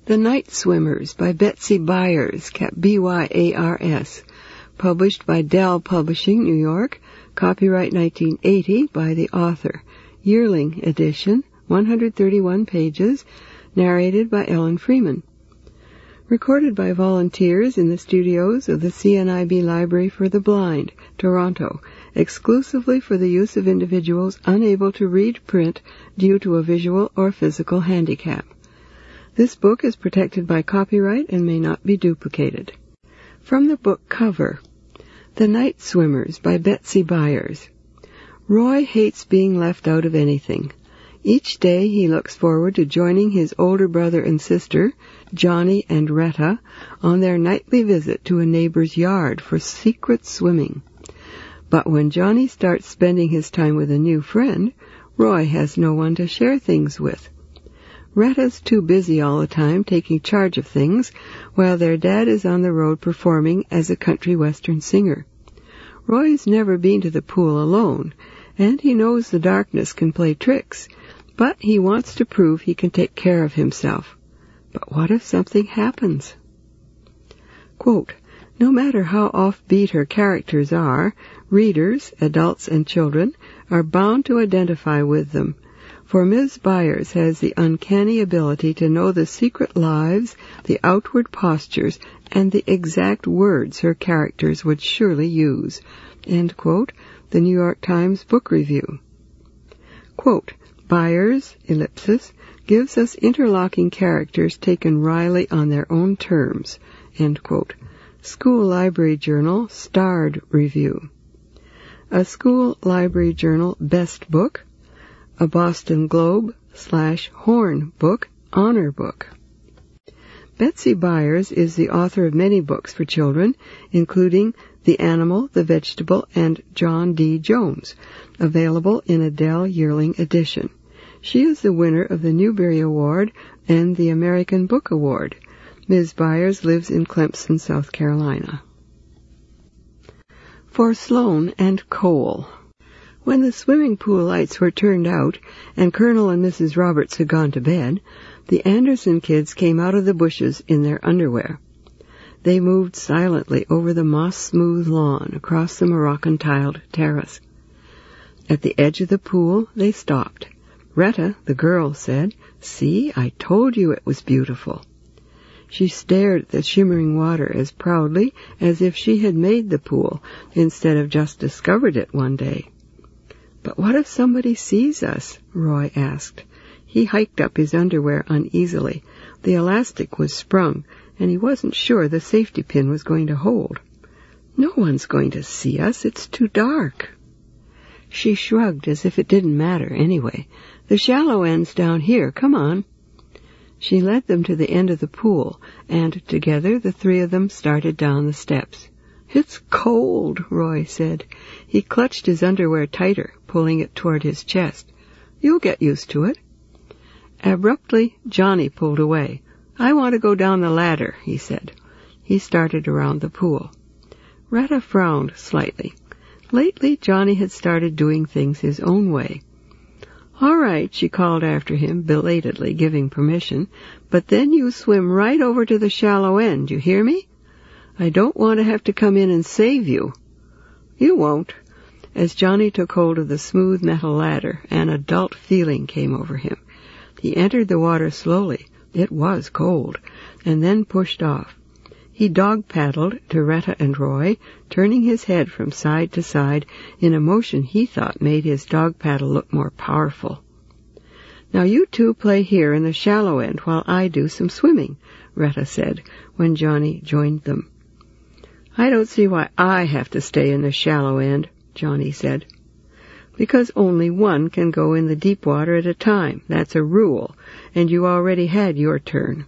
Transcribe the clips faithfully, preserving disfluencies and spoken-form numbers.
The Night Swimmers by Betsy Byars, B Y A R S, published by Dell Publishing, New York, copyright nineteen eighty by the author, yearling edition, one hundred thirty-one pages, narrated by Ellen Freeman. Recorded by volunteers in the studios of the C N I B Library for the Blind, Toronto, exclusively for the use of individuals unable to read print due to a visual or physical handicap. This book is protected by copyright and may not be duplicated. From the book cover, The Night Swimmers by Betsy Byars. Roy hates being left out of anything. Each day he looks forward to joining his older brother and sister, Johnny and Retta, on their nightly visit to a neighbor's yard for secret swimming. But when Johnny starts spending his time with a new friend, Roy has no one to share things with. Retta's too busy all the time taking charge of things, while their dad is on the road performing as a country western singer. Roy's never been to the pool alone, and he knows the darkness can play tricks, but he wants to prove he can take care of himself. But what if something happens? Quote, no matter how offbeat her characters are, readers, adults and children, are bound to identify with them. For Miz Byars has the uncanny ability to know the secret lives, the outward postures, and the exact words her characters would surely use. End quote. The New York Times Book Review. Quote, Byars, ellipsis, gives us interlocking characters taken wryly on their own terms. End quote. School Library Journal Starred Review. A School Library Journal Best Book. A Boston Globe slash Horn Book Honor Book. Betsy Byars is the author of many books for children, including The Animal, the Vegetable, and John D. Jones, available in a Dell Yearling edition. She is the winner of the Newbery Award and the American Book Award. Miz Byars lives in Clemson, South Carolina. For Sloan and Cole. When the swimming pool lights were turned out and Colonel and Missus Roberts had gone to bed, the Anderson kids came out of the bushes in their underwear. They moved silently over the moss-smooth lawn across the Moroccan-tiled terrace. At the edge of the pool, they stopped. Retta, the girl, said, "See, I told you it was beautiful." She stared at the shimmering water as proudly as if she had made the pool instead of just discovered it one day. "But what if somebody sees us?" Roy asked. He hiked up his underwear uneasily. The elastic was sprung, and he wasn't sure the safety pin was going to hold. "No one's going to see us. It's too dark." She shrugged as if it didn't matter anyway. "The shallow end's down here. Come on." She led them to the end of the pool, and together the three of them started down the steps. "It's cold," Roy said. He clutched his underwear tighter, pulling it toward his chest. "You'll get used to it." Abruptly, Johnny pulled away. "I want to go down the ladder," he said. He started around the pool. Retta frowned slightly. Lately, Johnny had started doing things his own way. "All right," she called after him, belatedly giving permission, "but then you swim right over to the shallow end, you hear me? I don't want to have to come in and save you." "You won't." As Johnny took hold of the smooth metal ladder, an adult feeling came over him. He entered the water slowly, it was cold, and then pushed off. He dog-paddled to Retta and Roy, turning his head from side to side in a motion he thought made his dog paddle look more powerful. "Now you two play here in the shallow end while I do some swimming," Retta said when Johnny joined them. "I don't see why I have to stay in the shallow end," Johnny said. "Because only one can go in the deep water at a time. That's a rule, and you already had your turn."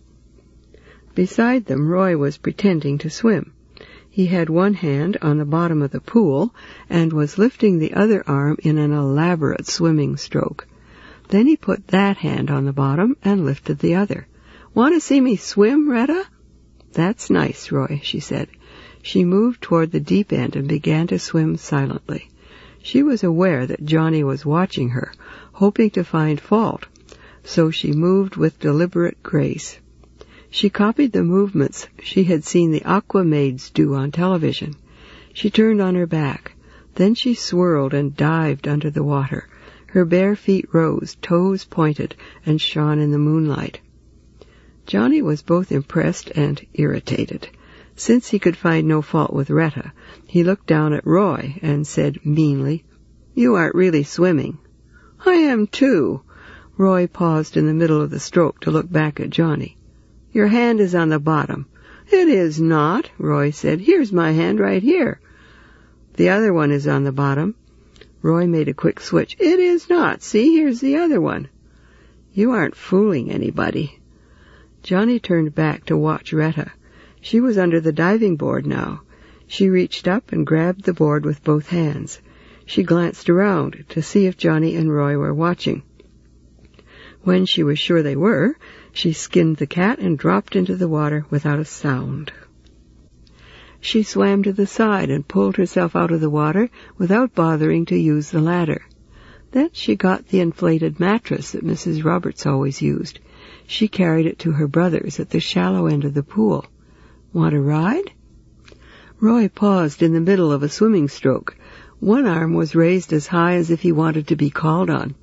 Beside them, Roy was pretending to swim. He had one hand on the bottom of the pool and was lifting the other arm in an elaborate swimming stroke. Then he put that hand on the bottom and lifted the other. "Want to see me swim, Retta?" "That's nice, Roy," she said. She moved toward the deep end and began to swim silently. She was aware that Johnny was watching her, hoping to find fault, so she moved with deliberate grace. She copied the movements she had seen the Aqua Maids do on television. She turned on her back. Then she swirled and dived under the water. Her bare feet rose, toes pointed, and shone in the moonlight. Johnny was both impressed and irritated. Since he could find no fault with Retta, he looked down at Roy and said meanly, "You aren't really swimming." "I am too." Roy paused in the middle of the stroke to look back at Johnny. "Your hand is on the bottom." "It is not," Roy said. "Here's my hand right here." "The other one is on the bottom." Roy made a quick switch. "It is not. See, here's the other one." "You aren't fooling anybody." Johnny turned back to watch Retta. She was under the diving board now. She reached up and grabbed the board with both hands. She glanced around to see if Johnny and Roy were watching. When she was sure they were, she skinned the cat and dropped into the water without a sound. She swam to the side and pulled herself out of the water without bothering to use the ladder. Then she got the inflated mattress that Missus Roberts always used. She carried it to her brothers at the shallow end of the pool. "Want a ride?" Roy paused in the middle of a swimming stroke. One arm was raised as high as if he wanted to be called on.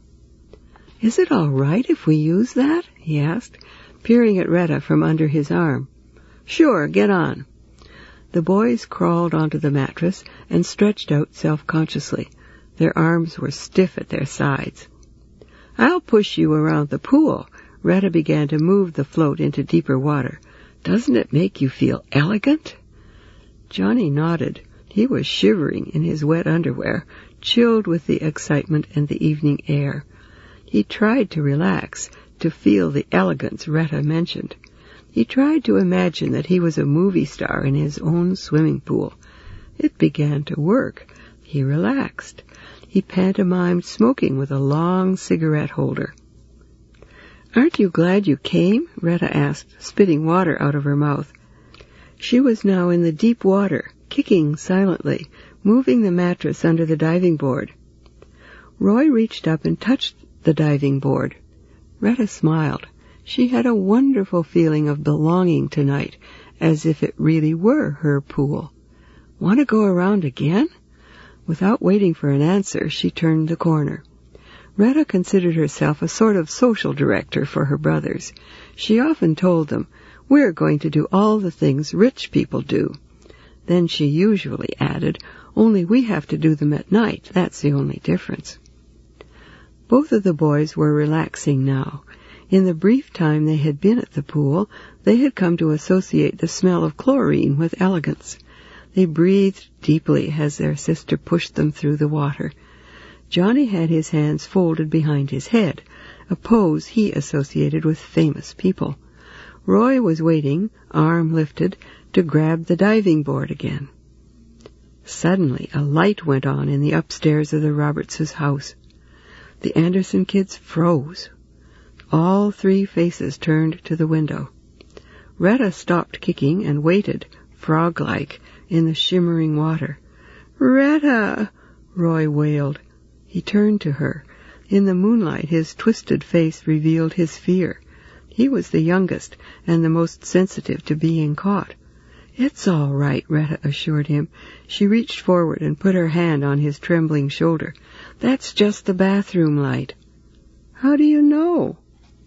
"Is it all right if we use that?" he asked, peering at Retta from under his arm. "Sure, get on." The boys crawled onto the mattress and stretched out self-consciously. Their arms were stiff at their sides. "I'll push you around the pool." Retta began to move the float into deeper water. "Doesn't it make you feel elegant?" Johnny nodded. He was shivering in his wet underwear, chilled with the excitement and the evening air. He tried to relax, to feel the elegance Retta mentioned. He tried to imagine that he was a movie star in his own swimming pool. It began to work. He relaxed. He pantomimed smoking with a long cigarette holder. "Aren't you glad you came?" Retta asked, spitting water out of her mouth. She was now in the deep water, kicking silently, moving the mattress under the diving board. Roy reached up and touched the diving board. Retta smiled. She had a wonderful feeling of belonging tonight, as if it really were her pool. "Want to go around again?" Without waiting for an answer, she turned the corner. Retta considered herself a sort of social director for her brothers. She often told them, "We're going to do all the things rich people do." Then she usually added, "Only we have to do them at night. That's the only difference." Both of the boys were relaxing now. In the brief time they had been at the pool, they had come to associate the smell of chlorine with elegance. They breathed deeply as their sister pushed them through the water. Johnny had his hands folded behind his head, a pose he associated with famous people. Roy was waiting, arm lifted, to grab the diving board again. Suddenly a light went on in the upstairs of the Roberts' house. The Anderson kids froze. All three faces turned to the window. Retta stopped kicking and waited, frog-like, in the shimmering water. "Retta!" Roy wailed. He turned to her. In the moonlight his twisted face revealed his fear. He was the youngest and the most sensitive to being caught. "It's all right," Retta assured him. She reached forward and put her hand on his trembling shoulder. "That's just the bathroom light." "How do you know?"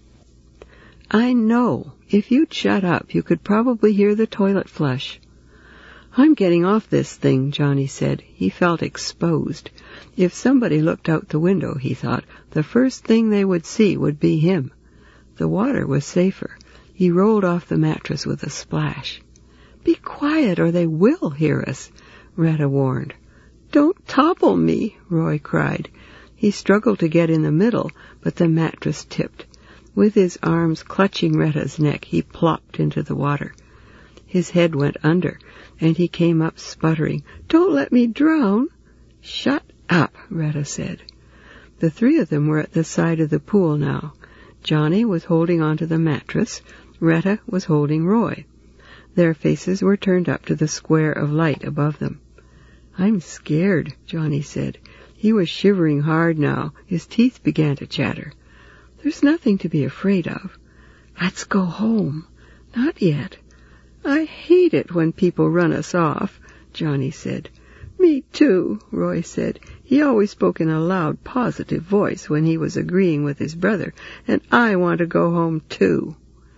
"I know. If you'd shut up, you could probably hear the toilet flush." "I'm getting off this thing," Johnny said. He felt exposed. If somebody looked out the window, he thought, the first thing they would see would be him. The water was safer. He rolled off the mattress with a splash. "Be quiet or they will hear us," Retta warned. "Don't topple me," Roy cried. He struggled to get in the middle, but the mattress tipped. With his arms clutching Retta's neck, he plopped into the water. His head went under, and he came up sputtering. "Don't let me drown." "Shut up," Retta said. The three of them were at the side of the pool now. Johnny was holding onto the mattress. Retta was holding Roy. Their faces were turned up to the square of light above them. "I'm scared," Johnny said. He was shivering hard now. His teeth began to chatter. "There's nothing to be afraid of." "Let's go home." Not yet. I hate it when people run us off, Johnny said. Me too, Roy said. He always spoke in a loud, positive voice when he was agreeing with his brother, and I want to go home too.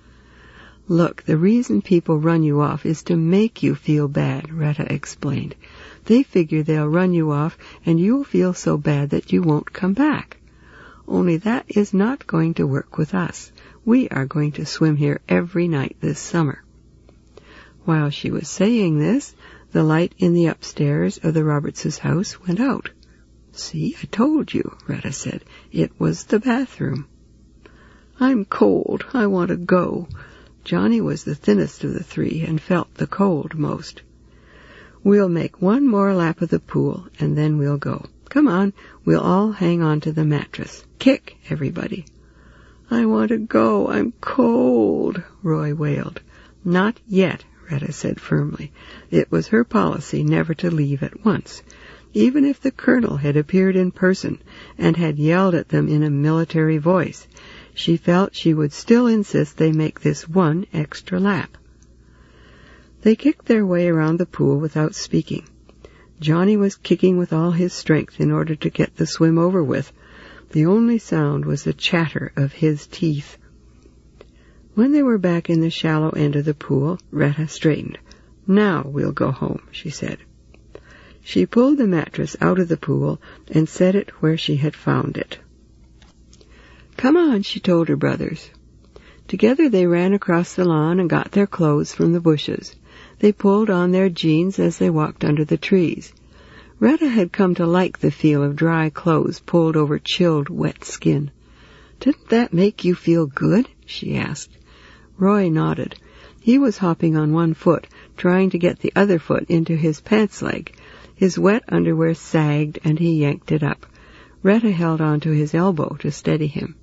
Look, the reason people run you off is to make you feel bad, Retta explained. They figure they'll run you off and you'll feel so bad that you won't come back. Only that is not going to work with us. We are going to swim here every night this summer. While she was saying this, the light in the upstairs of the Roberts' house went out. See, I told you, Retta said. It was the bathroom. I'm cold. I want to go. Johnny was the thinnest of the three and felt the cold most. We'll make one more lap of the pool, and then we'll go. Come on, we'll all hang on to the mattress. Kick, everybody. I want to go. I'm cold, Roy wailed. Not yet, Retta said firmly. It was her policy never to leave at once. Even if the colonel had appeared in person and had yelled at them in a military voice, she felt she would still insist they make this one extra lap. They kicked their way around the pool without speaking. Johnny was kicking with all his strength in order to get the swim over with. The only sound was the chatter of his teeth. When they were back in the shallow end of the pool, Retta straightened. Now we'll go home, she said. She pulled the mattress out of the pool and set it where she had found it. Come on, she told her brothers. Together they ran across the lawn and got their clothes from the bushes. They pulled on their jeans as they walked under the trees. Retta had come to like the feel of dry clothes pulled over chilled, wet skin. Didn't that make you feel good? She asked. Roy nodded. He was hopping on one foot, trying to get the other foot into his pants leg. His wet underwear sagged, and he yanked it up. Retta held on to his elbow to steady him.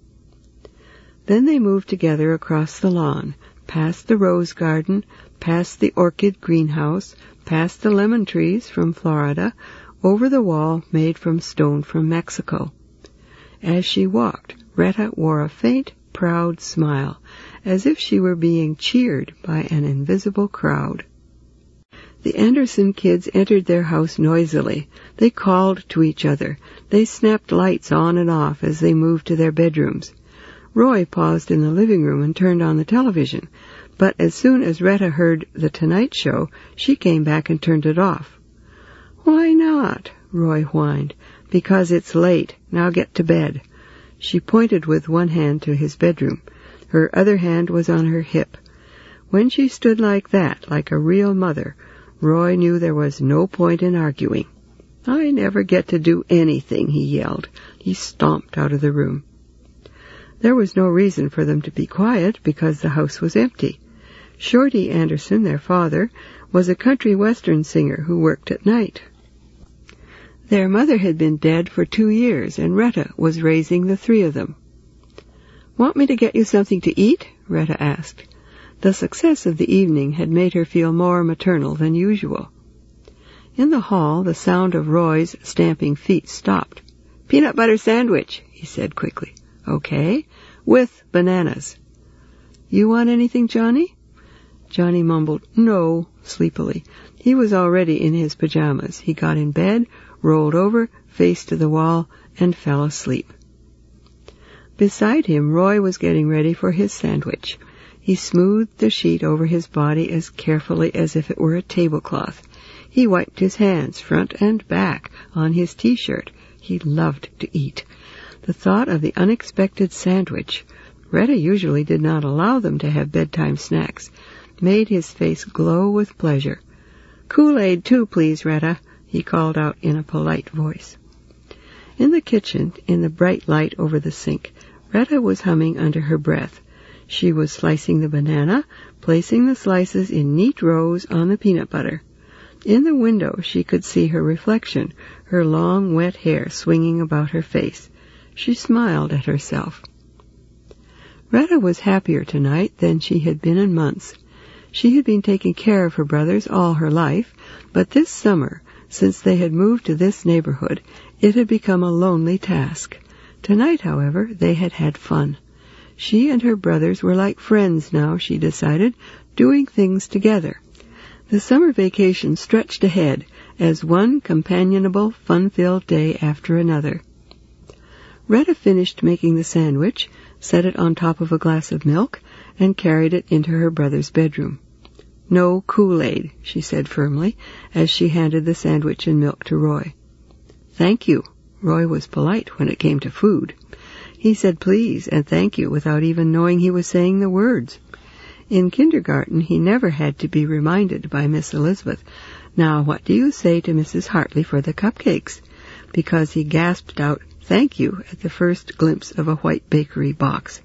Then they moved together across the lawn, past the rose garden, past the orchid greenhouse, past the lemon trees from Florida, over the wall made from stone from Mexico. As she walked, Retta wore a faint, proud smile, as if she were being cheered by an invisible crowd. The Anderson kids entered their house noisily. They called to each other. They snapped lights on and off as they moved to their bedrooms. Roy paused in the living room and turned on the television, but as soon as Retta heard The Tonight Show, she came back and turned it off. Why not? Roy whined. Because it's late. Now get to bed. She pointed with one hand to his bedroom. Her other hand was on her hip. When she stood like that, like a real mother, Roy knew there was no point in arguing. I never get to do anything, he yelled. He stomped out of the room. There was no reason for them to be quiet because the house was empty. Shorty Anderson, their father, was a country western singer who worked at night. Their mother had been dead for two years, and Retta was raising the three of them. Want me to get you something to eat? Retta asked. The success of the evening had made her feel more maternal than usual. In the hall, the sound of Roy's stamping feet stopped. Peanut butter sandwich, he said quickly. Okay, with bananas. You want anything, Johnny? Johnny mumbled, no, sleepily. He was already in his pajamas. He got in bed, rolled over, face to the wall, and fell asleep. Beside him, Roy was getting ready for his sandwich. He smoothed the sheet over his body as carefully as if it were a tablecloth. He wiped his hands, front and back, on his T-shirt. He loved to eat. The thought of the unexpected sandwich, Retta usually did not allow them to have bedtime snacks, made his face glow with pleasure. Kool-Aid too, please, Retta, he called out in a polite voice. In the kitchen, in the bright light over the sink, Retta was humming under her breath. She was slicing the banana, placing the slices in neat rows on the peanut butter. In the window she could see her reflection, her long wet hair swinging about her face. She smiled at herself. Retta was happier tonight than she had been in months. She had been taking care of her brothers all her life, but this summer, since they had moved to this neighborhood, it had become a lonely task. Tonight, however, they had had fun. She and her brothers were like friends now, she decided, doing things together. The summer vacation stretched ahead as one companionable, fun-filled day after another. Retta finished making the sandwich, set it on top of a glass of milk, and carried it into her brother's bedroom. "No Kool-Aid," she said firmly, as she handed the sandwich and milk to Roy. "Thank you." Roy was polite when it came to food. He said please and thank you without even knowing he was saying the words. In kindergarten, he never had to be reminded by Miss Elizabeth, "Now, what do you say to Missus Hartley for the cupcakes?" because he gasped out, "Thank you," at the first glimpse of a white bakery box.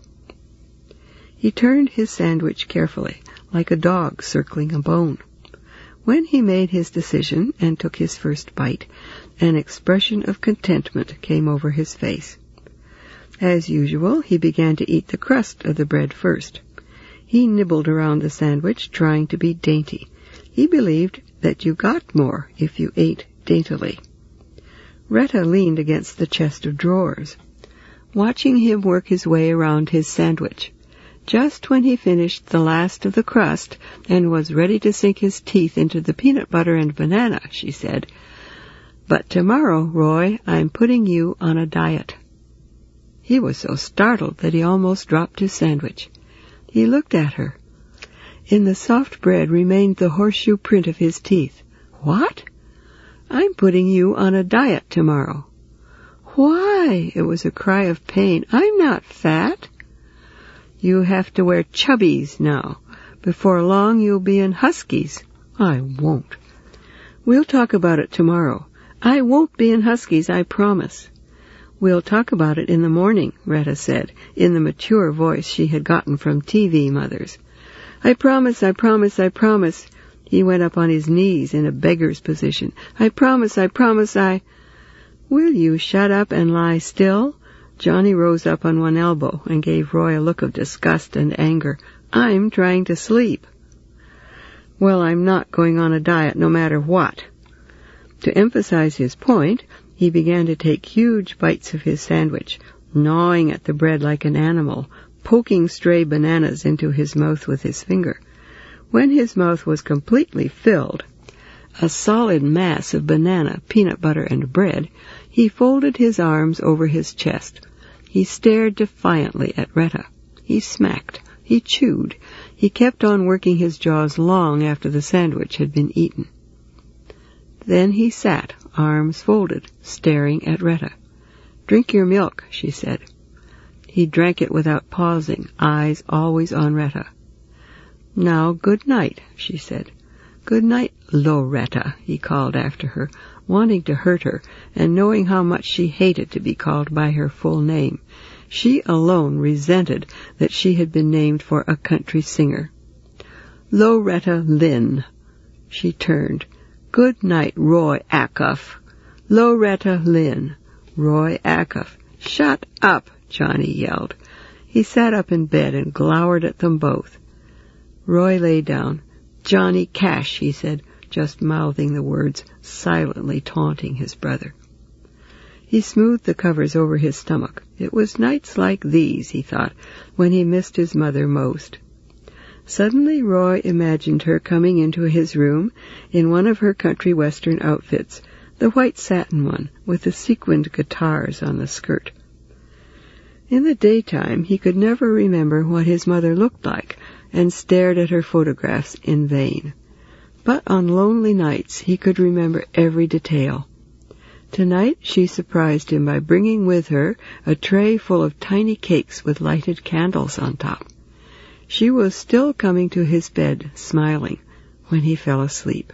He turned his sandwich carefully, like a dog circling a bone. When he made his decision and took his first bite, an expression of contentment came over his face. As usual, he began to eat the crust of the bread first. He nibbled around the sandwich, trying to be dainty. He believed that you got more if you ate daintily. Retta leaned against the chest of drawers, watching him work his way around his sandwich. Just when he finished the last of the crust and was ready to sink his teeth into the peanut butter and banana, she said, "But tomorrow, Roy, I'm putting you on a diet." He was so startled that he almost dropped his sandwich. He looked at her. In the soft bread remained the horseshoe print of his teeth. "What?" "I'm putting you on a diet tomorrow." "Why?" It was a cry of pain. "I'm not fat." "You have to wear chubbies now. Before long you'll be in huskies." "I won't." "We'll talk about it tomorrow." "I won't be in huskies, I promise." "We'll talk about it in the morning," Retta said, in the mature voice she had gotten from T V mothers. "I promise, I promise, I promise." He went up on his knees in a beggar's position. "I promise, I promise, I—" "Will you shut up and lie still?" Johnny rose up on one elbow and gave Roy a look of disgust and anger. "I'm trying to sleep." "Well, I'm not going on a diet no matter what." To emphasize his point, he began to take huge bites of his sandwich, gnawing at the bread like an animal, poking stray bananas into his mouth with his finger. When his mouth was completely filled, a solid mass of banana, peanut butter, and bread, he folded his arms over his chest. He stared defiantly at Retta. He smacked. He chewed. He kept on working his jaws long after the sandwich had been eaten. Then he sat, arms folded, staring at Retta. "Drink your milk," she said. He drank it without pausing, eyes always on Retta. "Now, good night," she said. "Good night, Loretta," he called after her, wanting to hurt her, and knowing how much she hated to be called by her full name. She alone resented that she had been named for a country singer. "Loretta Lynn." She turned. "Good night, Roy Acuff." "Loretta Lynn." "Roy Acuff." "Shut up," Johnny yelled. He sat up in bed and glowered at them both. Roy lay down. "Johnny Cash," he said, just mouthing the words, silently taunting his brother. He smoothed the covers over his stomach. It was nights like these, he thought, when he missed his mother most. Suddenly Roy imagined her coming into his room in one of her country western outfits, the white satin one with the sequined guitars on the skirt. In the daytime he could never remember what his mother looked like, and stared at her photographs in vain. But on lonely nights he could remember every detail. Tonight she surprised him by bringing with her a tray full of tiny cakes with lighted candles on top. She was still coming to his bed, smiling, when he fell asleep.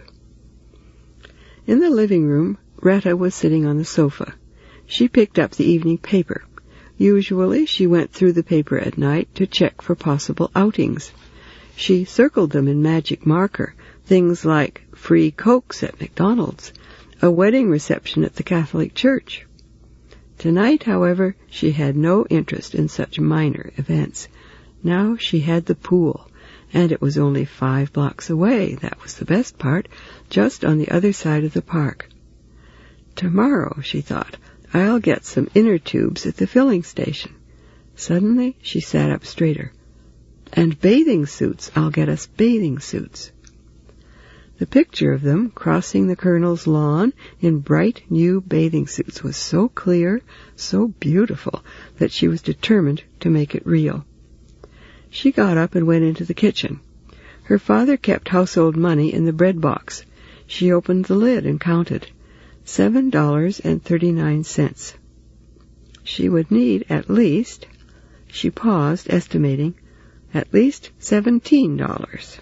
In the living room, Retta was sitting on the sofa. She picked up the evening paper. Usually she went through the paper at night to check for possible outings. She circled them in magic marker, things like free Cokes at McDonald's, a wedding reception at the Catholic Church. Tonight, however, she had no interest in such minor events. Now she had the pool, and it was only five blocks away. That was the best part, just on the other side of the park. Tomorrow, she thought, I'll get some inner tubes at the filling station. Suddenly she sat up straighter. And bathing suits. I'll get us bathing suits. The picture of them crossing the Colonel's lawn in bright new bathing suits was so clear, so beautiful, that she was determined to make it real. She got up and went into the kitchen. Her father kept household money in the bread box. She opened the lid and counted. Seven dollars and thirty-nine cents. She would need at least, she paused, estimating, at least seventeen dollars.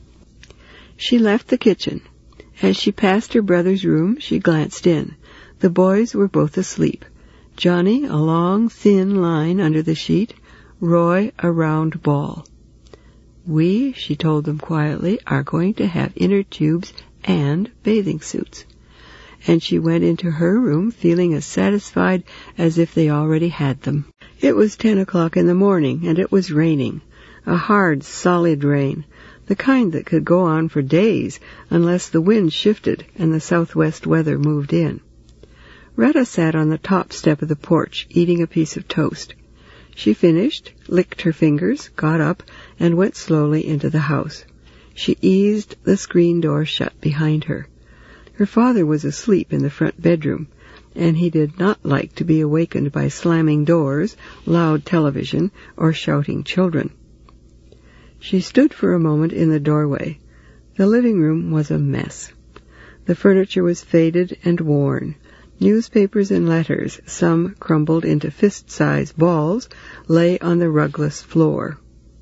She left the kitchen. As she passed her brother's room, she glanced in. The boys were both asleep. Johnny, a long, thin line under the sheet. Roy, a round ball. We, she told them quietly, are going to have inner tubes and bathing suits. And she went into her room feeling as satisfied as if they already had them. It was ten o'clock in the morning, and it was raining. A hard, solid rain. The kind that could go on for days unless the wind shifted and the southwest weather moved in. Retta sat on the top step of the porch, eating a piece of toast. She finished, licked her fingers, got up, and went slowly into the house. She eased the screen door shut behind her. Her father was asleep in the front bedroom, and he did not like to be awakened by slamming doors, loud television, or shouting children. She stood for a moment in the doorway. The living room was a mess. The furniture was faded and worn. Newspapers and letters, some crumbled into fist-sized balls, lay on the rugless floor.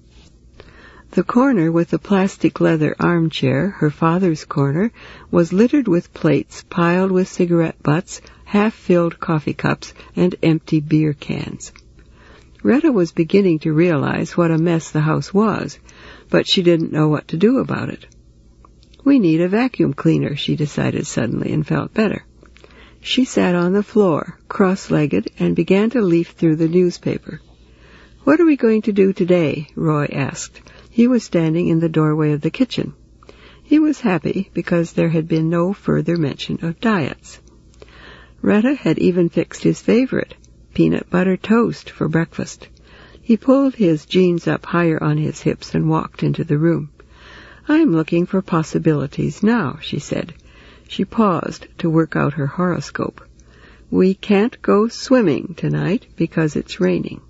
The corner with the plastic leather armchair, her father's corner, was littered with plates piled with cigarette butts, half-filled coffee cups, and empty beer cans. Retta was beginning to realize what a mess the house was, but she didn't know what to do about it. We need a vacuum cleaner, she decided suddenly, and felt better. She sat on the floor, cross-legged, and began to leaf through the newspaper. "What are we going to do today?" Roy asked. He was standing in the doorway of the kitchen. He was happy because there had been no further mention of diets. Retta had even fixed his favorite, peanut butter toast, for breakfast. He pulled his jeans up higher on his hips and walked into the room. "I'm looking for possibilities now," she said. She paused to work out her horoscope. "We can't go swimming tonight because it's raining."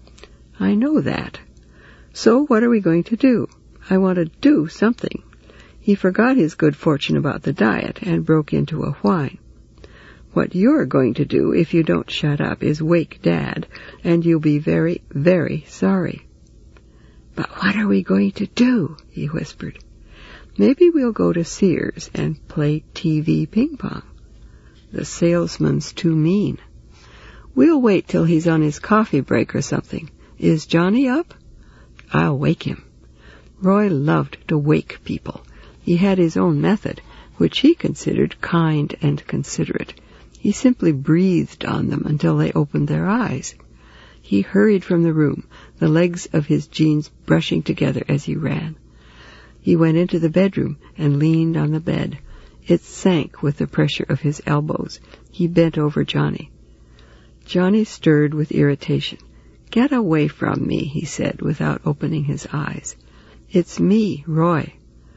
"I know that. So what are we going to do? I want to do something." He forgot his good fortune about the diet and broke into a whine. "What you're going to do, if you don't shut up, is wake Dad, and you'll be very, very sorry." "But what are we going to do?" he whispered. "Maybe we'll go to Sears and play T V ping-pong." "The salesman's too mean." "We'll wait till he's on his coffee break or something. Is Johnny up?" "I'll wake him." Roy loved to wake people. He had his own method, which he considered kind and considerate. He simply breathed on them until they opened their eyes. He hurried from the room, the legs of his jeans brushing together as he ran. He went into the bedroom and leaned on the bed. It sank with the pressure of his elbows. He bent over Johnny. Johnny stirred with irritation. "Get away from me," he said, without opening his eyes. "It's me, Roy."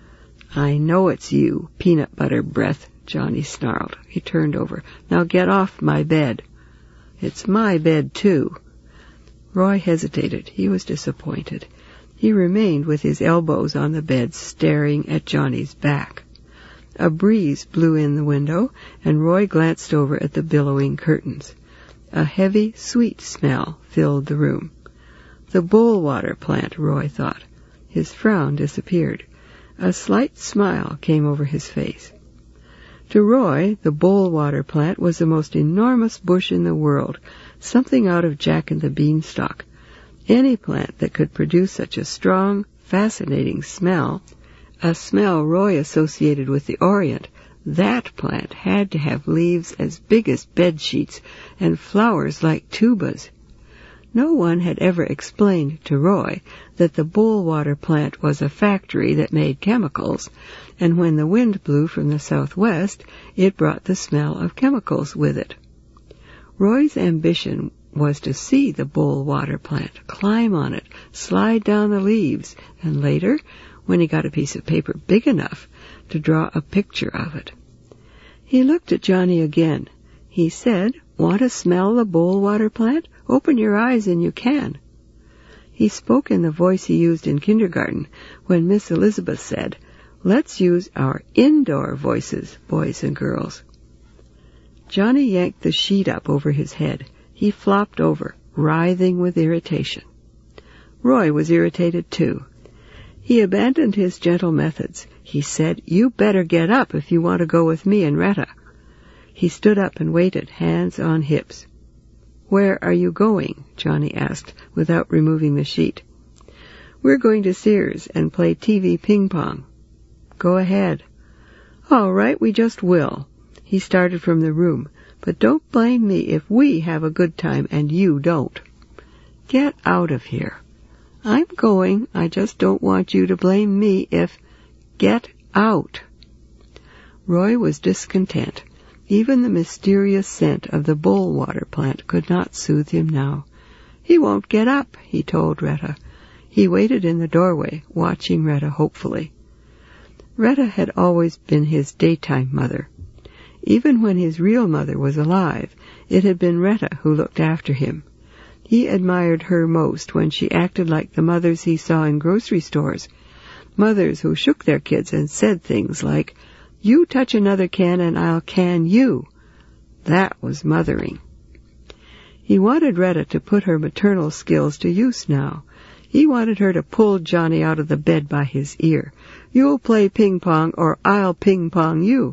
"I know it's you, peanut butter breath," Johnny snarled. He turned over. "Now get off my bed." "It's my bed, too." Roy hesitated. He was disappointed. He remained with his elbows on the bed, staring at Johnny's back. A breeze blew in the window, and Roy glanced over at the billowing curtains. A heavy, sweet smell filled the room. The Bullwater plant, Roy thought. His frown disappeared. A slight smile came over his face. To Roy, the Bullwater plant was the most enormous bush in the world, something out of Jack and the Beanstalk. Any plant that could produce such a strong, fascinating smell, a smell Roy associated with the Orient, that plant had to have leaves as big as bed sheets and flowers like tubas. No one had ever explained to Roy that the Bullwater plant was a factory that made chemicals, and when the wind blew from the southwest, it brought the smell of chemicals with it. Roy's ambition was to see the Bullwater plant, climb on it, slide down the leaves, and later, when he got a piece of paper big enough, to draw a picture of it. He looked at Johnny again. He said, "Want to smell the bowl-water plant? Open your eyes and you can." He spoke in the voice he used in kindergarten when Miss Elizabeth said, "Let's use our indoor voices, boys and girls." Johnny yanked the sheet up over his head. He flopped over, writhing with irritation. Roy was irritated too. He abandoned his gentle methods. He said, "You better get up if you want to go with me and Retta." He stood up and waited, hands on hips. "Where are you going?" Johnny asked, without removing the sheet. "We're going to Sears and play T V ping-pong." "Go ahead." "All right, we just will." He started from the room. "But don't blame me if we have a good time and you don't." "Get out of here." "I'm going. I just don't want you to blame me if—" "Get out." Roy was discontent. Even the mysterious scent of the bowl-water plant could not soothe him now. "He won't get up," he told Retta. He waited in the doorway, watching Retta hopefully. Retta had always been his daytime mother. Even when his real mother was alive, it had been Retta who looked after him. He admired her most when she acted like the mothers he saw in grocery stores, mothers who shook their kids and said things like, "You touch another can and I'll can you." That was mothering. He wanted Retta to put her maternal skills to use now. He wanted her to pull Johnny out of the bed by his ear. "You'll play ping-pong or I'll ping-pong you."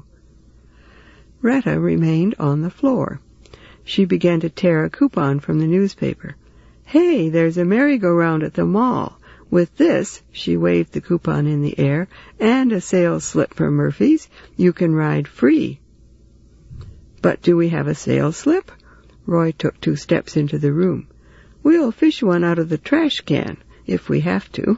Retta remained on the floor. She began to tear a coupon from the newspaper. "Hey, there's a merry-go-round at the mall. With this," she waved the coupon in the air, "and a sales slip from Murphy's, you can ride free." "But do we have a sales slip?" Roy took two steps into the room. "We'll fish one out of the trash can, if we have to."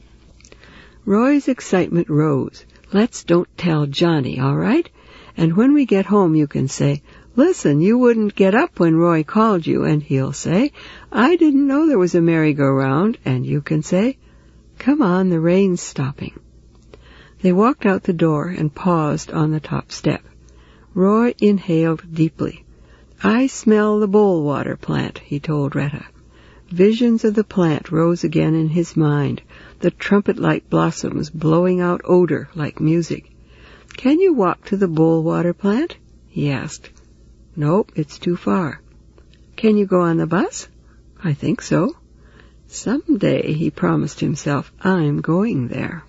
Roy's excitement rose. "Let's don't tell Johnny, all right? And when we get home you can say, 'Listen, you wouldn't get up when Roy called you,' and he'll say, 'I didn't know there was a merry-go-round,' and you can say, 'Come on, the rain's stopping.'" They walked out the door and paused on the top step. Roy inhaled deeply. "I smell the bowl-water plant," he told Retta. Visions of the plant rose again in his mind, the trumpet-like blossoms blowing out odor like music. "Can you walk to the bowl-water plant?" he asked. "Nope, it's too far." "Can you go on the bus?" "I think so." "Someday," he promised himself, "I'm going there."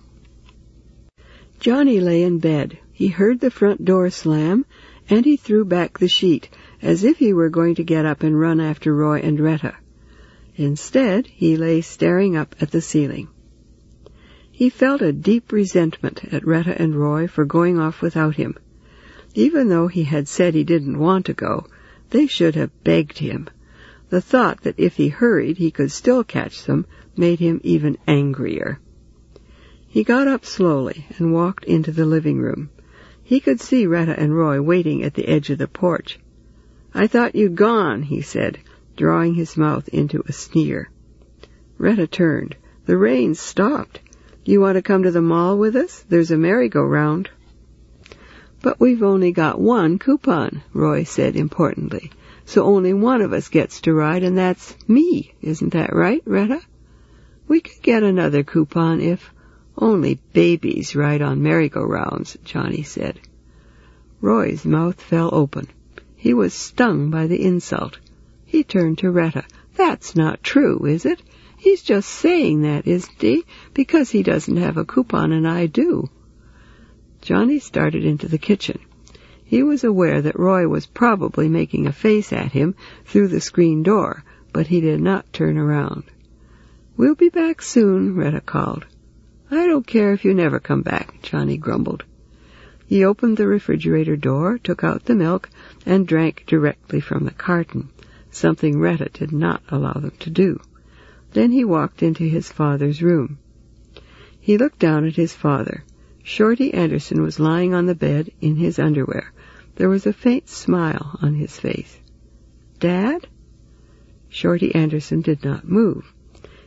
Johnny lay in bed. He heard the front door slam, and he threw back the sheet, as if he were going to get up and run after Roy and Retta. Instead, he lay staring up at the ceiling. He felt a deep resentment at Retta and Roy for going off without him. Even though he had said he didn't want to go, they should have begged him. The thought that if he hurried he could still catch them made him even angrier. He got up slowly and walked into the living room. He could see Retta and Roy waiting at the edge of the porch. "I thought you'd gone," he said, drawing his mouth into a sneer. Retta turned. "The rain stopped. You want to come to the mall with us? There's a merry-go-round." "But we've only got one coupon," Roy said importantly. "So only one of us gets to ride, and that's me. Isn't that right, Retta?" "We could get another coupon if—" "Only babies ride on merry-go-rounds," Johnny said. Roy's mouth fell open. He was stung by the insult. He turned to Retta. "That's not true, is it? He's just saying that, isn't he? Because he doesn't have a coupon and I do." Johnny started into the kitchen. He was aware that Roy was probably making a face at him through the screen door, but he did not turn around. "We'll be back soon," Retta called. "I don't care if you never come back," Johnny grumbled. He opened the refrigerator door, took out the milk, and drank directly from the carton, something Retta did not allow them to do. Then he walked into his father's room. He looked down at his father. Shorty Anderson was lying on the bed in his underwear. There was a faint smile on his face. "Dad?" Shorty Anderson did not move.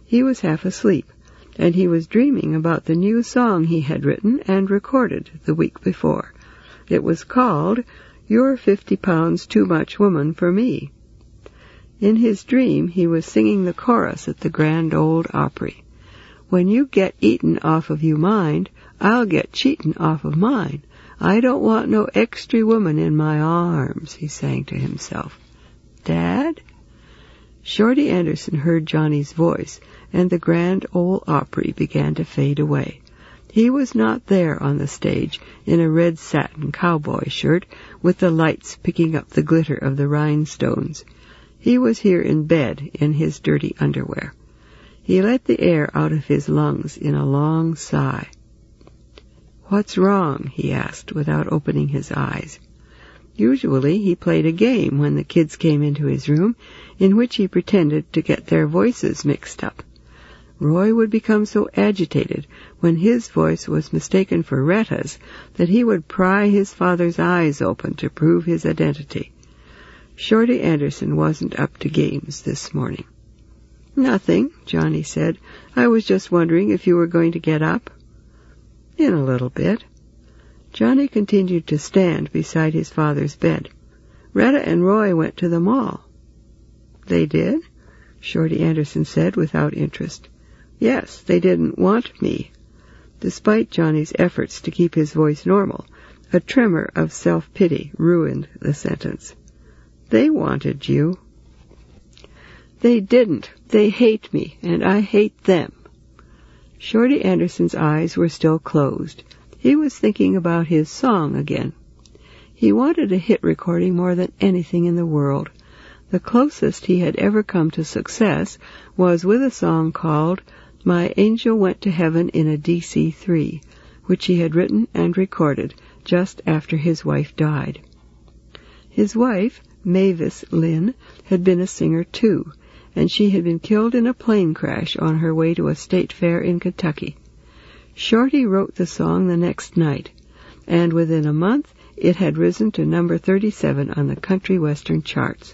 He was half asleep, and he was dreaming about the new song he had written and recorded the week before. It was called, "You're Fifty Pounds Too Much Woman for Me." In his dream, he was singing the chorus at the Grand Ole Opry. "When you get eatin' off of you mind, I'll get cheatin' off of mine. I don't want no extry woman in my arms," he sang to himself. "Dad?" Shorty Anderson heard Johnny's voice, and the Grand Ole Opry began to fade away. He was not there on the stage in a red satin cowboy shirt with the lights picking up the glitter of the rhinestones. He was here in bed in his dirty underwear. He let the air out of his lungs in a long sigh. "What's wrong?" he asked without opening his eyes. Usually he played a game when the kids came into his room in which he pretended to get their voices mixed up. Roy would become so agitated when his voice was mistaken for Retta's that he would pry his father's eyes open to prove his identity. Shorty Anderson wasn't up to games this morning. "Nothing," Johnny said. "I was just wondering if you were going to get up." "In a little bit." Johnny continued to stand beside his father's bed. "Retta and Roy went to the mall." "They did?" Shorty Anderson said without interest. "Yes, they didn't want me." Despite Johnny's efforts to keep his voice normal, a tremor of self-pity ruined the sentence. "They wanted you." "They didn't. They hate me, and I hate them." Shorty Anderson's eyes were still closed. He was thinking about his song again. He wanted a hit recording more than anything in the world. The closest he had ever come to success was with a song called "My Angel Went to Heaven in a D C three, which he had written and recorded just after his wife died. His wife, Mavis Lynn, had been a singer too, and she had been killed in a plane crash on her way to a state fair in Kentucky. Shorty wrote the song the next night, and within a month it had risen to number thirty-seven on the country western charts.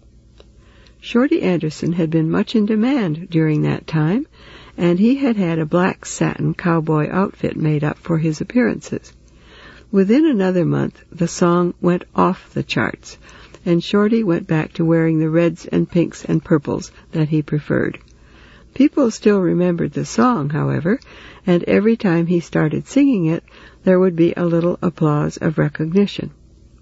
Shorty Anderson had been much in demand during that time, and he had had a black satin cowboy outfit made up for his appearances. Within another month the song went off the charts, and Shorty went back to wearing the reds and pinks and purples that he preferred. People still remembered the song, however, and every time he started singing it, there would be a little applause of recognition.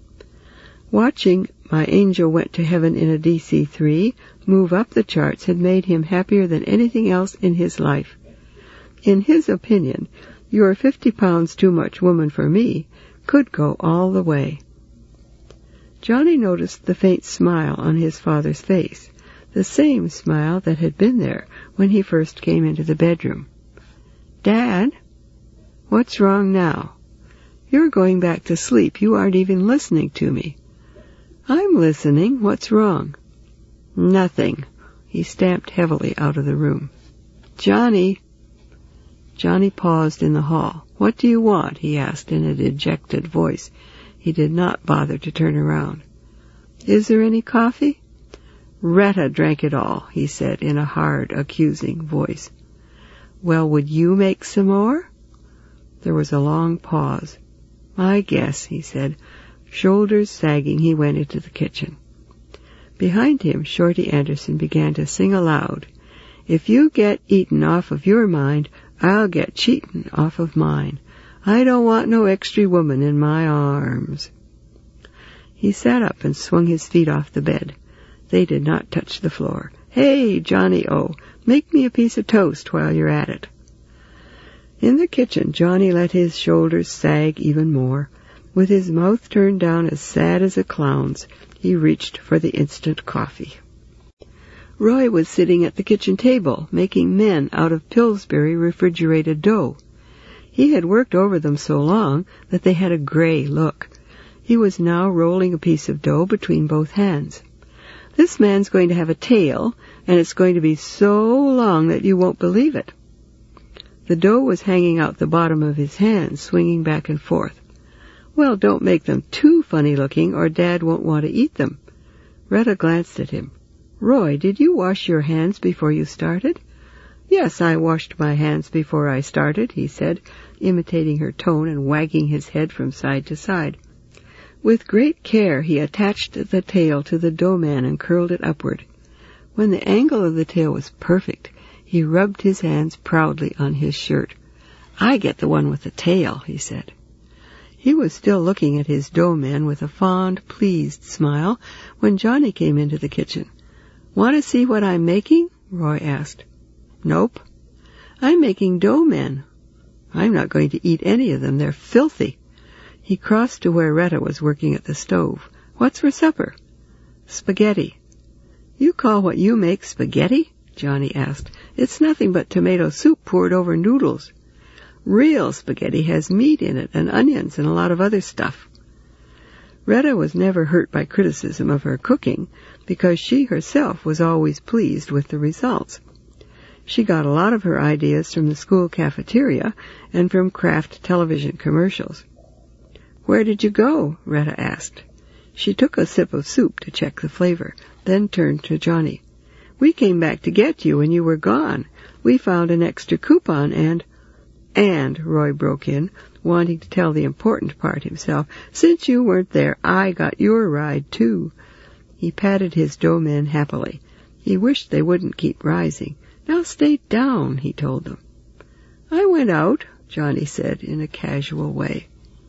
Watching My Angel Went to Heaven in a D C three move up the charts had made him happier than anything else in his life. In his opinion, You're Fifty Pounds Too Much Woman for Me could go all the way. Johnny noticed the faint smile on his father's face, the same smile that had been there when he first came into the bedroom. "Dad?" "What's wrong now?" "You're going back to sleep. You aren't even listening to me." "I'm listening. What's wrong?" "Nothing." He stamped heavily out of the room. "Johnny." Johnny paused in the hall. "What do you want?" he asked in a dejected voice. He did not bother to turn around. "Is there any coffee?" "Retta drank it all," he said in a hard, accusing voice. "Well, would you make some more?" There was a long pause. "I guess," he said. Shoulders sagging, he went into the kitchen. Behind him, Shorty Anderson began to sing aloud. "If you get eatin' off of your mind, I'll get cheatin' off of mine. I don't want no extry woman in my arms." He sat up and swung his feet off the bed. They did not touch the floor. "Hey, Johnny-O, make me a piece of toast while you're at it." In the kitchen, Johnny let his shoulders sag even more. With his mouth turned down as sad as a clown's, he reached for the instant coffee. Roy was sitting at the kitchen table, making men out of Pillsbury refrigerated dough. He had worked over them so long that they had a gray look. He was now rolling a piece of dough between both hands. "This man's going to have a tail, and it's going to be so long that you won't believe it." The dough was hanging out the bottom of his hands, swinging back and forth. "Well, don't make them too funny-looking, or Dad won't want to eat them." Retta glanced at him. "Roy, did you wash your hands before you started?" "Yes, I washed my hands before I started," he said, imitating her tone and wagging his head from side to side. With great care he attached the tail to the dough man and curled it upward. When the angle of the tail was perfect, he rubbed his hands proudly on his shirt. "I get the one with the tail," he said. He was still looking at his dough man with a fond, pleased smile when Johnny came into the kitchen. "Want to see what I'm making?" Roy asked. "Nope." "I'm making dough men." "I'm not going to eat any of them. They're filthy." He crossed to where Retta was working at the stove. "What's for supper?" "Spaghetti." "You call what you make spaghetti?" Johnny asked. "It's nothing but tomato soup poured over noodles. Real spaghetti has meat in it and onions and a lot of other stuff." Retta was never hurt by criticism of her cooking because she herself was always pleased with the results. She got a lot of her ideas from the school cafeteria and from Kraft television commercials. "Where did you go?" Retta asked. She took a sip of soup to check the flavor, then turned to Johnny. "We came back to get you when you were gone. We found an extra coupon and—" "And," Roy broke in, wanting to tell the important part himself, "since you weren't there, I got your ride, too." He patted his dough men happily. He wished they wouldn't keep rising. "Now stay down," he told them. "I went out," Johnny said in a casual way.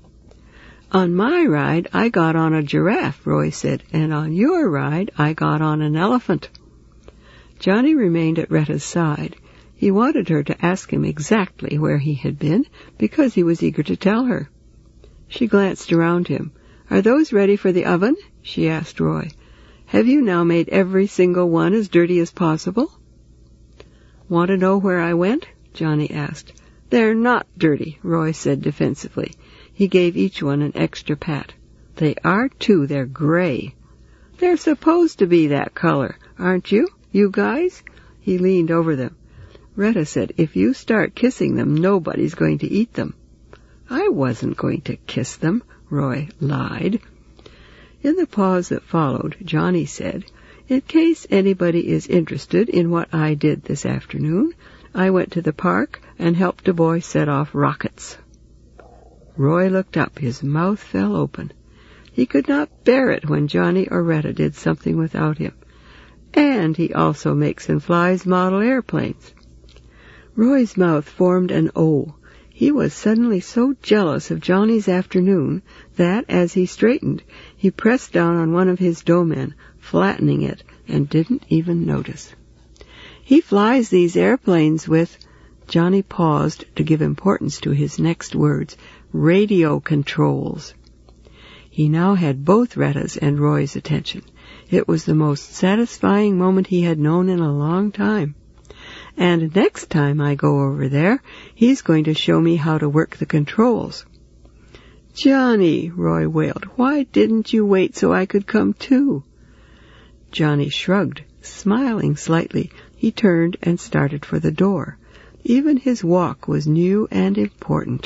"On my ride, I got on a giraffe," Roy said, "and on your ride, I got on an elephant." Johnny remained at Retta's side. He wanted her to ask him exactly where he had been, because he was eager to tell her. She glanced around him. "Are those ready for the oven?" she asked Roy. "Have you now made every single one as dirty as possible?" "Want to know where I went?" Johnny asked. "They're not dirty," Roy said defensively. He gave each one an extra pat. "They are, too. They're gray." "They're supposed to be that color, aren't you, you guys?" He leaned over them. Retta said, "If you start kissing them, nobody's going to eat them." "I wasn't going to kiss them," Roy lied. In the pause that followed, Johnny said, "In case anybody is interested in what I did this afternoon, I went to the park and helped a boy set off rockets." Roy looked up. His mouth fell open. He could not bear it when Johnny or Retta did something without him. "And he also makes and flies model airplanes." Roy's mouth formed an O. He was suddenly so jealous of Johnny's afternoon that, as he straightened, he pressed down on one of his dough men, flattening it, and didn't even notice. "He flies these airplanes with—" Johnny paused to give importance to his next words, "radio controls." He now had both Retta's and Roy's attention. It was the most satisfying moment he had known in a long time. "And next time I go over there, he's going to show me how to work the controls." "Johnny," Roy wailed, "why didn't you wait so I could come too?" Johnny shrugged. Smiling slightly, he turned and started for the door. Even his walk was new and important.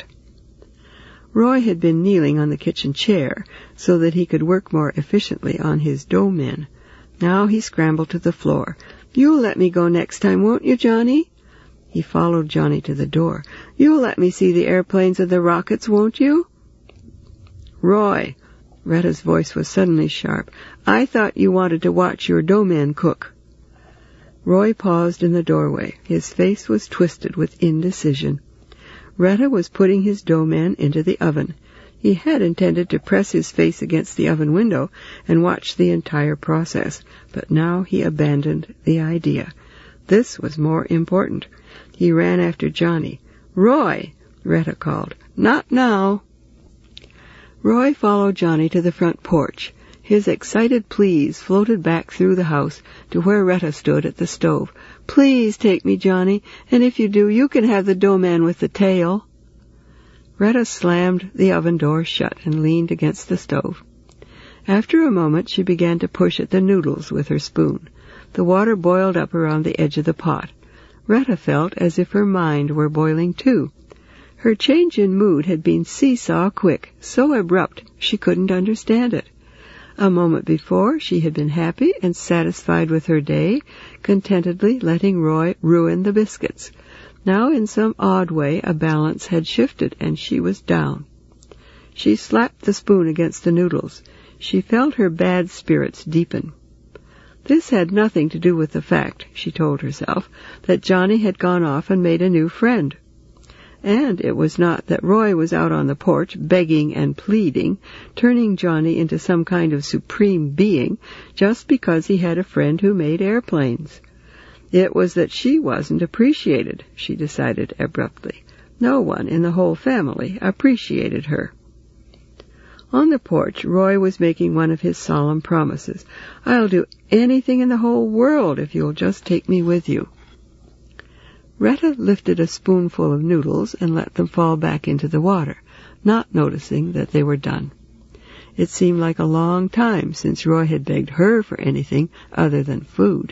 Roy had been kneeling on the kitchen chair so that he could work more efficiently on his dough men. Now he scrambled to the floor. "You'll let me go next time, won't you, Johnny?" He followed Johnny to the door. "You'll let me see the airplanes and the rockets, won't you?" "Roy," Retta's voice was suddenly sharp, "I thought you wanted to watch your dough man cook." Roy paused in the doorway. His face was twisted with indecision. Retta was putting his dough man into the oven. He had intended to press his face against the oven window and watch the entire process, but now he abandoned the idea. This was more important. He ran after Johnny. "Roy!" Retta called. "Not now." Roy followed Johnny to the front porch. His excited pleas floated back through the house to where Retta stood at the stove. "Please take me, Johnny, and if you do, you can have the dough man with the tail." Retta slammed the oven door shut and leaned against the stove. After a moment, she began to push at the noodles with her spoon. The water boiled up around the edge of the pot. Retta felt as if her mind were boiling too. Her change in mood had been seesaw quick, so abrupt she couldn't understand it. A moment before, she had been happy and satisfied with her day, contentedly letting Roy ruin the biscuits. Now, in some odd way, a balance had shifted, and she was down. She slapped the spoon against the noodles. She felt her bad spirits deepen. This had nothing to do with the fact, she told herself, that Johnny had gone off and made a new friend. And it was not that Roy was out on the porch begging and pleading, turning Johnny into some kind of supreme being, just because he had a friend who made airplanes. It was that she wasn't appreciated, she decided abruptly. No one in the whole family appreciated her. On the porch, Roy was making one of his solemn promises. "I'll do anything in the whole world if you'll just take me with you." Retta lifted a spoonful of noodles and let them fall back into the water, not noticing that they were done. It seemed like a long time since Roy had begged her for anything other than food.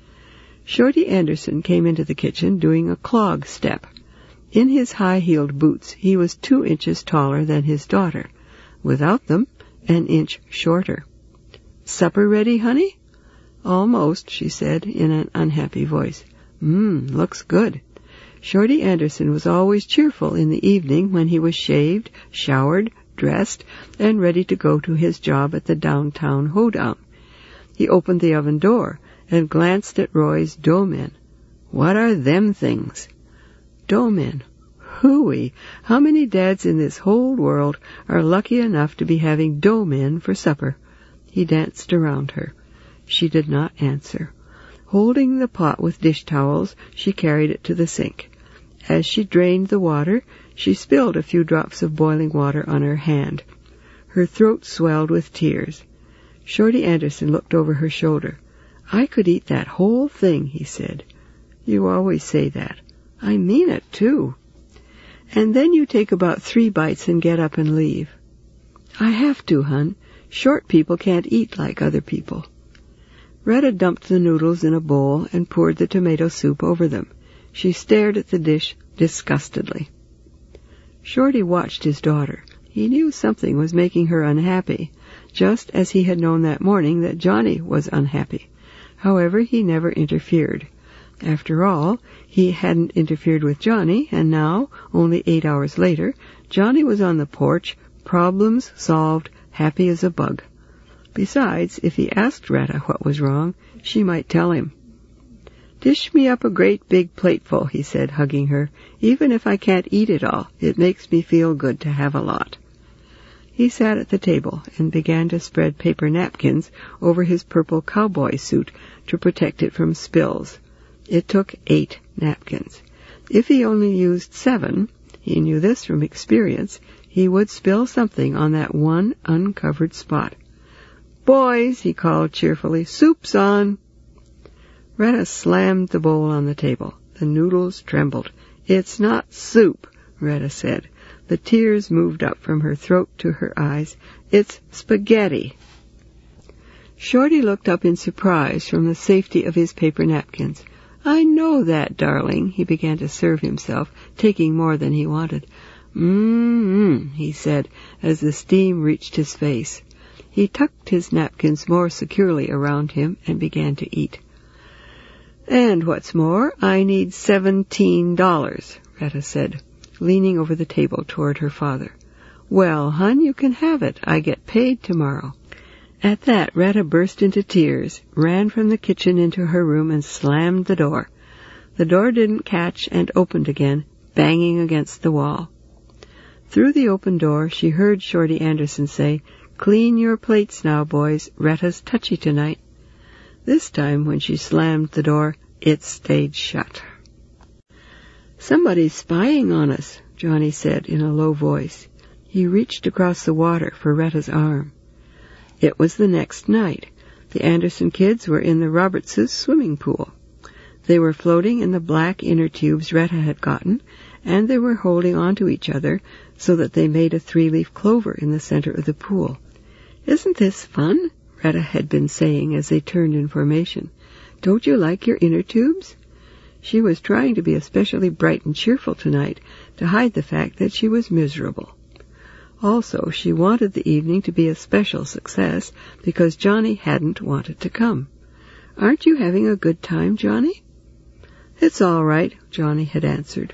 Shorty Anderson came into the kitchen doing a clog step. In his high-heeled boots, he was two inches taller than his daughter. Without them, an inch shorter. "Supper ready, honey?" "Almost," she said in an unhappy voice. Mmm, looks good." Shorty Anderson was always cheerful in the evening when he was shaved, showered, dressed, and ready to go to his job at the downtown hoedown. He opened the oven door and glanced at Roy's dough men. "What are them things?" Dough men. Hooey! How many dads in this whole world are lucky enough to be having dough men for supper? He danced around her. She did not answer. Holding the pot with dish towels, she carried it to the sink. As she drained the water, she spilled a few drops of boiling water on her hand. Her throat swelled with tears. Shorty Anderson looked over her shoulder. "I could eat that whole thing," he said. "You always say that." "I mean it, too." "And then you take about three bites and get up and leave." "I have to, hun. Short people can't eat like other people." Retta dumped the noodles in a bowl and poured the tomato soup over them. She stared at the dish disgustedly. Shorty watched his daughter. He knew something was making her unhappy, just as he had known that morning that Johnny was unhappy. However, he never interfered. After all, he hadn't interfered with Johnny, and now, only eight hours later, Johnny was on the porch, problems solved, happy as a bug. Besides, if he asked Retta what was wrong, she might tell him. "Dish me up a great big plateful," he said, hugging her. "Even if I can't eat it all, it makes me feel good to have a lot." He sat at the table and began to spread paper napkins over his purple cowboy suit to protect it from spills. It took eight napkins. If he only used seven, he knew this from experience, he would spill something on that one uncovered spot. "Boys," he called cheerfully, "soup's on." Retta slammed the bowl on the table. The noodles trembled. "It's not soup," Retta said. The tears moved up from her throat to her eyes. "It's spaghetti." Shorty looked up in surprise from the safety of his paper napkins. "I know that, darling." He began to serve himself, taking more than he wanted. "Mmm," he said, as the steam reached his face. He tucked his napkins more securely around him and began to eat. "And what's more, I need seventeen dollars, Retta said, leaning over the table toward her father. "Well, hun, you can have it. I get paid tomorrow." At that, Retta burst into tears, ran from the kitchen into her room, and slammed the door. The door didn't catch and opened again, banging against the wall. Through the open door, she heard Shorty Anderson say, "Clean your plates now, boys. Retta's touchy tonight." This time, when she slammed the door, it stayed shut. "Somebody's spying on us," Johnny said in a low voice. He reached across the water for Retta's arm. It was the next night. The Anderson kids were in the Robertses' swimming pool. They were floating in the black inner tubes Retta had gotten, and they were holding on to each other so that they made a three-leaf clover in the center of the pool. "Isn't this fun?" Retta had been saying as they turned in formation. "Don't you like your inner tubes?" She was trying to be especially bright and cheerful tonight to hide the fact that she was miserable. Also, she wanted the evening to be a special success because Johnny hadn't wanted to come. "Aren't you having a good time, Johnny?" "It's all right," Johnny had answered.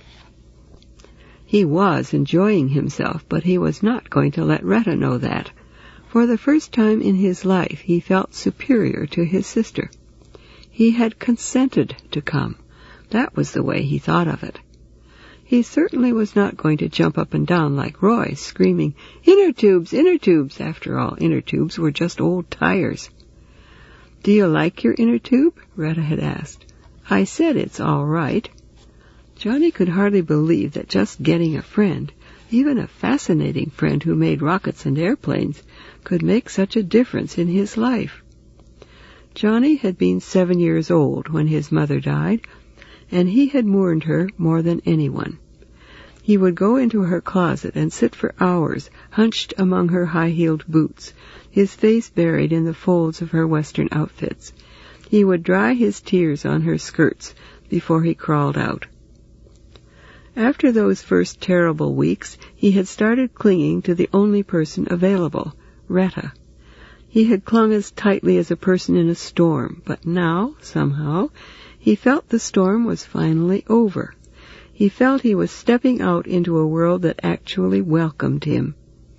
He was enjoying himself, but he was not going to let Retta know that. For the first time in his life, he felt superior to his sister. He had consented to come. That was the way he thought of it. He certainly was not going to jump up and down like Roy, screaming, "Inner tubes, inner tubes!" After all, inner tubes were just old tires. "Do you like your inner tube?" Retta had asked. "I said it's all right." Johnny could hardly believe that just getting a friend, even a fascinating friend who made rockets and airplanes, could make such a difference in his life. Johnny had been seven years old when his mother died, and he had mourned her more than anyone. He would go into her closet and sit for hours, hunched among her high-heeled boots, his face buried in the folds of her Western outfits. He would dry his tears on her skirts before he crawled out. After those first terrible weeks, he had started clinging to the only person available, Retta. He had clung as tightly as a person in a storm, but now, somehow, he felt the storm was finally over. He felt he was stepping out into a world that actually welcomed him.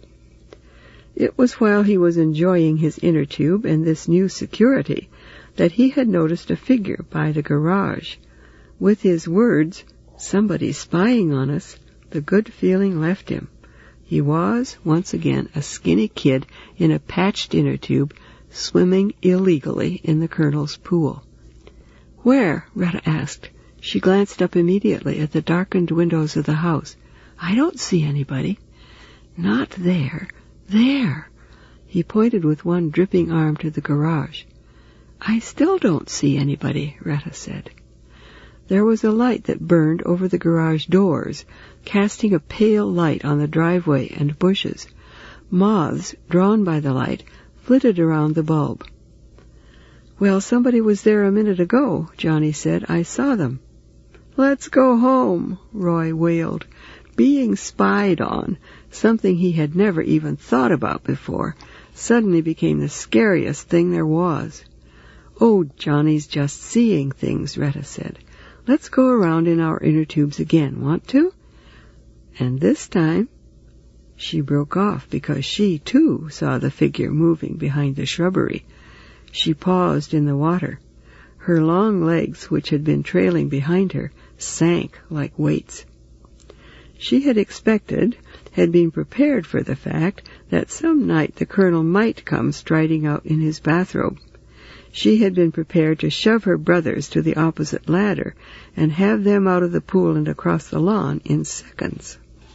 It was while he was enjoying his inner tube and this new security that he had noticed a figure by the garage. With his words, "Somebody's spying on us," the good feeling left him. He was, once again, a skinny kid in a patched inner tube, swimming illegally in the Colonel's pool. "Where?" Retta asked. She glanced up immediately at the darkened windows of the house. "I don't see anybody." "Not there. There." He pointed with one dripping arm to the garage. "I still don't see anybody," Retta said. There was a light that burned over the garage doors, casting a pale light on the driveway and bushes. Moths, drawn by the light, flitted around the bulb. "Well, somebody was there a minute ago," Johnny said. "I saw them." "Let's go home," Roy wailed. Being spied on, something he had never even thought about before, suddenly became the scariest thing there was. "Oh, Johnny's just seeing things," Retta said. "Let's go around in our inner tubes again. Want to?" And this time she broke off because she, too, saw the figure moving behind the shrubbery. She paused in the water. Her long legs, which had been trailing behind her, sank like weights. She had expected, had been prepared for the fact that some night the Colonel might come striding out in his bathrobe. She had been prepared to shove her brothers to the opposite ladder and have them out of the pool and across the lawn in seconds.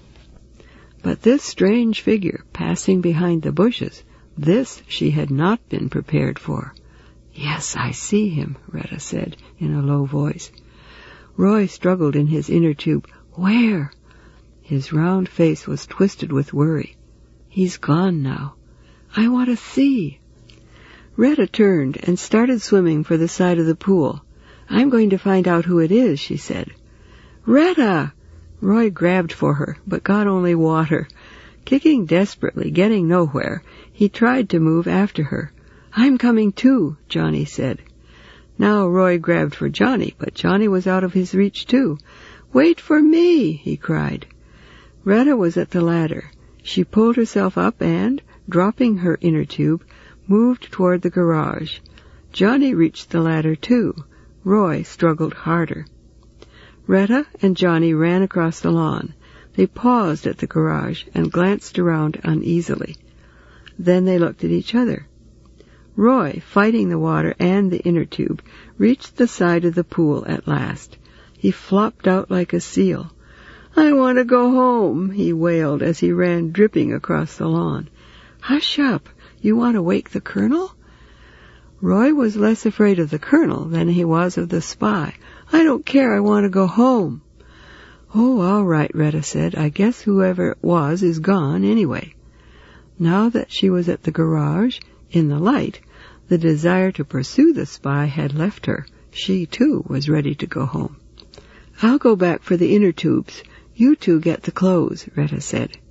But this strange figure passing behind the bushes, this she had not been prepared for. "Yes, I see him," Retta said in a low voice. Roy struggled in his inner tube. "Where?" His round face was twisted with worry. "He's gone now. I want to see." Retta turned and started swimming for the side of the pool. "I'm going to find out who it is," she said. "Retta!" Roy grabbed for her, but got only water. Kicking desperately, getting nowhere, he tried to move after her. "I'm coming too," Johnny said. Now Roy grabbed for Johnny, but Johnny was out of his reach too. "Wait for me!" he cried. Retta was at the ladder. She pulled herself up and, dropping her inner tube, moved toward the garage. Johnny reached the ladder too. Roy struggled harder. Retta and Johnny ran across the lawn. They paused at the garage and glanced around uneasily. Then they looked at each other. Roy, fighting the water and the inner tube, reached the side of the pool at last. He flopped out like a seal. "I want to go home," he wailed as he ran dripping across the lawn. "Hush up. You want to wake the Colonel?" Roy was less afraid of the Colonel than he was of the spy. "I don't care. I want to go home." "Oh, all right," Retta said. "I guess whoever it was is gone anyway." Now that she was at the garage, in the light, the desire to pursue the spy had left her. She, too, was ready to go home. "I'll go back for the inner tubes. You two get the clothes," Retta said.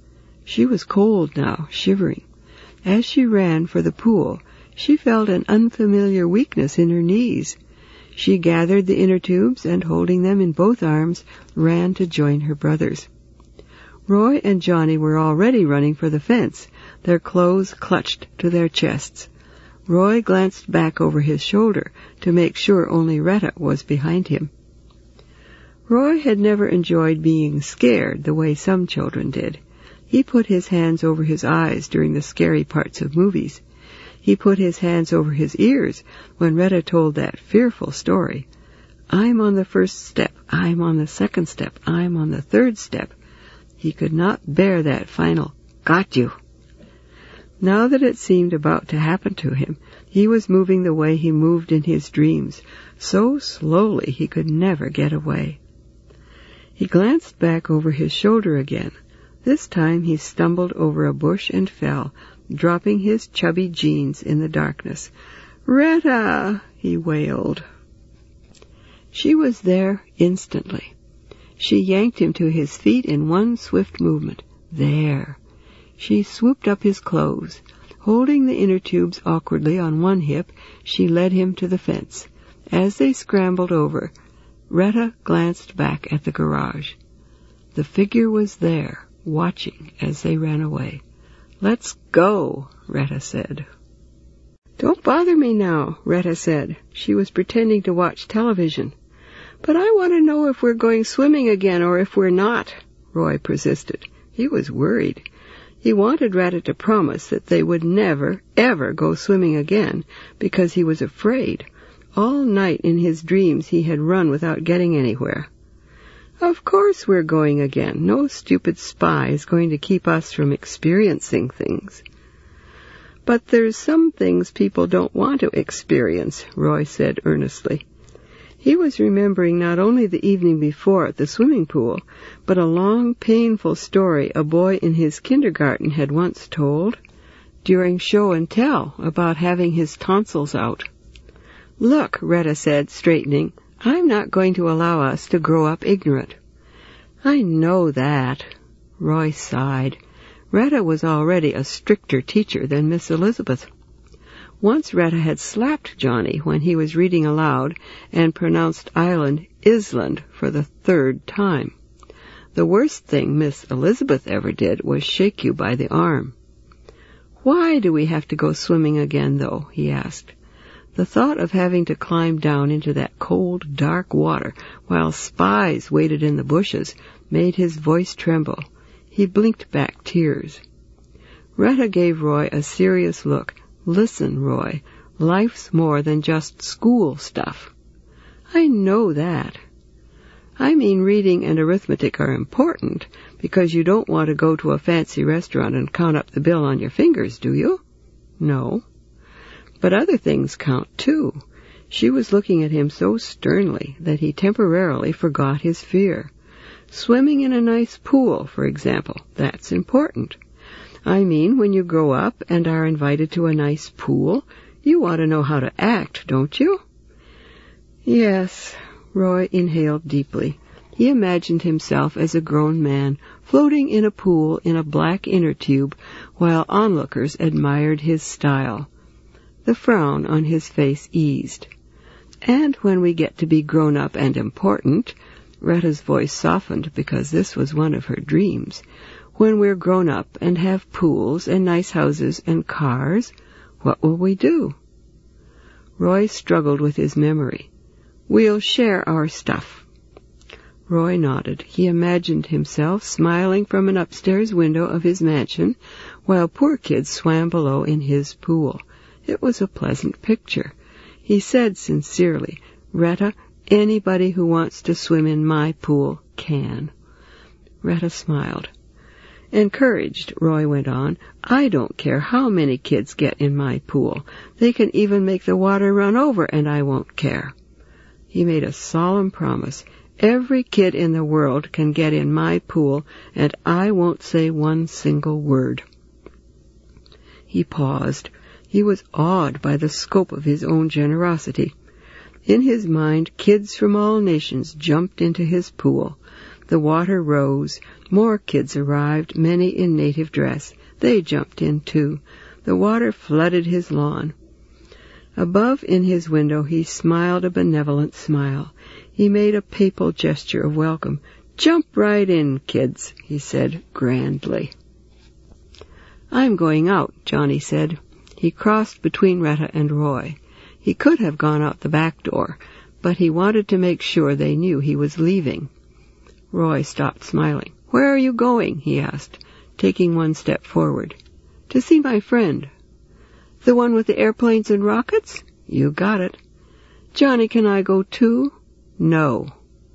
She was cold now, shivering. As she ran for the pool, she felt an unfamiliar weakness in her knees. She gathered the inner tubes and, holding them in both arms, ran to join her brothers. Roy and Johnny were already running for the fence, their clothes clutched to their chests. Roy glanced back over his shoulder to make sure only Retta was behind him. Roy had never enjoyed being scared the way some children did. He put his hands over his eyes during the scary parts of movies. He put his hands over his ears when Retta told that fearful story. I'm on the first step, I'm on the second step, I'm on the third step. He could not bear that final, got you. Now that it seemed about to happen to him, he was moving the way he moved in his dreams, so slowly he could never get away. He glanced back over his shoulder again. This time he stumbled over a bush and fell, dropping his chubby jeans in the darkness. "Retta!" he wailed. She was there instantly. She yanked him to his feet in one swift movement. There. She swooped up his clothes. Holding the inner tubes awkwardly on one hip, she led him to the fence. As they scrambled over, Retta glanced back at the garage. The figure was there, watching as they ran away. "Let's go," Retta said. "Don't bother me now," Retta said. She was pretending to watch television. "But I want to know if we're going swimming again or if we're not," Roy persisted. He was worried. He wanted Retta to promise that they would never, ever go swimming again, because he was afraid. All night in his dreams he had run without getting anywhere. "Of course we're going again. No stupid spy is going to keep us from experiencing things." "But there's some things people don't want to experience," Roy said earnestly. He was remembering not only the evening before at the swimming pool, but a long, painful story a boy in his kindergarten had once told during show and tell about having his tonsils out. "Look," Retta said, straightening, "I'm not going to allow us to grow up ignorant." "I know that." Roy sighed. Retta was already a stricter teacher than Miss Elizabeth. Once Retta had slapped Johnny when he was reading aloud and pronounced island Island for the third time. The worst thing Miss Elizabeth ever did was shake you by the arm. "Why do we have to go swimming again, though?" he asked. The thought of having to climb down into that cold, dark water while spies waited in the bushes made his voice tremble. He blinked back tears. Retta gave Roy a serious look. "Listen, Roy, life's more than just school stuff." "I know that." "I mean reading and arithmetic are important because you don't want to go to a fancy restaurant and count up the bill on your fingers, do you?" "No." "But other things count, too." She was looking at him so sternly that he temporarily forgot his fear. "Swimming in a nice pool, for example, that's important. I mean, when you grow up and are invited to a nice pool, you want to know how to act, don't you?" "Yes." Roy inhaled deeply. He imagined himself as a grown man, floating in a pool in a black inner tube, while onlookers admired his style. The frown on his face eased. "And when we get to be grown up and important," Retta's voice softened because this was one of her dreams, "when we're grown up and have pools and nice houses and cars, what will we do?" Roy struggled with his memory. "We'll share our stuff." Roy nodded. He imagined himself smiling from an upstairs window of his mansion while poor kids swam below in his pool. It was a pleasant picture. He said sincerely, "Retta, anybody who wants to swim in my pool can." Retta smiled. "Encouraged," Roy went on. "I don't care how many kids get in my pool. They can even make the water run over, and I won't care." He made a solemn promise. "Every kid in the world can get in my pool, and I won't say one single word." He paused. He was awed by the scope of his own generosity. In his mind, kids from all nations jumped into his pool. The water rose. More kids arrived, many in native dress. They jumped in, too. The water flooded his lawn. Above in his window he smiled a benevolent smile. He made a papal gesture of welcome. "Jump right in, kids," he said grandly. "I'm going out," Johnny said. He crossed between Retta and Roy. He could have gone out the back door, but he wanted to make sure they knew he was leaving. Roy stopped smiling. "Where are you going?" he asked, taking one step forward. "To see my friend." "The one with the airplanes and rockets?" "You got it." "Johnny, can I go too?" "No."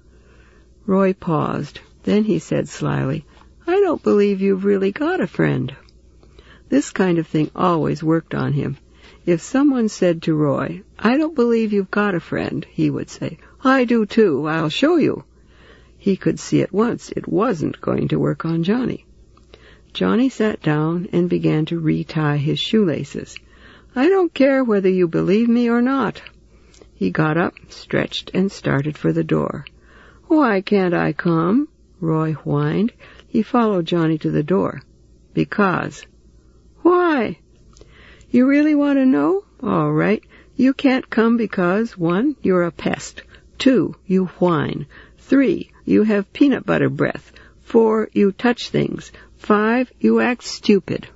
Roy paused. Then he said slyly, "I don't believe you've really got a friend." This kind of thing always worked on him. If someone said to Roy, "I don't believe you've got a friend," he would say, "I do too. I'll show you." He could see at once it wasn't going to work on Johnny. Johnny sat down and began to retie his shoelaces. "I don't care whether you believe me or not." He got up, stretched, and started for the door. "Why can't I come?" Roy whined. He followed Johnny to the door. "Because." "Why?" "You really want to know? All right. You can't come because, one, you're a pest. Two, you whine. Three, you have peanut butter breath. Four, you touch things. Five, you act stupid."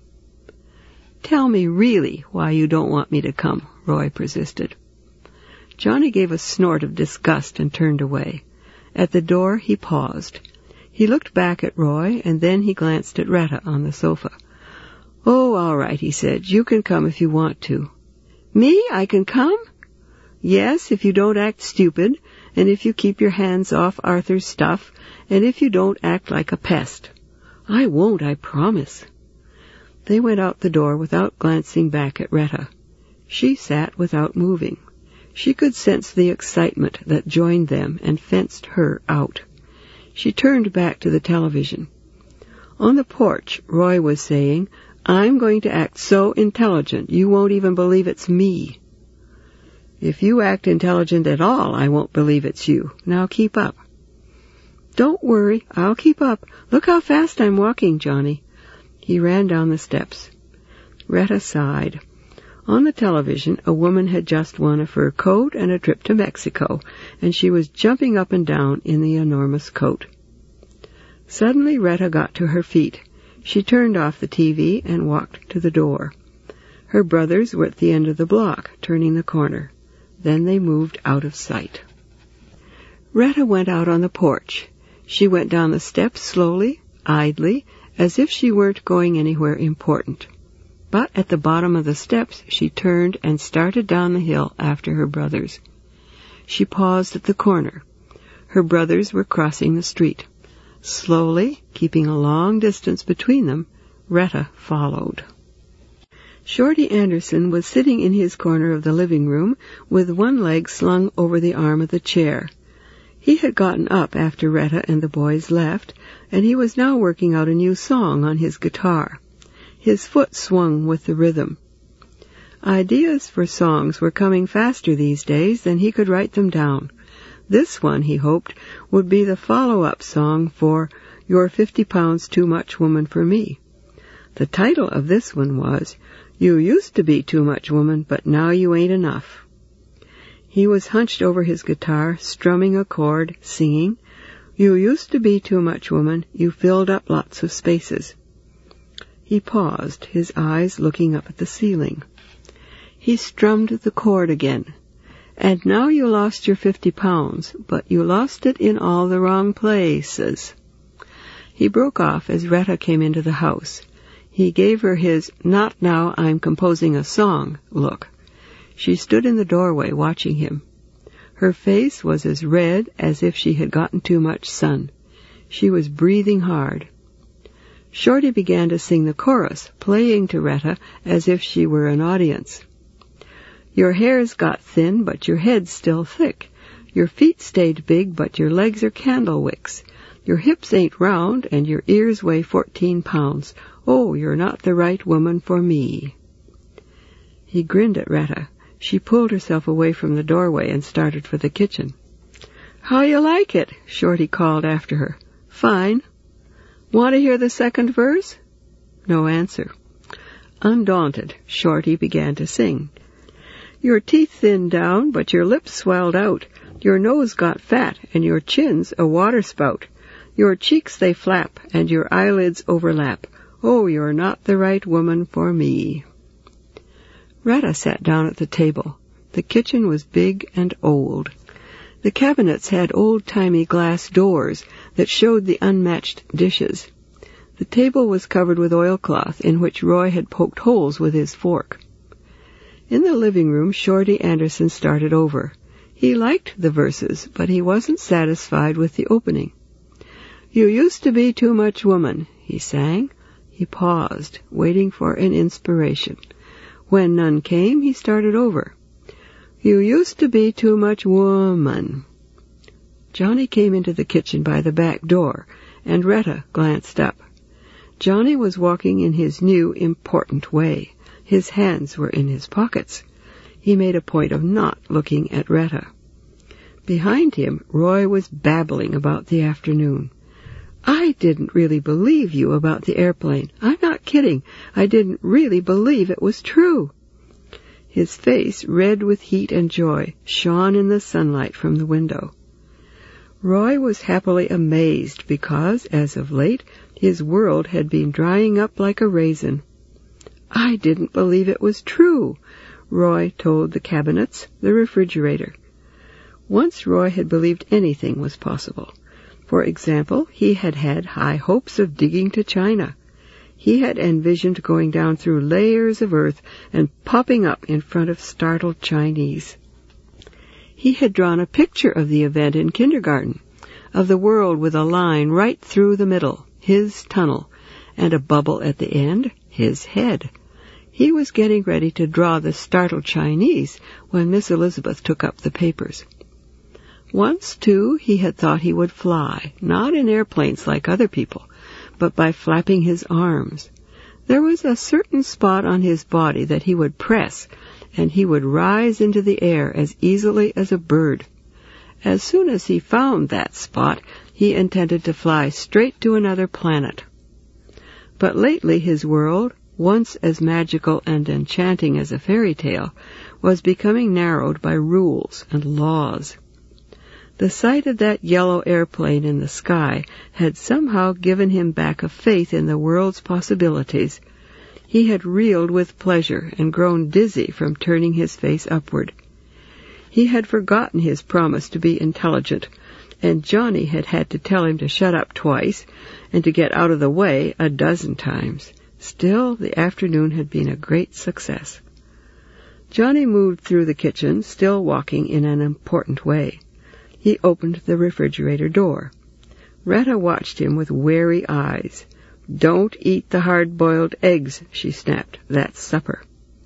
"Tell me really why you don't want me to come," Roy persisted. Johnny gave a snort of disgust and turned away. At the door he paused. He looked back at Roy, and then he glanced at Retta on the sofa. "Oh, all right," he said. "You can come if you want to." "Me? I can come?" "Yes, if you don't act stupid, and if you keep your hands off Arthur's stuff, and if you don't act like a pest." "I won't, I promise." They went out the door without glancing back at Retta. She sat without moving. She could sense the excitement that joined them and fenced her out. She turned back to the television. On the porch, Roy was saying, "I'm going to act so intelligent you won't even believe it's me." "If you act intelligent at all, I won't believe it's you. Now keep up." "Don't worry, I'll keep up. Look how fast I'm walking, Johnny." He ran down the steps. Retta sighed. On the television, a woman had just won a fur coat and a trip to Mexico, and she was jumping up and down in the enormous coat. Suddenly Retta got to her feet. She turned off the T V and walked to the door. Her brothers were at the end of the block, turning the corner. Then they moved out of sight. Retta went out on the porch. She went down the steps slowly, idly, as if she weren't going anywhere important. But at the bottom of the steps she turned and started down the hill after her brothers. She paused at the corner. Her brothers were crossing the street. Slowly, keeping a long distance between them, Retta followed. Shorty Anderson was sitting in his corner of the living room with one leg slung over the arm of the chair. He had gotten up after Retta and the boys left, and he was now working out a new song on his guitar. His foot swung with the rhythm. Ideas for songs were coming faster these days than he could write them down. This one, he hoped, would be the follow-up song for You're Fifty Pounds Too Much Woman for Me. The title of this one was You Used to Be Too Much Woman, But Now You Ain't Enough. He was hunched over his guitar, strumming a chord, singing, You used to be too much woman, you filled up lots of spaces. He paused, his eyes looking up at the ceiling. He strummed the chord again. And now you lost your fifty pounds, but you lost it in all the wrong places. He broke off as Retta came into the house. He gave her his not now I'm composing a song look. She stood in the doorway watching him. Her face was as red as if she had gotten too much sun. She was breathing hard. Shorty began to sing the chorus, playing to Retta as if she were an audience. Your hair's got thin, but your head's still thick. Your feet stayed big, but your legs are candle wicks. Your hips ain't round, and your ears weigh fourteen pounds. Oh, you're not the right woman for me. He grinned at Retta. She pulled herself away from the doorway and started for the kitchen. How you like it? Shorty called after her. fine. Want to hear the second verse? No answer. Undaunted, Shorty began to sing. Your teeth thinned down, but your lips swelled out. Your nose got fat, and your chin's a waterspout. Your cheeks they flap, and your eyelids overlap. Oh, you're not the right woman for me. Retta sat down at the table. The kitchen was big and old. The cabinets had old-timey glass doors that showed the unmatched dishes. The table was covered with oilcloth in which Roy had poked holes with his fork. In the living room, Shorty Anderson started over. He liked the verses, but he wasn't satisfied with the opening. You used to be too much woman, he sang. He paused, waiting for an inspiration. When none came, he started over. You used to be too much woman. Johnny came into the kitchen by the back door, and Retta glanced up. Johnny was walking in his new, important way. His hands were in his pockets. He made a point of not looking at Retta. Behind him, Roy was babbling about the afternoon. I didn't really believe you about the airplane. I'm not kidding. I didn't really believe it was true. His face, red with heat and joy, shone in the sunlight from the window. Roy was happily amazed because, as of late, his world had been drying up like a raisin. I didn't believe it was true, Roy told the cabinets, the refrigerator. Once Roy had believed anything was possible. For example, he had had high hopes of digging to China. He had envisioned going down through layers of earth and popping up in front of startled Chinese. He had drawn a picture of the event in kindergarten, of the world with a line right through the middle, his tunnel, and a bubble at the end, his head. He was getting ready to draw the startled Chinese when Miss Elizabeth took up the papers. Once, too, he had thought he would fly, not in airplanes like other people, but by flapping his arms. There was a certain spot on his body that he would press, and he would rise into the air as easily as a bird. As soon as he found that spot, he intended to fly straight to another planet. But lately his world, once as magical and enchanting as a fairy tale, was becoming narrowed by rules and laws. The sight of that yellow airplane in the sky had somehow given him back a faith in the world's possibilities. He had reeled with pleasure and grown dizzy from turning his face upward. He had forgotten his promise to be intelligent, and Johnny had had to tell him to shut up twice and to get out of the way a dozen times. Still, the afternoon had been a great success. Johnny moved through the kitchen, still walking in an important way. He opened the refrigerator door. Retta watched him with wary eyes. Don't eat the hard-boiled eggs, she snapped. That's supper.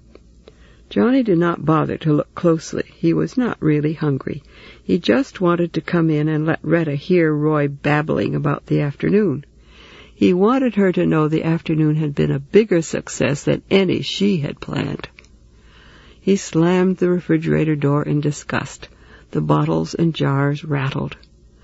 Johnny did not bother to look closely. He was not really hungry. He just wanted to come in and let Retta hear Roy babbling about the afternoon. He wanted her to know the afternoon had been a bigger success than any she had planned. He slammed the refrigerator door in disgust. The bottles and jars rattled.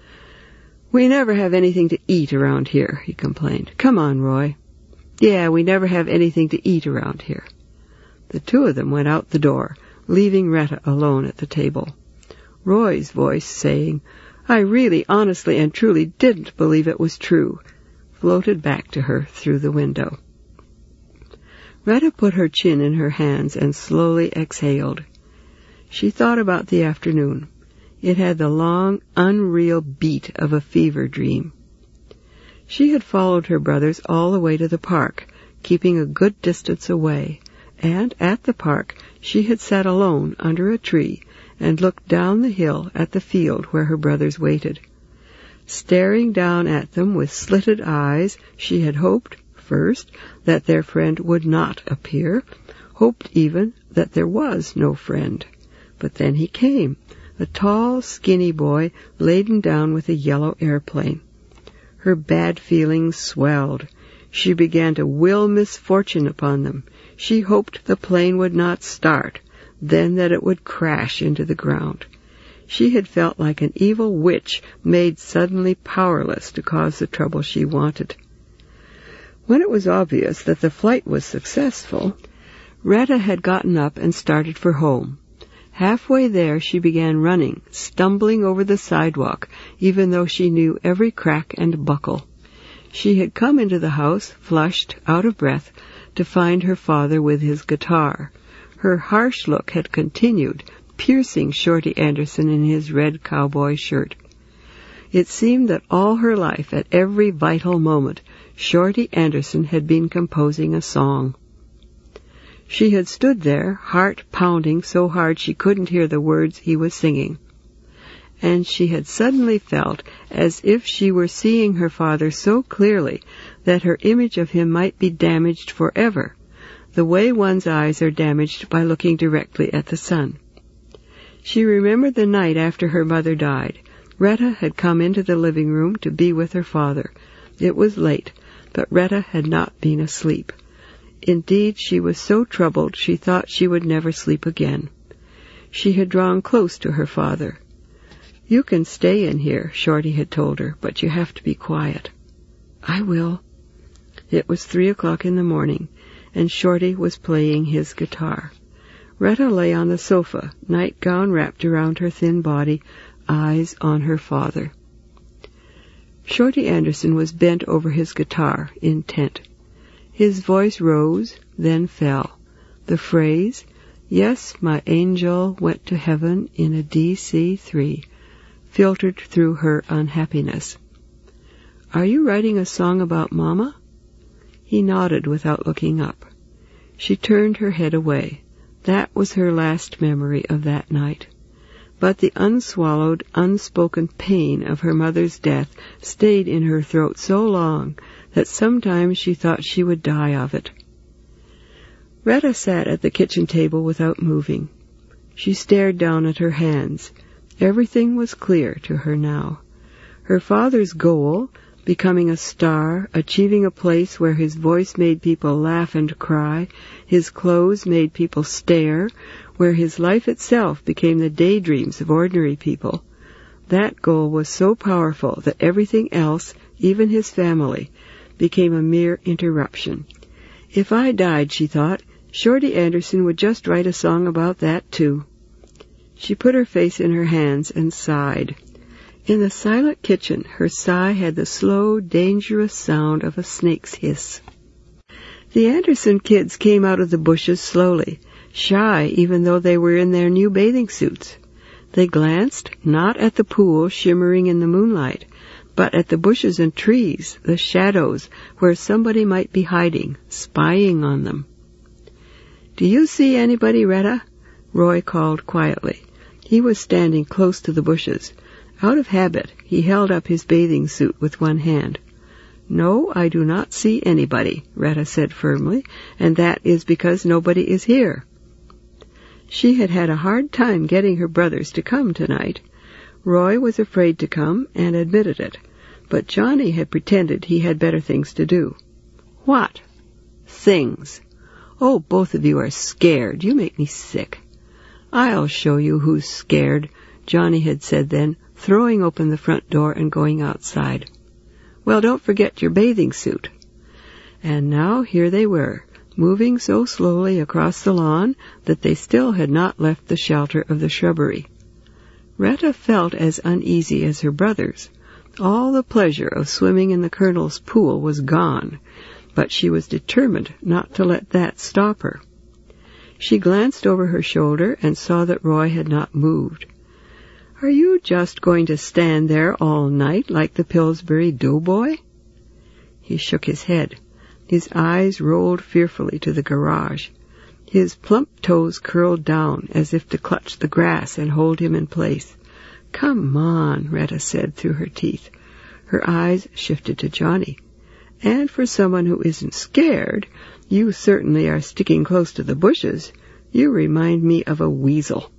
We never have anything to eat around here, he complained. Come on, Roy. Yeah, we never have anything to eat around here. The two of them went out the door, leaving Retta alone at the table. Roy's voice saying, I really, honestly, and truly didn't believe it was true, floated back to her through the window. Retta put her chin in her hands and slowly exhaled. She thought about the afternoon. It had the long, unreal beat of a fever dream. She had followed her brothers all the way to the park, keeping a good distance away, and at the park she had sat alone under a tree and looked down the hill at the field where her brothers waited. Staring down at them with slitted eyes, she had hoped, first, that their friend would not appear, hoped even that there was no friend. But then he came, a tall, skinny boy laden down with a yellow airplane. Her bad feelings swelled. She began to will misfortune upon them. She hoped the plane would not start, then that it would crash into the ground. She had felt like an evil witch made suddenly powerless to cause the trouble she wanted. When it was obvious that the flight was successful, Retta had gotten up and started for home. Halfway there she began running, stumbling over the sidewalk, even though she knew every crack and buckle. She had come into the house, flushed, out of breath, to find her father with his guitar. Her harsh look had continued, piercing Shorty Anderson in his red cowboy shirt. It seemed that all her life, at every vital moment, Shorty Anderson had been composing a song. She had stood there, heart pounding so hard she couldn't hear the words he was singing. And she had suddenly felt as if she were seeing her father so clearly that her image of him might be damaged forever, the way one's eyes are damaged by looking directly at the sun. She remembered the night after her mother died. Retta had come into the living room to be with her father. It was late, but Retta had not been asleep. Indeed, she was so troubled she thought she would never sleep again. She had drawn close to her father. "You can stay in here," Shorty had told her, "but you have to be quiet." "I will." It was three o'clock in the morning, and Shorty was playing his guitar. Retta lay on the sofa, nightgown wrapped around her thin body, eyes on her father. Shorty Anderson was bent over his guitar, intent. His voice rose, then fell. The phrase, "Yes, my angel went to heaven in a D C three, filtered through her unhappiness. "Are you writing a song about Mama?" He nodded without looking up. She turned her head away. That was her last memory of that night. But the unswallowed, unspoken pain of her mother's death stayed in her throat so long that sometimes she thought she would die of it. Retta sat at the kitchen table without moving. She stared down at her hands. Everything was clear to her now. Her father's goal, becoming a star, achieving a place where his voice made people laugh and cry, his clothes made people stare, where his life itself became the daydreams of ordinary people. That goal was so powerful that everything else, even his family, became a mere interruption. If I died, she thought, Shorty Anderson would just write a song about that, too. She put her face in her hands and sighed. In the silent kitchen, her sigh had the slow, dangerous sound of a snake's hiss. The Anderson kids came out of the bushes slowly, shy even though they were in their new bathing suits. They glanced, not at the pool shimmering in the moonlight, but at the bushes and trees, the shadows, where somebody might be hiding, spying on them. "Do you see anybody, Retta?" Roy called quietly. He was standing close to the bushes. Out of habit, he held up his bathing suit with one hand. "No, I do not see anybody," Retta said firmly, "and that is because nobody is here." She had had a hard time getting her brothers to come tonight. Roy was afraid to come and admitted it, but Johnny had pretended he had better things to do. "What?" "Things. Oh, both of you are scared. You make me sick." "I'll show you who's scared," Johnny had said then, throwing open the front door and going outside. "Well, don't forget your bathing suit." And now here they were, moving so slowly across the lawn that they still had not left the shelter of the shrubbery. Retta felt as uneasy as her brothers. All the pleasure of swimming in the Colonel's pool was gone, but she was determined not to let that stop her. She glanced over her shoulder and saw that Roy had not moved. "Are you just going to stand there all night like the Pillsbury Doughboy?" He shook his head. His eyes rolled fearfully to the garage. His plump toes curled down as if to clutch the grass and hold him in place. "Come on," Retta said through her teeth. Her eyes shifted to Johnny. "And for someone who isn't scared, you certainly are sticking close to the bushes. You remind me of a weasel."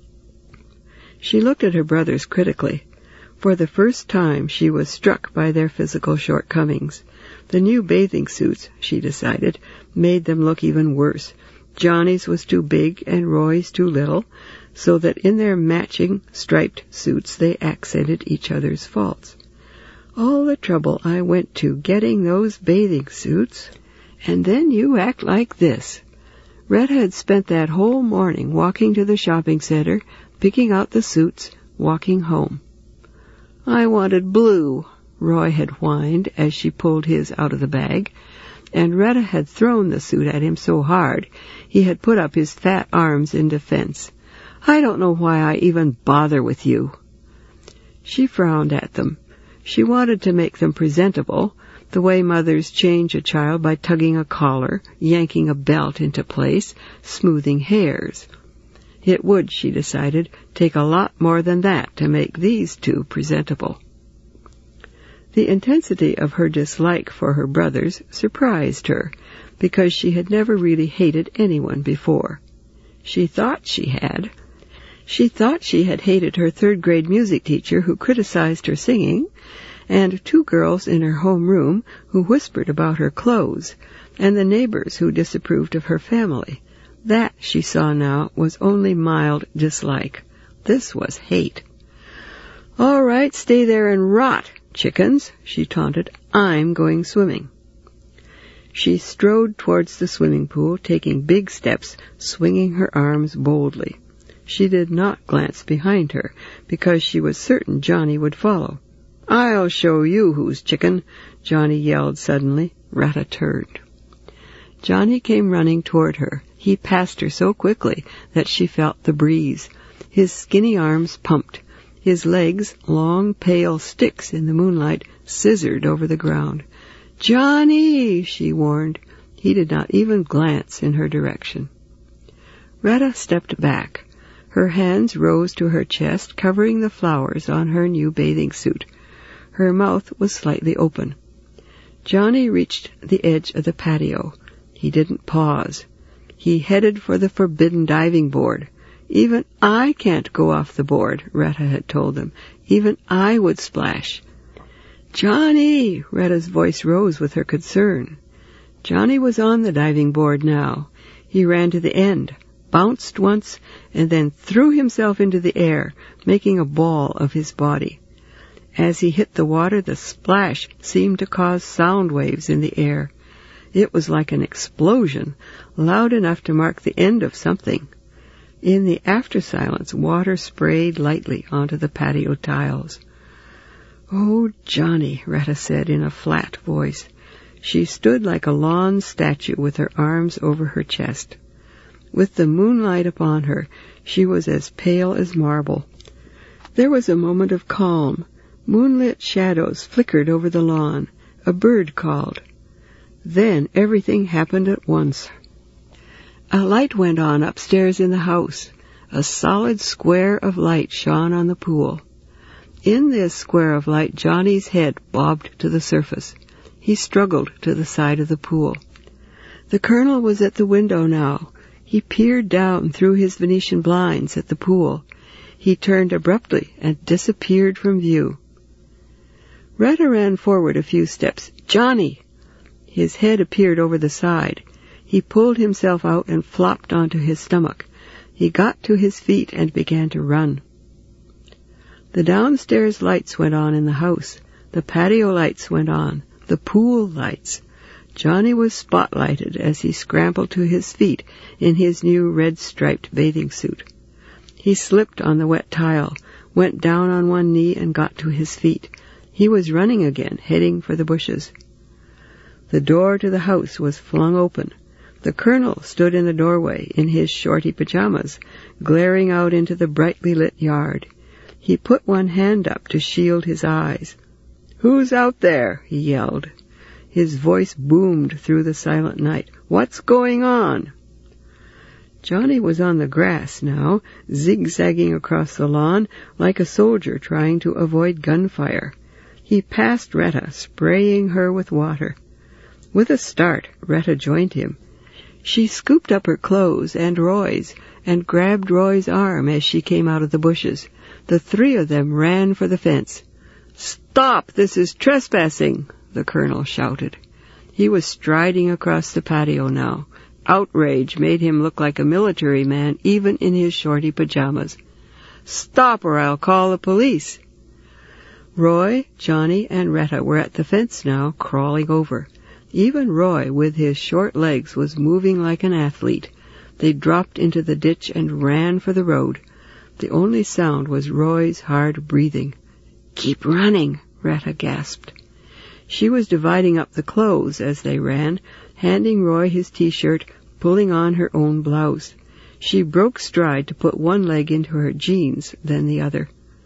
She looked at her brothers critically. For the first time she was struck by their physical shortcomings. The new bathing suits, she decided, made them look even worse. Johnny's was too big and Roy's too little. so that in their matching striped suits they accented each other's faults. All the trouble I went to getting those bathing suits, and then you act like this. Retta had spent that whole morning walking to the shopping center, picking out the suits, walking home. I wanted blue, Roy had whined as she pulled his out of the bag, and Retta had thrown the suit at him so hard he had put up his fat arms in defense. I don't know why I even bother with you. She frowned at them. She wanted to make them presentable, the way mothers change a child by tugging a collar, yanking a belt into place, smoothing hairs. It would, she decided, take a lot more than that to make these two presentable. The intensity of her dislike for her brothers surprised her, because she had never really hated anyone before. She thought she had. She thought she had hated her third-grade music teacher who criticized her singing, and two girls in her home room who whispered about her clothes, and the neighbors who disapproved of her family. That, she saw now, was only mild dislike. This was hate. "All right, stay there and rot, chickens," she taunted. "I'm going swimming." She strode towards the swimming pool, taking big steps, swinging her arms boldly. She did not glance behind her, because she was certain Johnny would follow. "I'll show you who's chicken," Johnny yelled suddenly. Retta turned. Johnny came running toward her. He passed her so quickly that she felt the breeze. His skinny arms pumped. His legs, long, pale sticks in the moonlight, scissored over the ground. "Johnny!" she warned. He did not even glance in her direction. Retta stepped back. Her hands rose to her chest, covering the flowers on her new bathing suit. Her mouth was slightly open. Johnny reached the edge of the patio. He didn't pause. He headed for the forbidden diving board. "Even I can't go off the board," Retta had told him. "Even I would splash." "Johnny!" Retta's voice rose with her concern. Johnny was on the diving board now. He ran to the end, bounced once, and then threw himself into the air, making a ball of his body. As he hit the water, the splash seemed to cause sound waves in the air. It was like an explosion, loud enough to mark the end of something. In the after-silence, water sprayed lightly onto the patio tiles. "Oh, Johnny," Retta said in a flat voice. She stood like a lawn statue with her arms over her chest. With the moonlight upon her, she was as pale as marble. There was a moment of calm. Moonlit shadows flickered over the lawn. A bird called. Then everything happened at once. A light went on upstairs in the house. A solid square of light shone on the pool. In this square of light, Johnny's head bobbed to the surface. He struggled to the side of the pool. The Colonel was at the window now. He peered down through his Venetian blinds at the pool. He turned abruptly and disappeared from view. Retta ran forward a few steps. "Johnny!" His head appeared over the side. He pulled himself out and flopped onto his stomach. He got to his feet and began to run. The downstairs lights went on in the house. The patio lights went on. The pool lights. Johnny was spotlighted as he scrambled to his feet in his new red-striped bathing suit. He slipped on the wet tile, went down on one knee and got to his feet. He was running again, heading for the bushes. The door to the house was flung open. The Colonel stood in the doorway in his shorty pajamas, glaring out into the brightly lit yard. He put one hand up to shield his eyes. "Who's out there?" he yelled. His voice boomed through the silent night. "What's going on?" Johnny was on the grass now, zigzagging across the lawn like a soldier trying to avoid gunfire. He passed Retta, spraying her with water. With a start, Retta joined him. She scooped up her clothes and Roy's and grabbed Roy's arm as she came out of the bushes. The three of them ran for the fence. "Stop! This is trespassing!" the Colonel shouted. He was striding across the patio now. outrage made him look like a military man, even in his shorty pajamas. "Stop or I'll call the police." Roy, Johnny, and Retta were at the fence now, crawling over. Even Roy, with his short legs, was moving like an athlete. They dropped into the ditch and ran for the road. The only sound was Roy's hard breathing. "Keep running," Retta gasped. She was dividing up the clothes as they ran, handing Roy his T-shirt, pulling on her own blouse. She broke stride to put one leg into her jeans, then the other.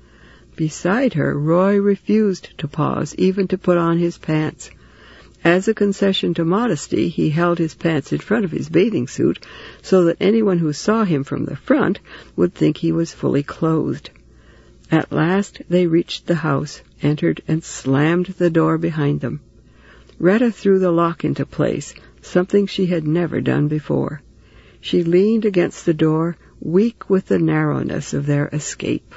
Beside her, Roy refused to pause, even to put on his pants. As a concession to modesty, he held his pants in front of his bathing suit so that anyone who saw him from the front would think he was fully clothed. At last they reached the house, entered, and slammed the door behind them. Retta threw the lock into place, something she had never done before. She leaned against the door, weak with the narrowness of their escape.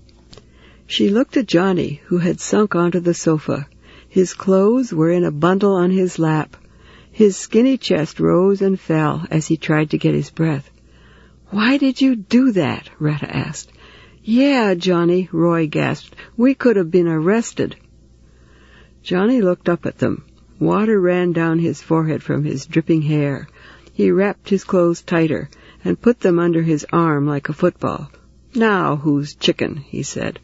She looked at Johnny, who had sunk onto the sofa. His clothes were in a bundle on his lap. His skinny chest rose and fell as he tried to get his breath. "Why did you do that?" Retta asked. "Yeah, Johnny," Roy gasped. "We could have been arrested." Johnny looked up at them. Water ran down his forehead from his dripping hair. He wrapped his clothes tighter and put them under his arm like a football. "Now who's chicken?" he said.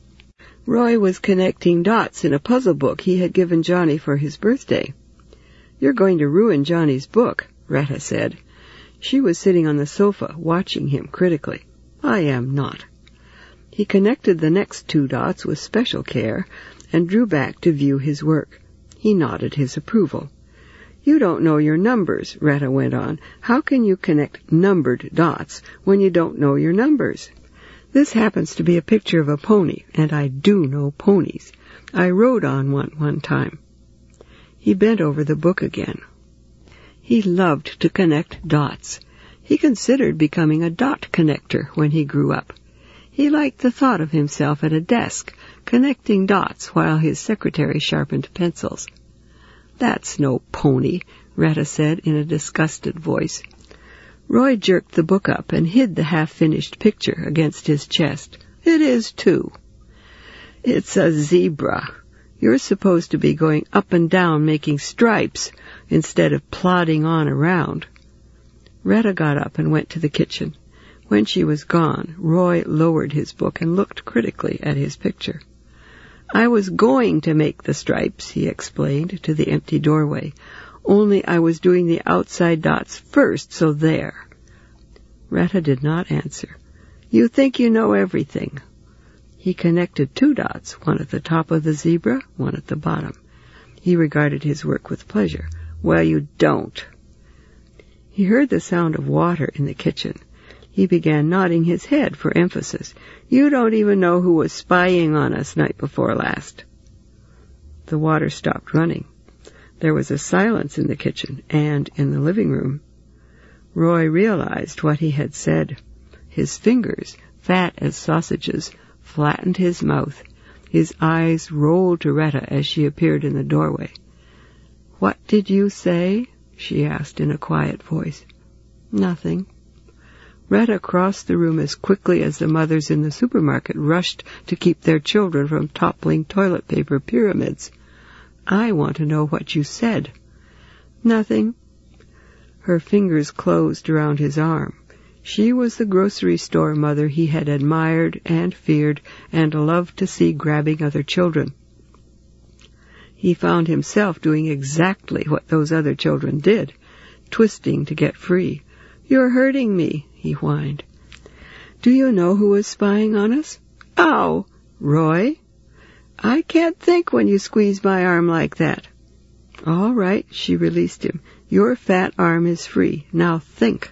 Roy was connecting dots in a puzzle book he had given Johnny for his birthday. "You're going to ruin Johnny's book," Retta said. She was sitting on the sofa, watching him critically. "I am not." He connected the next two dots with special care and drew back to view his work. He nodded his approval. "You don't know your numbers," Retta went on. "How can you connect numbered dots when you don't know your numbers? This happens to be a picture of a pony, and I do know ponies. I rode on one one time." He bent over the book again. He loved to connect dots. He considered becoming a dot connector when he grew up. He liked the thought of himself at a desk, connecting dots while his secretary sharpened pencils. "That's no pony," Retta said in a disgusted voice. Roy jerked the book up and hid the half-finished picture against his chest. "It is, too." "It's a zebra. You're supposed to be going up and down making stripes instead of plodding on around." Retta got up and went to the kitchen. When she was gone, Roy lowered his book and looked critically at his picture. "I was going to make the stripes," he explained to the empty doorway, "only I was doing the outside dots first, so there." Retta did not answer. "You think you know everything." He connected two dots, one at the top of the zebra, one at the bottom. He regarded his work with pleasure. "Well, you don't." He heard the sound of water in the kitchen. He began nodding his head for emphasis. "You don't even know who was spying on us night before last." The water stopped running. There was a silence in the kitchen and in the living room. Roy realized what he had said. His fingers, fat as sausages, flattened his mouth. His eyes rolled to Retta as she appeared in the doorway. "What did you say?" she asked in a quiet voice. "Nothing." Retta crossed the room as quickly as the mothers in the supermarket rushed to keep their children from toppling toilet paper pyramids. "I want to know what you said." "Nothing." Her fingers closed around his arm. She was the grocery store mother he had admired and feared and loved to see grabbing other children. He found himself doing exactly what those other children did, twisting to get free. "You're hurting me," he whined. "Do you know who was spying on us?" "Ow!" "Roy?" "I can't think when you squeeze my arm like that." "All right," she released him. "Your fat arm is free. Now think."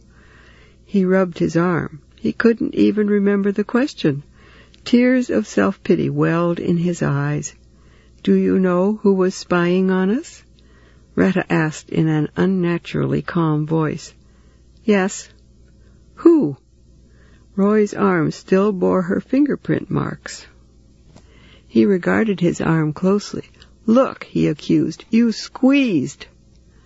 He rubbed his arm. He couldn't even remember the question. Tears of self-pity welled in his eyes. "Do you know who was spying on us?" Retta asked in an unnaturally calm voice. "Yes." "Who?" Roy's arm still bore her fingerprint marks. He regarded his arm closely. "Look," he accused, "you squeezed."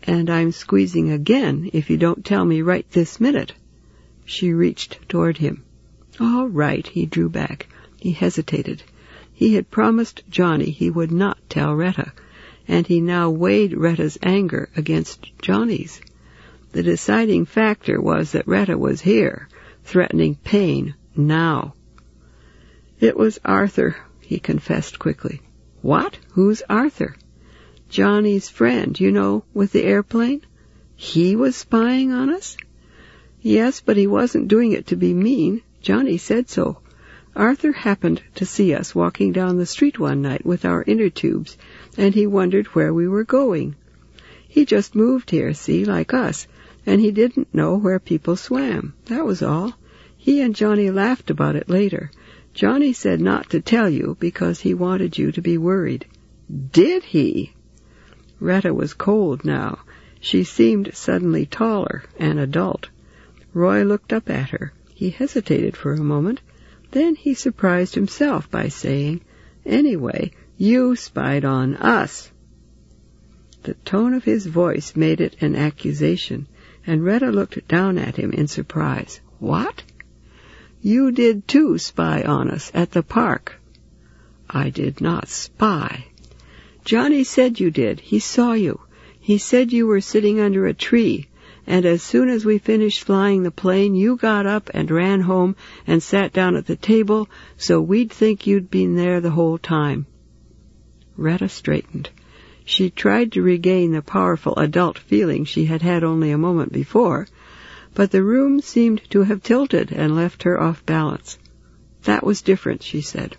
And I'm squeezing again if you don't tell me right this minute. She reached toward him. All right, he drew back. He hesitated. He had promised Johnny he would not tell Retta, and he now weighed Retta's anger against Johnny's. The deciding factor was that Retta was here, threatening pain now. It was Arthur, he confessed quickly. What? Who's Arthur? Johnny's friend, you know, with the airplane. He was spying on us? Yes, but he wasn't doing it to be mean. Johnny said so. Arthur happened to see us walking down the street one night with our inner tubes, and he wondered where we were going. He just moved here, see, like us, and he didn't know where people swam. That was all. He and Johnny laughed about it later. Johnny said not to tell you because he wanted you to be worried. Did he? Retta was cold now. She seemed suddenly taller and adult. Roy looked up at her. He hesitated for a moment. Then he surprised himself by saying, Anyway, you spied on us. The tone of his voice made it an accusation, and Retta looked down at him in surprise. What? You did too spy on us at the park. I did not spy. Johnny said you did. He saw you. He said you were sitting under a tree, and as soon as we finished flying the plane, you got up and ran home and sat down at the table so we'd think you'd been there the whole time. Retta straightened. She tried to regain the powerful adult feeling she had had only a moment before, but the room seemed to have tilted and left her off balance. That was different, she said.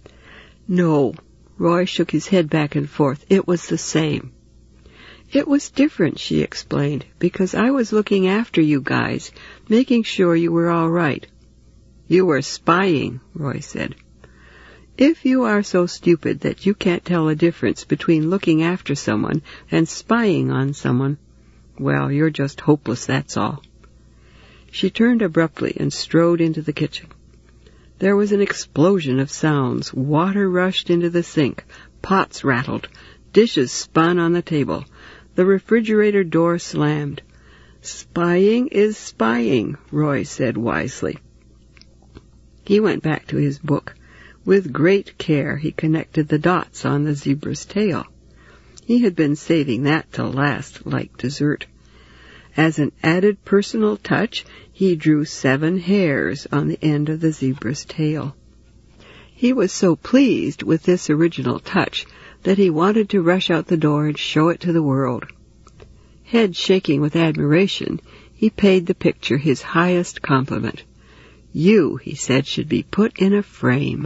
No. Roy shook his head back and forth. It was the same. It was different, she explained, because I was looking after you guys, making sure you were all right. You were spying, Roy said. If you are so stupid that you can't tell a difference between looking after someone and spying on someone, well, you're just hopeless, that's all. She turned abruptly and strode into the kitchen. There was an explosion of sounds. Water rushed into the sink. Pots rattled. Dishes spun on the table. The refrigerator door slammed. Spying is spying, Roy said wisely. He went back to his book. With great care he connected the dots on the zebra's tail. He had been saving that to last, like dessert. As an added personal touch, he drew seven hairs on the end of the zebra's tail. He was so pleased with this original touch that he wanted to rush out the door and show it to the world. Head shaking with admiration, he paid the picture his highest compliment. You, he said, should be put in a frame.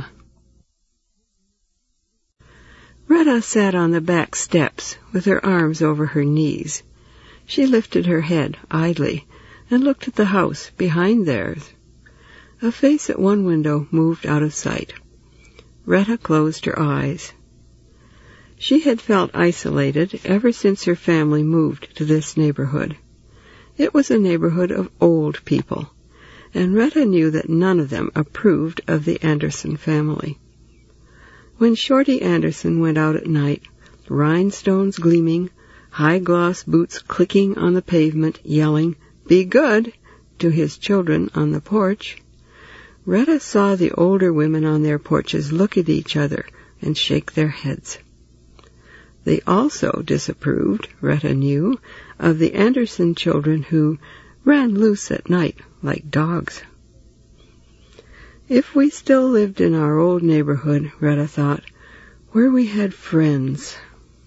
Retta sat on the back steps with her arms over her knees. She lifted her head idly and looked at the house behind theirs. A face at one window moved out of sight. Retta closed her eyes. She had felt isolated ever since her family moved to this neighborhood. It was a neighborhood of old people, and Retta knew that none of them approved of the Anderson family. When Shorty Anderson went out at night, rhinestones gleaming, high-gloss boots clicking on the pavement, yelling, "Be good!" to his children on the porch, Retta saw the older women on their porches look at each other and shake their heads. They also disapproved, Retta knew, of the Anderson children who ran loose at night like dogs. If we still lived in our old neighborhood, Retta thought, where we had friends.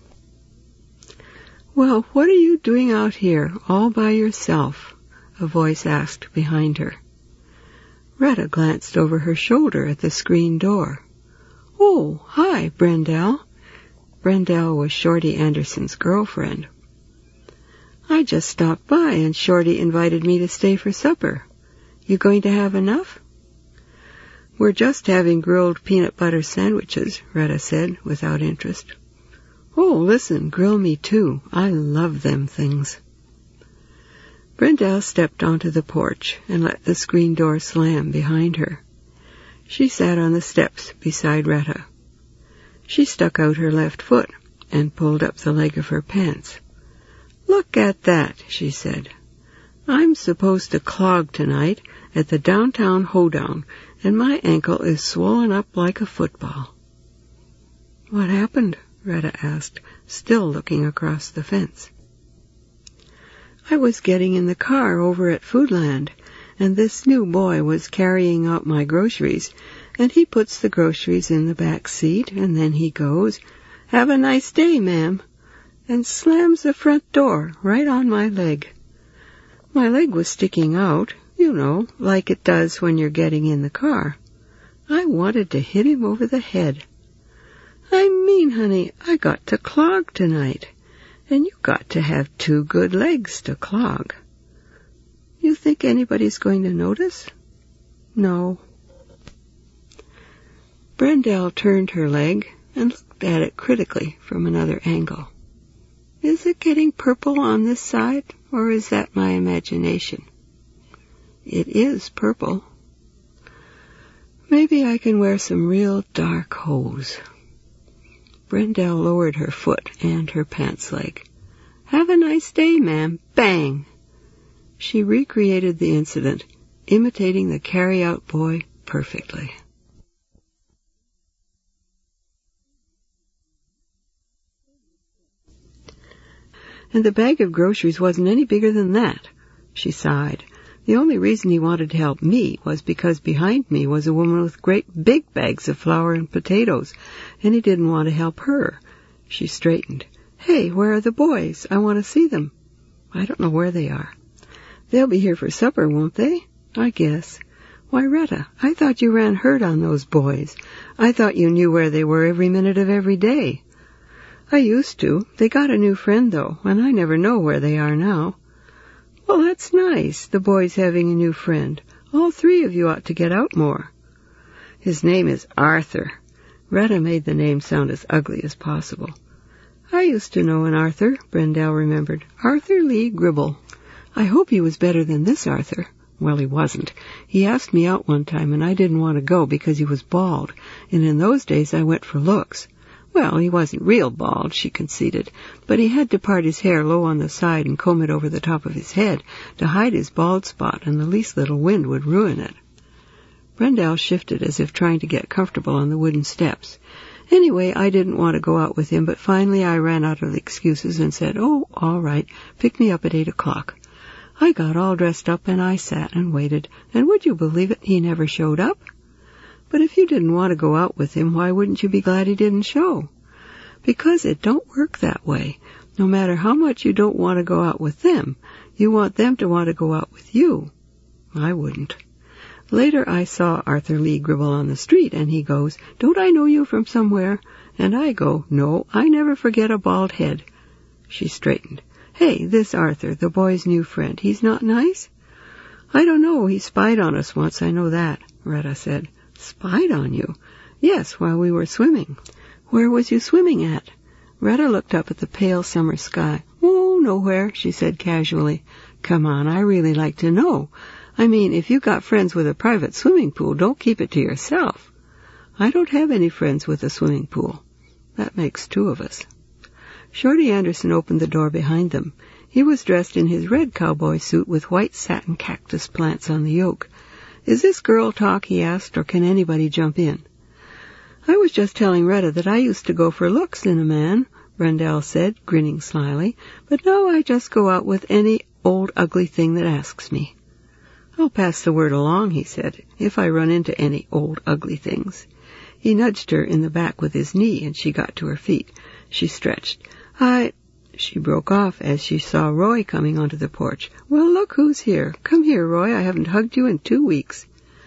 Well, what are you doing out here, all by yourself? A voice asked behind her. Retta glanced over her shoulder at the screen door. Oh, hi, Brendel. Brendel was Shorty Anderson's girlfriend. I just stopped by and Shorty invited me to stay for supper. You going to have enough? We're just having grilled peanut butter sandwiches, Retta said without interest. Oh, listen, grill me too. I love them things. Brendel stepped onto the porch and let the screen door slam behind her. She sat on the steps beside Retta. She stuck out her left foot and pulled up the leg of her pants. "Look at that," she said. "I'm supposed to clog tonight at the downtown hoedown, and my ankle is swollen up like a football." "What happened?" Retta asked, still looking across the fence. "I was getting in the car over at Foodland, and this new boy was carrying out my groceries, and he puts the groceries in the back seat, and then he goes, 'Have a nice day, ma'am,' and slams the front door right on my leg. My leg was sticking out, you know, like it does when you're getting in the car. I wanted to hit him over the head. I mean, honey, I got to clog tonight, and you got to have two good legs to clog. You think anybody's going to notice?" "No." Brendel turned her leg and looked at it critically from another angle. "Is it getting purple on this side, or is that my imagination?" "It is purple. Maybe I can wear some real dark hose." Brendel lowered her foot and her pants leg. "Have a nice day, ma'am." Bang! She recreated the incident, imitating the carry-out boy perfectly. "And the bag of groceries wasn't any bigger than that." She sighed. "The only reason he wanted to help me was because behind me was a woman with great big bags of flour and potatoes, and he didn't want to help her." She straightened. "Hey, where are the boys? I want to see them." "I don't know where they are." "They'll be here for supper, won't they?" "I guess." "Why, Retta, I thought you ran herd on those boys. I thought you knew where they were every minute of every day." "I used to. They got a new friend, though, and I never know where they are now." "Well, that's nice, the boys having a new friend. All three of you ought to get out more." "His name is Arthur." Retta made the name sound as ugly as possible. "I used to know an Arthur," Brendel remembered. "Arthur Lee Gribble. I hope he was better than this Arthur." "Well, he wasn't. He asked me out one time, and I didn't want to go because he was bald, and in those days I went for looks. Well, he wasn't real bald," she conceded, "but he had to part his hair low on the side and comb it over the top of his head to hide his bald spot, and the least little wind would ruin it." Brendel shifted as if trying to get comfortable on the wooden steps. "Anyway, I didn't want to go out with him, but finally I ran out of excuses and said, 'Oh, all right, pick me up at eight o'clock. I got all dressed up, and I sat and waited, and would you believe it, he never showed up? But if you didn't want to go out with him, why wouldn't you be glad he didn't show? Because it don't work that way. No matter how much you don't want to go out with them, you want them to want to go out with you. I wouldn't. Later I saw Arthur Lee Gribble on the street, and he goes, 'Don't I know you from somewhere?' And I go, 'No, I never forget a bald head.'" She straightened. "Hey, this Arthur, the boy's new friend, he's not nice?" "I don't know. He spied on us once, I know that," Retta said. "Spied on you?" "Yes, while we were swimming." "Where was you swimming at?" Retta looked up at the pale summer sky. "Oh, nowhere," she said casually. "Come on, I really like to know. I mean, if you got friends with a private swimming pool, don't keep it to yourself." "I don't have any friends with a swimming pool." "That makes two of us." Shorty Anderson opened the door behind them. He was dressed in his red cowboy suit with white satin cactus plants on the yoke. "Is this girl talk?" he asked, "or can anybody jump in?" "I was just telling Retta that I used to go for looks in a man," Brendel said, grinning slyly, "but now I just go out with any old ugly thing that asks me." "I'll pass the word along," he said, "if I run into any old ugly things." He nudged her in the back with his knee, and she got to her feet. She stretched. I... She broke off as she saw Roy coming onto the porch. "Well, look who's here. Come here, Roy. I haven't hugged you in two weeks."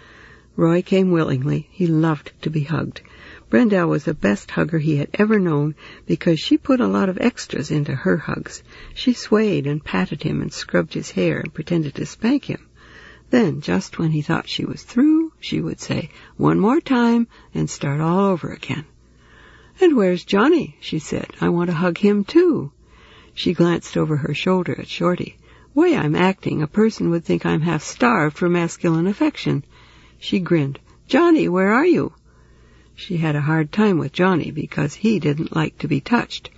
Roy came willingly. He loved to be hugged. Brendel was the best hugger he had ever known because she put a lot of extras into her hugs. She swayed and patted him and scrubbed his hair and pretended to spank him. Then, just when he thought she was through, she would say, "One more time," and start all over again. "And where's Johnny?" she said. "I want to hug him, too." She glanced over her shoulder at Shorty. "Way I'm acting, a person would think I'm half starved for masculine affection." She grinned. "Johnny, where are you?" She had a hard time with Johnny because he didn't like to be touched.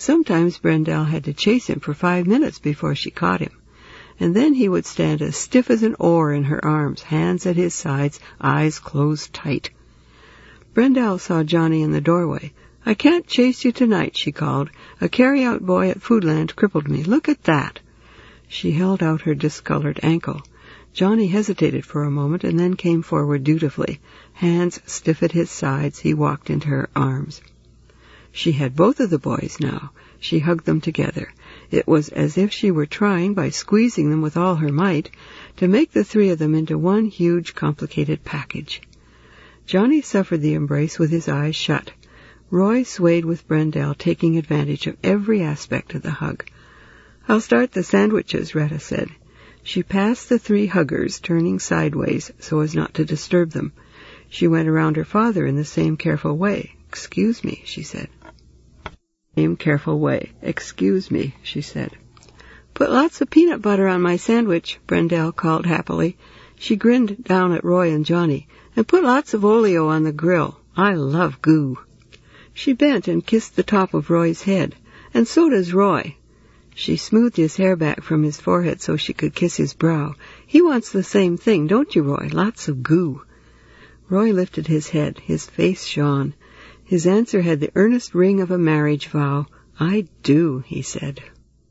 Sometimes Brendel had to chase him for five minutes before she caught him. And then he would stand as stiff as an oar in her arms, hands at his sides, eyes closed tight. Brendel saw Johnny in the doorway. "I can't chase you tonight," she called. "A carry-out boy at Foodland crippled me. Look at that." She held out her discolored ankle. Johnny hesitated for a moment and then came forward dutifully. Hands stiff at his sides, he walked into her arms. She had both of the boys now. She hugged them together. It was as if she were trying, by squeezing them with all her might, to make the three of them into one huge, complicated package. Johnny suffered the embrace with his eyes shut. Roy swayed with Brendel, taking advantage of every aspect of the hug. "I'll start the sandwiches," Retta said. She passed the three huggers, turning sideways so as not to disturb them. She went around her father in the same careful way. "Excuse me," she said. Same careful way. "Excuse me," she said. "Put lots of peanut butter on my sandwich," Brendel called happily. She grinned down at Roy and Johnny. "And put lots of oleo on the grill. I love goo." She bent and kissed the top of Roy's head. "And so does Roy." She smoothed his hair back from his forehead so she could kiss his brow. "He wants the same thing, don't you, Roy? Lots of goo." Roy lifted his head. His face shone. His answer had the earnest ring of a marriage vow. "I do," he said.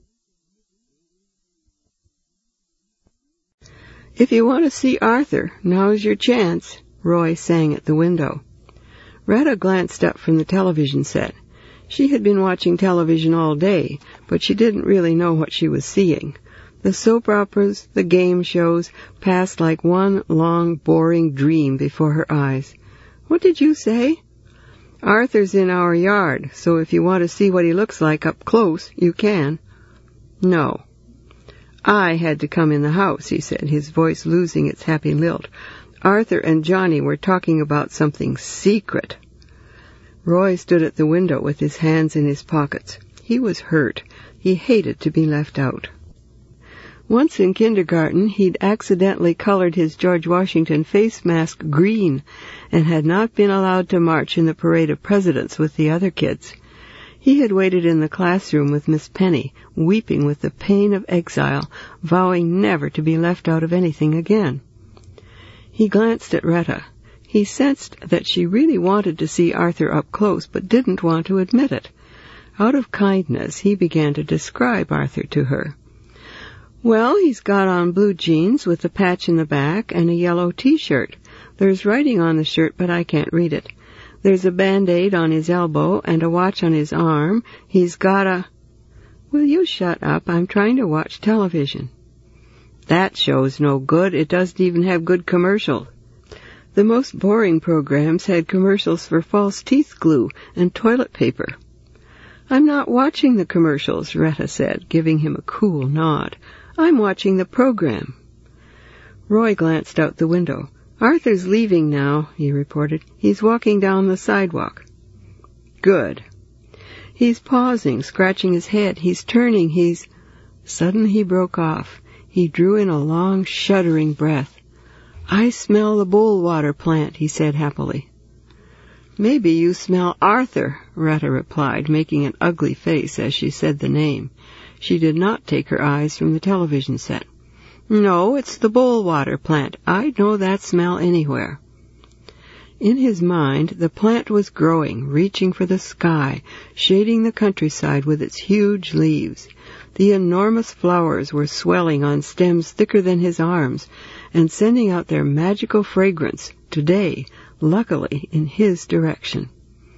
"If you want to see Arthur, now's your chance," Roy sang at the window. Retta glanced up from the television set. She had been watching television all day, but she didn't really know what she was seeing. The soap operas, the game shows, passed like one long, boring dream before her eyes. "What did you say?" "Arthur's in our yard, so if you want to see what he looks like up close, you can." "No." "I had to come in the house," he said, his voice losing its happy lilt. "Arthur and Johnny were talking about something secret." Roy stood at the window with his hands in his pockets. He was hurt. He hated to be left out. Once in kindergarten, he'd accidentally colored his George Washington face mask green and had not been allowed to march in the parade of presidents with the other kids. He had waited in the classroom with Miss Penny, weeping with the pain of exile, vowing never to be left out of anything again. He glanced at Retta. He sensed that she really wanted to see Arthur up close, but didn't want to admit it. Out of kindness, he began to describe Arthur to her. "Well, he's got on blue jeans with a patch in the back and a yellow T-shirt. There's writing on the shirt, but I can't read it. There's a Band-Aid on his elbow and a watch on his arm. He's got a—" "Will you shut up? I'm trying to watch television." "That show's no good. It doesn't even have good commercials. The most boring programs had commercials for false teeth glue and toilet paper." "I'm not watching the commercials," Retta said, giving him a cool nod. "I'm watching the program." Roy glanced out the window. "Arthur's leaving now," he reported. "He's walking down the sidewalk." "Good." "He's pausing, scratching his head. He's turning. He's—" Suddenly he broke off. He drew in a long, shuddering breath. "I smell the bullwater plant," he said happily. "Maybe you smell Arthur," Retta replied, making an ugly face as she said the name. She did not take her eyes from the television set. "No, it's the bullwater plant. I'd know that smell anywhere." In his mind, the plant was growing, reaching for the sky, shading the countryside with its huge leaves. The enormous flowers were swelling on stems thicker than his arms and sending out their magical fragrance, today, luckily, in his direction.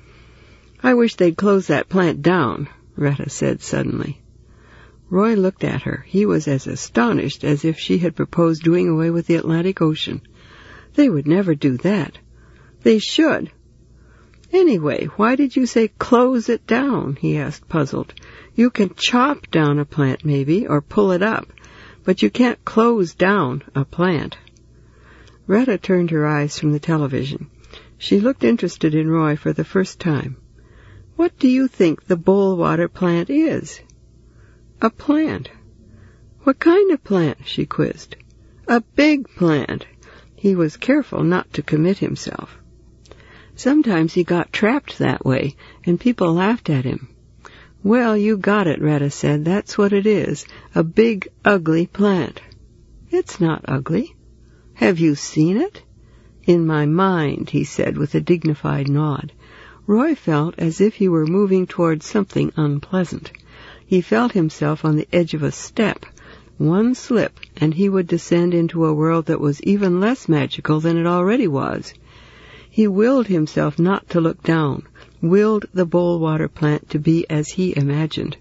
"I wish they'd close that plant down," Retta said suddenly. Roy looked at her. He was as astonished as if she had proposed doing away with the Atlantic Ocean. They would never do that. They should. "Anyway, why did you say close it down?" he asked, puzzled. "You can chop down a plant, maybe, or pull it up, but you can't close down a plant." Retta turned her eyes from the television. She looked interested in Roy for the first time. "What do you think the bullwater plant is?" "A plant." "What kind of plant?" she quizzed. "A big plant." He was careful not to commit himself. Sometimes he got trapped that way, and people laughed at him. "Well, you got it," Retta said. "That's what it is. A big, ugly plant." "It's not ugly." "Have you seen it?" "In my mind," he said with a dignified nod. Roy felt as if he were moving toward something unpleasant. He felt himself on the edge of a step. One slip, and he would descend into a world that was even less magical than it already was. He willed himself not to look down, willed the Bolewater plant to be as he imagined.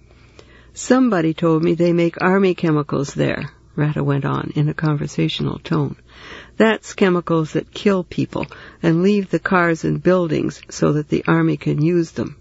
"Somebody told me they make army chemicals there," Retta went on in a conversational tone. "That's chemicals that kill people and leave the cars and buildings so that the army can use them."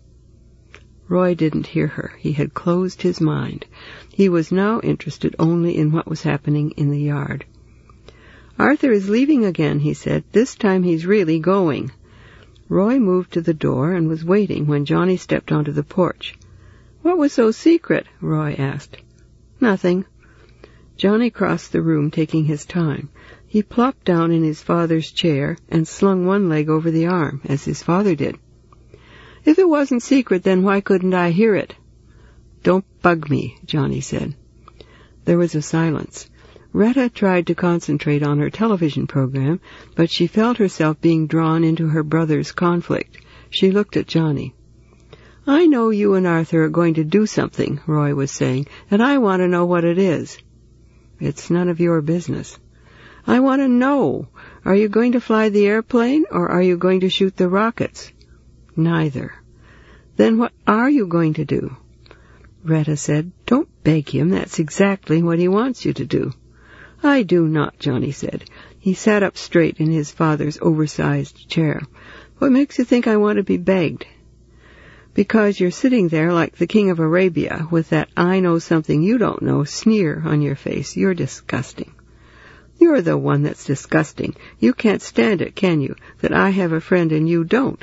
Roy didn't hear her. He had closed his mind. He was now interested only in what was happening in the yard. "Arthur is leaving again," he said. "This time he's really going." Roy moved to the door and was waiting when Johnny stepped onto the porch. "What was so secret?" Roy asked. "Nothing." Johnny crossed the room, taking his time. He plopped down in his father's chair and slung one leg over the arm, as his father did. "If it wasn't secret, then why couldn't I hear it?" "Don't bug me," Johnny said. There was a silence. Retta tried to concentrate on her television program, but she felt herself being drawn into her brother's conflict. She looked at Johnny. "I know you and Arthur are going to do something," Roy was saying, "and I want to know what it is." "It's none of your business." "I want to know. Are you going to fly the airplane, or are you going to shoot the rockets?" "Neither." "Then what are you going to do?" Retta said, "Don't beg him. That's exactly what he wants you to do." "I do not," Johnny said. He sat up straight in his father's oversized chair. "What makes you think I want to be begged?" "Because you're sitting there like the King of Arabia with that I know something you don't know sneer on your face. You're disgusting." "You're the one that's disgusting. You can't stand it, can you, that I have a friend and you don't?"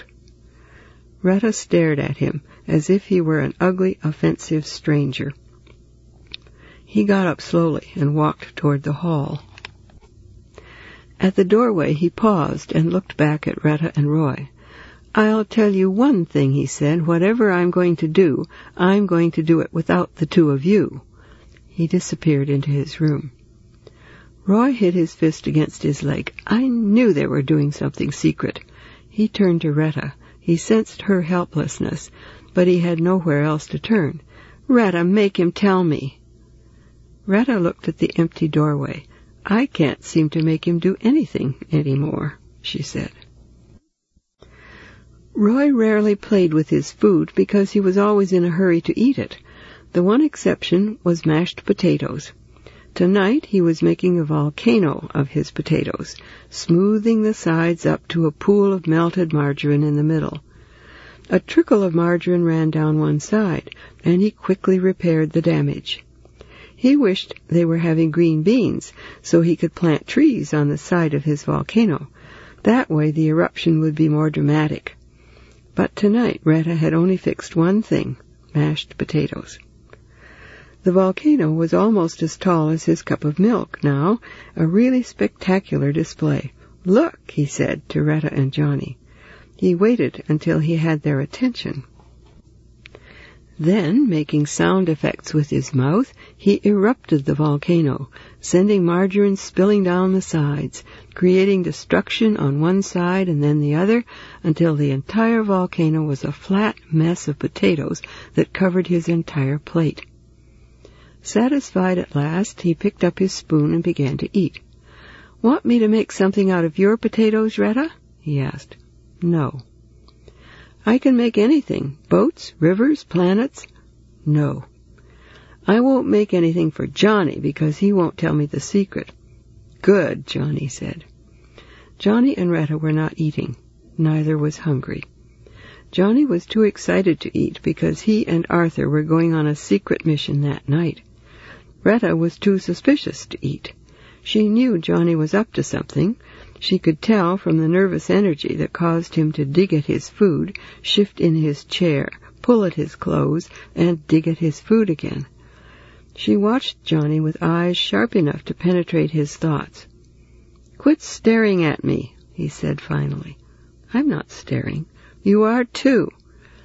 Retta stared at him as if he were an ugly, offensive stranger. He got up slowly and walked toward the hall. At the doorway he paused and looked back at Retta and Roy. "I'll tell you one thing," he said. "Whatever I'm going to do, I'm going to do it without the two of you." He disappeared into his room. Roy hit his fist against his leg. "I knew they were doing something secret." He turned to Retta. He sensed her helplessness, but he had nowhere else to turn. "Retta, make him tell me." Retta looked at the empty doorway. "I can't seem to make him do anything anymore," she said. Roy rarely played with his food because he was always in a hurry to eat it. The one exception was mashed potatoes. Tonight he was making a volcano of his potatoes, smoothing the sides up to a pool of melted margarine in the middle. A trickle of margarine ran down one side, and he quickly repaired the damage. He wished they were having green beans, so he could plant trees on the side of his volcano. That way the eruption would be more dramatic. But tonight Retta had only fixed one thing, mashed potatoes. The volcano was almost as tall as his cup of milk now, a really spectacular display. "Look," he said to Retta and Johnny. He waited until he had their attention. Then, making sound effects with his mouth, he erupted the volcano, sending margarine spilling down the sides, creating destruction on one side and then the other, until the entire volcano was a flat mess of potatoes that covered his entire plate. Satisfied at last, he picked up his spoon and began to eat. "Want me to make something out of your potatoes, Retta?" he asked. "No." "I can make anything. Boats, rivers, planets." "No." "I won't make anything for Johnny because he won't tell me the secret." "Good," Johnny said. Johnny and Retta were not eating. Neither was hungry. Johnny was too excited to eat because he and Arthur were going on a secret mission that night. Retta was too suspicious to eat. She knew Johnny was up to something. She could tell from the nervous energy that caused him to dig at his food, shift in his chair, pull at his clothes, and dig at his food again. She watched Johnny with eyes sharp enough to penetrate his thoughts. "Quit staring at me," he said finally. "I'm not staring. You are too."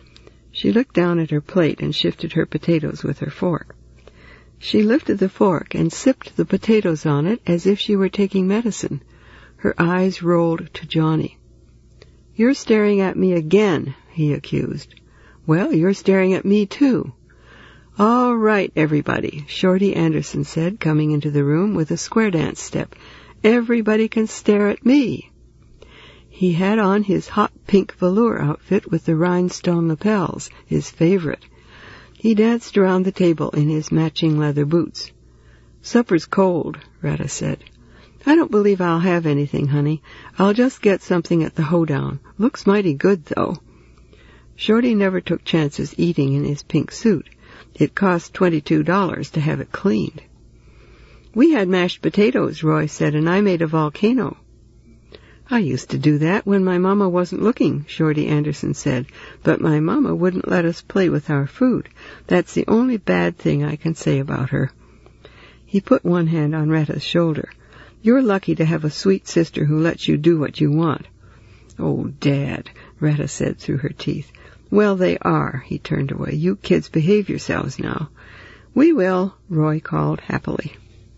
She looked down at her plate and shifted her potatoes with her fork. She lifted the fork and sipped the potatoes on it as if she were taking medicine. Her eyes rolled to Johnny. "You're staring at me again," he accused. "Well, you're staring at me, too." "All right, everybody," Shorty Anderson said, coming into the room with a square dance step. "Everybody can stare at me." He had on his hot pink velour outfit with the rhinestone lapels, his favorite. He danced around the table in his matching leather boots. "Supper's cold," Retta said. "I don't believe I'll have anything, honey. I'll just get something at the hoedown. Looks mighty good, though." Shorty never took chances eating in his pink suit. It cost twenty-two dollars to have it cleaned. "We had mashed potatoes," Roy said, "and I made a volcano." "I used to do that when my mama wasn't looking," Shorty Anderson said, "but my mama wouldn't let us play with our food. That's the only bad thing I can say about her." He put one hand on Retta's shoulder. "You're lucky to have a sweet sister who lets you do what you want." "Oh, Dad," Retta said through her teeth. "Well, they are." He turned away. "You kids behave yourselves now." "We will," Roy called happily.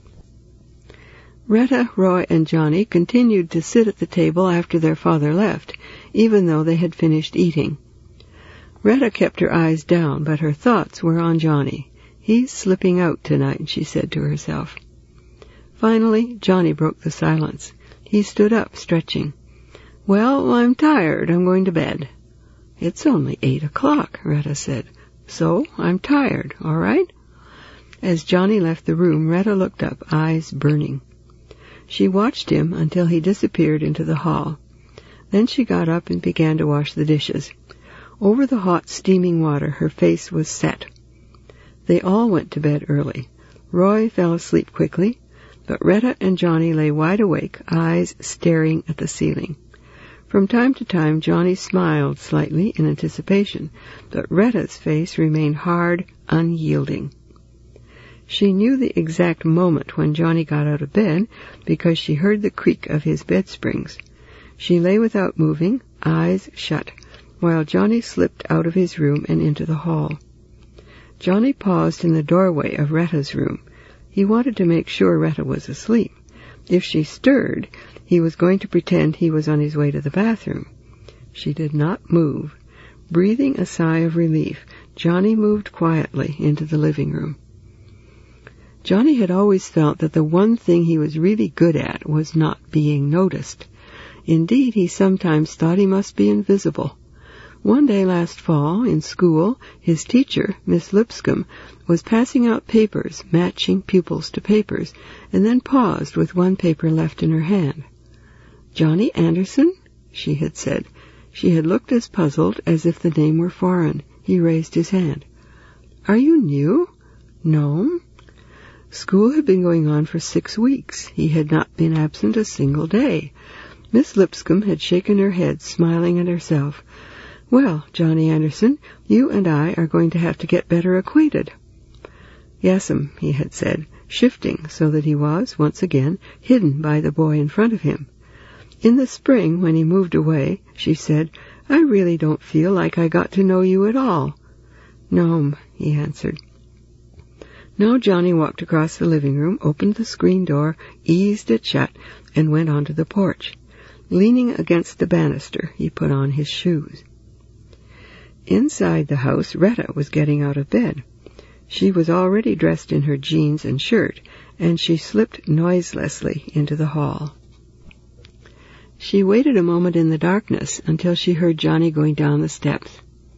Retta, Roy, and Johnny continued to sit at the table after their father left, even though they had finished eating. Retta kept her eyes down, but her thoughts were on Johnny. "He's slipping out tonight," she said to herself. Finally, Johnny broke the silence. He stood up, stretching. "Well, I'm tired. I'm going to bed." "It's only eight o'clock," Retta said. "So, I'm tired, all right?" As Johnny left the room, Retta looked up, eyes burning. She watched him until he disappeared into the hall. Then she got up and began to wash the dishes. Over the hot, steaming water, her face was set. They all went to bed early. Roy fell asleep quickly, but Retta and Johnny lay wide awake, eyes staring at the ceiling. From time to time, Johnny smiled slightly in anticipation, but Retta's face remained hard, unyielding. She knew the exact moment when Johnny got out of bed because she heard the creak of his bed springs. She lay without moving, eyes shut, while Johnny slipped out of his room and into the hall. Johnny paused in the doorway of Retta's room. He wanted to make sure Retta was asleep. If she stirred, he was going to pretend he was on his way to the bathroom. She did not move. Breathing a sigh of relief, Johnny moved quietly into the living room. Johnny had always felt that the one thing he was really good at was not being noticed. Indeed, he sometimes thought he must be invisible. One day last fall, in school, his teacher, Miss Lipscomb, was passing out papers, matching pupils to papers, and then paused with one paper left in her hand. "Johnny Anderson?" she had said. She had looked as puzzled as if the name were foreign. He raised his hand. "Are you new?" "No." School had been going on for six weeks. He had not been absent a single day. Miss Lipscomb had shaken her head, smiling at herself. "Well, Johnny Anderson, you and I are going to have to get better acquainted." "Yes'm," he had said, shifting so that he was, once again, hidden by the boy in front of him. In the spring, when he moved away, she said, "I really don't feel like I got to know you at all." "No'm," he answered. Now Johnny walked across the living room, opened the screen door, eased it shut, and went onto the porch. Leaning against the banister, he put on his shoes. Inside the house, Retta was getting out of bed. She was already dressed in her jeans and shirt, and she slipped noiselessly into the hall. She waited a moment in the darkness until she heard Johnny going down the steps.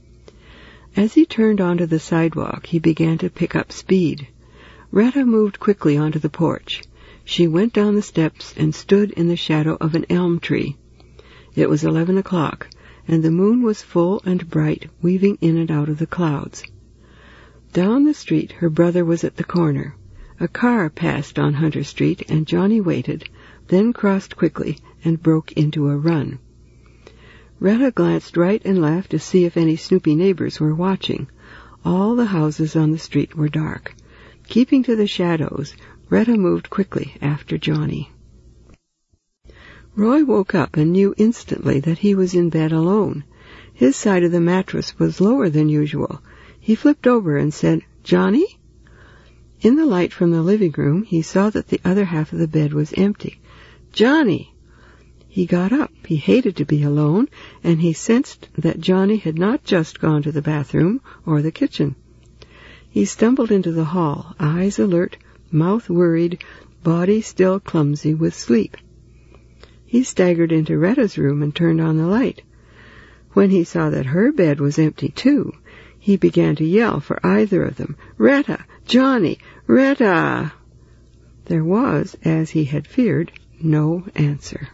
As he turned onto the sidewalk, he began to pick up speed. Retta moved quickly onto the porch. She went down the steps and stood in the shadow of an elm tree. It was eleven o'clock, and the moon was full and bright, weaving in and out of the clouds. Down the street, her brother was at the corner. A car passed on Hunter Street, and Johnny waited, then crossed quickly and broke into a run. Retta glanced right and left to see if any snoopy neighbors were watching. All the houses on the street were dark. Keeping to the shadows, Retta moved quickly after Johnny. Roy woke up and knew instantly that he was in bed alone. His side of the mattress was lower than usual. He flipped over and said, "Johnny?" In the light from the living room, he saw that the other half of the bed was empty. "Johnny!" He got up. He hated to be alone, and he sensed that Johnny had not just gone to the bathroom or the kitchen. He stumbled into the hall, eyes alert, mouth worried, body still clumsy with sleep. He staggered into Retta's room and turned on the light. When he saw that her bed was empty too, he began to yell for either of them. "Retta! Johnny! Retta!" There was, as he had feared, no answer.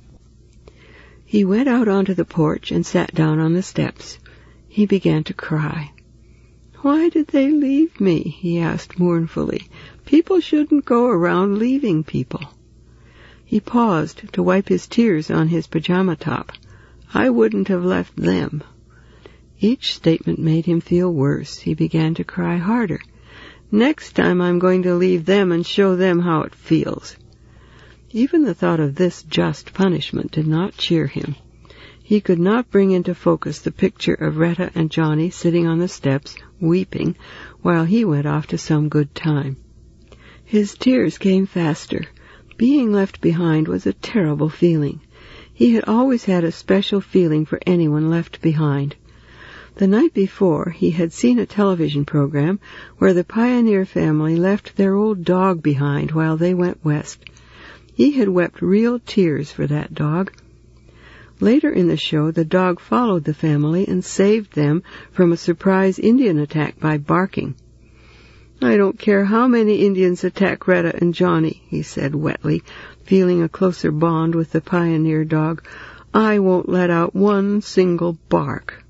He went out onto the porch and sat down on the steps. He began to cry. "Why did they leave me?" he asked mournfully. "People shouldn't go around leaving people." He paused to wipe his tears on his pajama top. "I wouldn't have left them." Each statement made him feel worse. He began to cry harder. "Next time I'm going to leave them and show them how it feels." Even the thought of this just punishment did not cheer him. He could not bring into focus the picture of Retta and Johnny sitting on the steps, weeping, while he went off to some good time. His tears came faster. Being left behind was a terrible feeling. He had always had a special feeling for anyone left behind. The night before, he had seen a television program where the Pioneer family left their old dog behind while they went west. He had wept real tears for that dog. Later in the show, the dog followed the family and saved them from a surprise Indian attack by barking. "I don't care how many Indians attack Retta and Johnny," he said wetly, feeling a closer bond with the Pioneer dog. "I won't let out one single bark."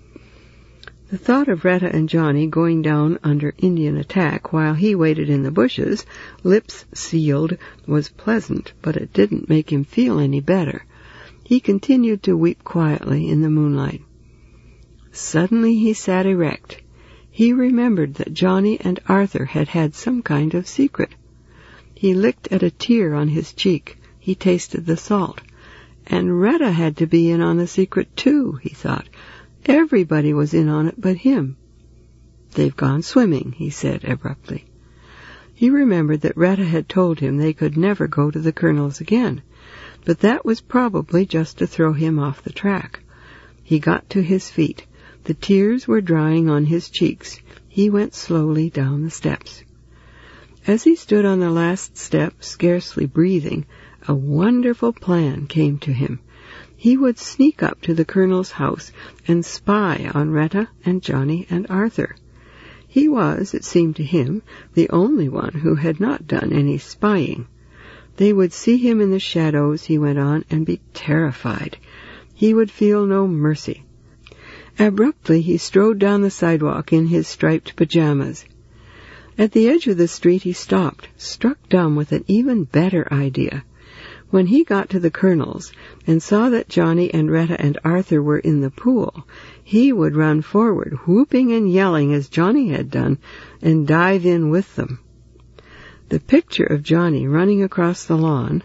The thought of Retta and Johnny going down under Indian attack while he waited in the bushes, lips sealed, was pleasant, but it didn't make him feel any better. He continued to weep quietly in the moonlight. Suddenly he sat erect. He remembered that Johnny and Arthur had had some kind of secret. He licked at a tear on his cheek. He tasted the salt. And Retta had to be in on the secret too, he thought. Everybody was in on it but him. "They've gone swimming," he said abruptly. He remembered that Retta had told him they could never go to the Colonel's again, but that was probably just to throw him off the track. He got to his feet. The tears were drying on his cheeks. He went slowly down the steps. As he stood on the last step, scarcely breathing, a wonderful plan came to him. He would sneak up to the Colonel's house and spy on Retta and Johnny and Arthur. He was, it seemed to him, the only one who had not done any spying. They would see him in the shadows, he went on, and be terrified. He would feel no mercy. Abruptly he strode down the sidewalk in his striped pajamas. At the edge of the street he stopped, struck dumb with an even better idea. When he got to the Colonel's and saw that Johnny and Retta and Arthur were in the pool, he would run forward, whooping and yelling as Johnny had done, and dive in with them. The picture of Johnny running across the lawn,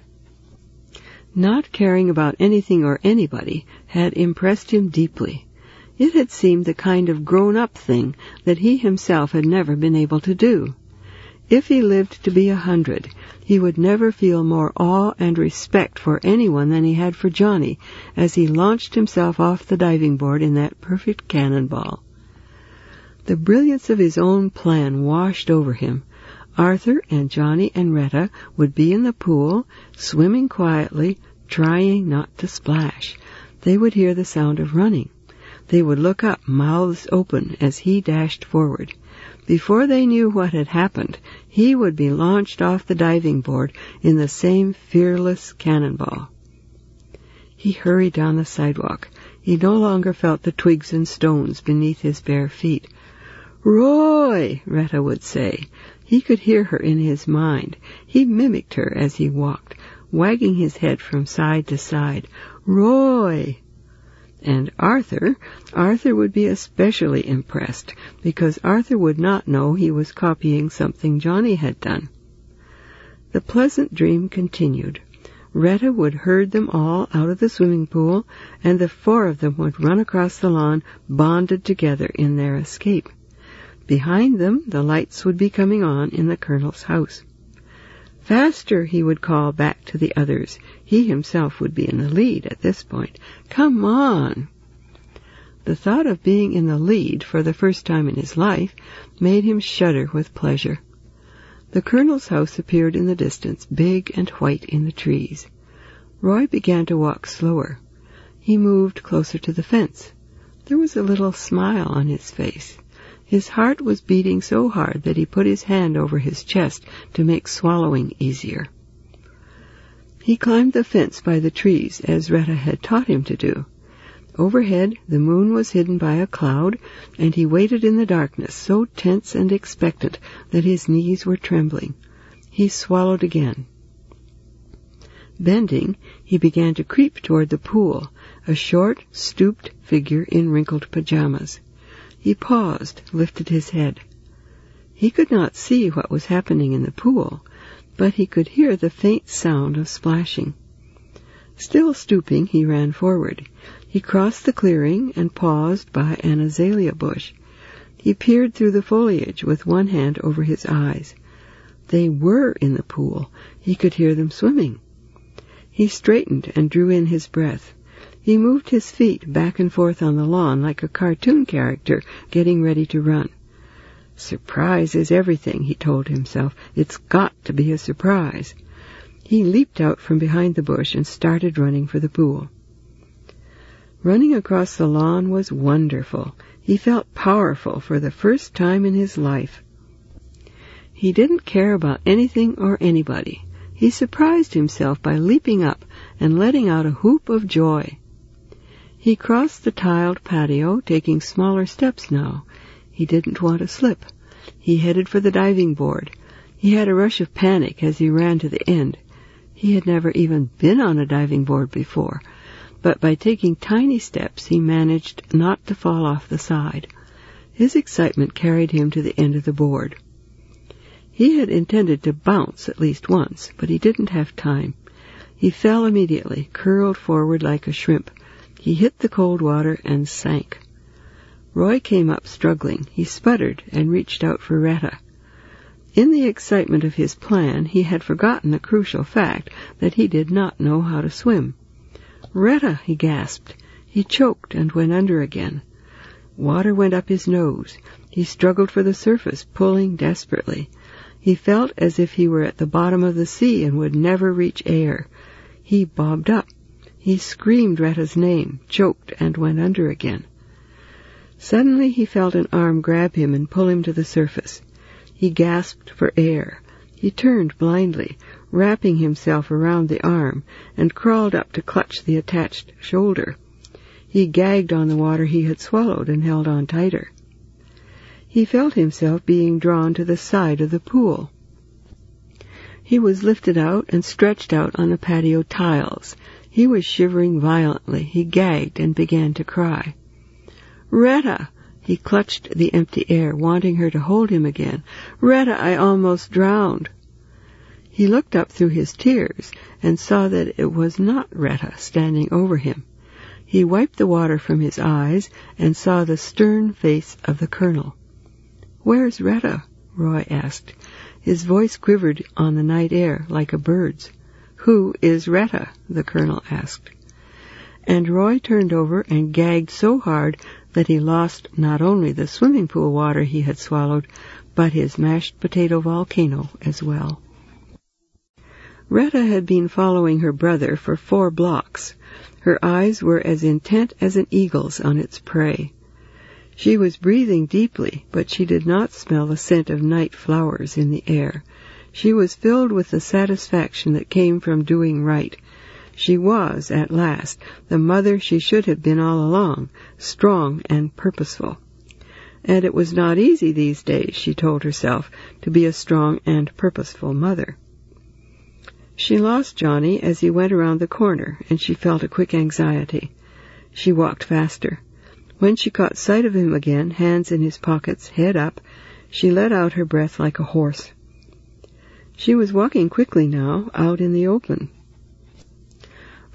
not caring about anything or anybody, had impressed him deeply. It had seemed the kind of grown-up thing that he himself had never been able to do. If he lived to be a hundred, he would never feel more awe and respect for anyone than he had for Johnny as he launched himself off the diving board in that perfect cannonball. The brilliance of his own plan washed over him. Arthur and Johnny and Retta would be in the pool, swimming quietly, trying not to splash. They would hear the sound of running. They would look up, mouths open, as he dashed forward. Before they knew what had happened, he would be launched off the diving board in the same fearless cannonball. He hurried down the sidewalk. He no longer felt the twigs and stones beneath his bare feet. "Roy!" Retta would say. He could hear her in his mind. He mimicked her as he walked, wagging his head from side to side. "Roy!" And Arthur, Arthur would be especially impressed, because Arthur would not know he was copying something Johnny had done. The pleasant dream continued. Retta would herd them all out of the swimming pool, and the four of them would run across the lawn, bonded together in their escape. Behind them, the lights would be coming on in the Colonel's house. "Faster," he would call back to the others. He himself would be in the lead at this point. "Come on!" The thought of being in the lead for the first time in his life made him shudder with pleasure. The Colonel's house appeared in the distance, big and white in the trees. Roy began to walk slower. He moved closer to the fence. There was a little smile on his face. His heart was beating so hard that he put his hand over his chest to make swallowing easier. He climbed the fence by the trees, as Retta had taught him to do. Overhead, the moon was hidden by a cloud, and he waited in the darkness, so tense and expectant that his knees were trembling. He swallowed again. Bending, he began to creep toward the pool, a short, stooped figure in wrinkled pajamas. He paused, lifted his head. He could not see what was happening in the pool, but he could hear the faint sound of splashing. Still stooping, he ran forward. He crossed the clearing and paused by an azalea bush. He peered through the foliage with one hand over his eyes. They were in the pool. He could hear them swimming. He straightened and drew in his breath. He moved his feet back and forth on the lawn like a cartoon character getting ready to run. Surprise is everything, he told himself. It's got to be a surprise. He leaped out from behind the bush and started running for the pool. Running across the lawn was wonderful. He felt powerful for the first time in his life. He didn't care about anything or anybody. He surprised himself by leaping up and letting out a whoop of joy. He crossed the tiled patio, taking smaller steps now. He didn't want to slip. He headed for the diving board. He had a rush of panic as he ran to the end. He had never even been on a diving board before, but by taking tiny steps he managed not to fall off the side. His excitement carried him to the end of the board. He had intended to bounce at least once, but he didn't have time. He fell immediately, curled forward like a shrimp. He hit the cold water and sank. Roy came up struggling. He sputtered and reached out for Retta. In the excitement of his plan, he had forgotten the crucial fact that he did not know how to swim. "Retta!" he gasped. He choked and went under again. Water went up his nose. He struggled for the surface, pulling desperately. He felt as if he were at the bottom of the sea and would never reach air. He bobbed up. He screamed Retta's name, choked, and went under again. Suddenly he felt an arm grab him and pull him to the surface. He gasped for air. He turned blindly, wrapping himself around the arm, and crawled up to clutch the attached shoulder. He gagged on the water he had swallowed and held on tighter. He felt himself being drawn to the side of the pool. He was lifted out and stretched out on the patio tiles. He was shivering violently. He gagged and began to cry. "Retta!" He clutched the empty air, wanting her to hold him again. "Retta, I almost drowned." He looked up through his tears and saw that it was not Retta standing over him. He wiped the water from his eyes and saw the stern face of the Colonel. "Where's Retta?" Roy asked. His voice quivered on the night air like a bird's. "Who is Retta?" the Colonel asked. And Roy turned over and gagged so hard that he lost not only the swimming pool water he had swallowed, but his mashed potato volcano as well. Retta had been following her brother for four blocks. Her eyes were as intent as an eagle's on its prey. She was breathing deeply, but she did not smell the scent of night flowers in the air. She was filled with the satisfaction that came from doing right. She was, at last, the mother she should have been all along, strong and purposeful. And it was not easy these days, she told herself, to be a strong and purposeful mother. She lost Johnny as he went around the corner, and she felt a quick anxiety. She walked faster. When she caught sight of him again, hands in his pockets, head up, she let out her breath like a horse. She was walking quickly now, out in the open.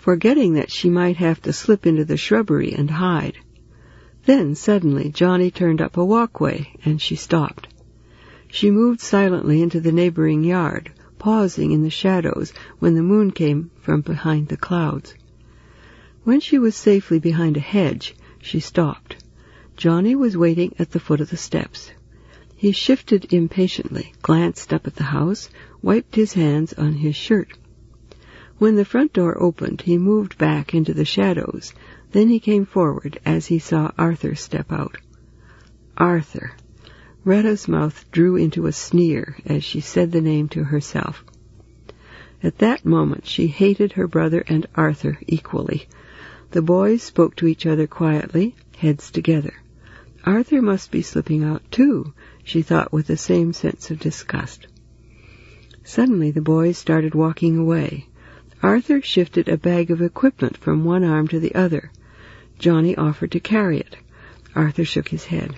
forgetting that she might have to slip into the shrubbery and hide. Then, suddenly, Johnny turned up a walkway, and she stopped. She moved silently into the neighboring yard, pausing in the shadows when the moon came from behind the clouds. When she was safely behind a hedge, she stopped. Johnny was waiting at the foot of the steps. He shifted impatiently, glanced up at the house, wiped his hands on his shirt. When the front door opened, he moved back into the shadows. Then he came forward as he saw Arthur step out. Arthur. Retta's mouth drew into a sneer as she said the name to herself. At that moment she hated her brother and Arthur equally. The boys spoke to each other quietly, heads together. Arthur must be slipping out too, she thought with the same sense of disgust. Suddenly the boys started walking away. Arthur shifted a bag of equipment from one arm to the other. Johnny offered to carry it. Arthur shook his head.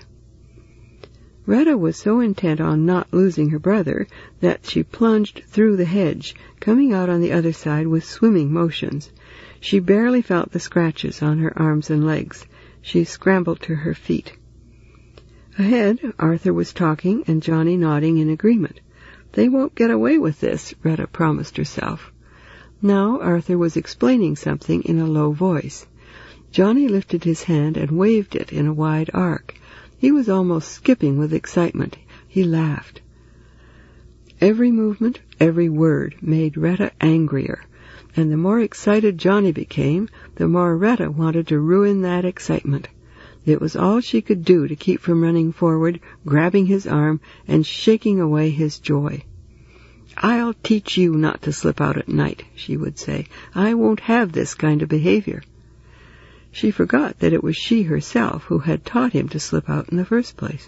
Retta was so intent on not losing her brother that she plunged through the hedge, coming out on the other side with swimming motions. She barely felt the scratches on her arms and legs. She scrambled to her feet. Ahead, Arthur was talking and Johnny nodding in agreement. They won't get away with this, Retta promised herself. Now Arthur was explaining something in a low voice. Johnny lifted his hand and waved it in a wide arc. He was almost skipping with excitement. He laughed. Every movement, every word made Retta angrier, and the more excited Johnny became, the more Retta wanted to ruin that excitement. It was all she could do to keep from running forward, grabbing his arm, and shaking away his joy. "I'll teach you not to slip out at night," she would say. "I won't have this kind of behavior." She forgot that it was she herself who had taught him to slip out in the first place.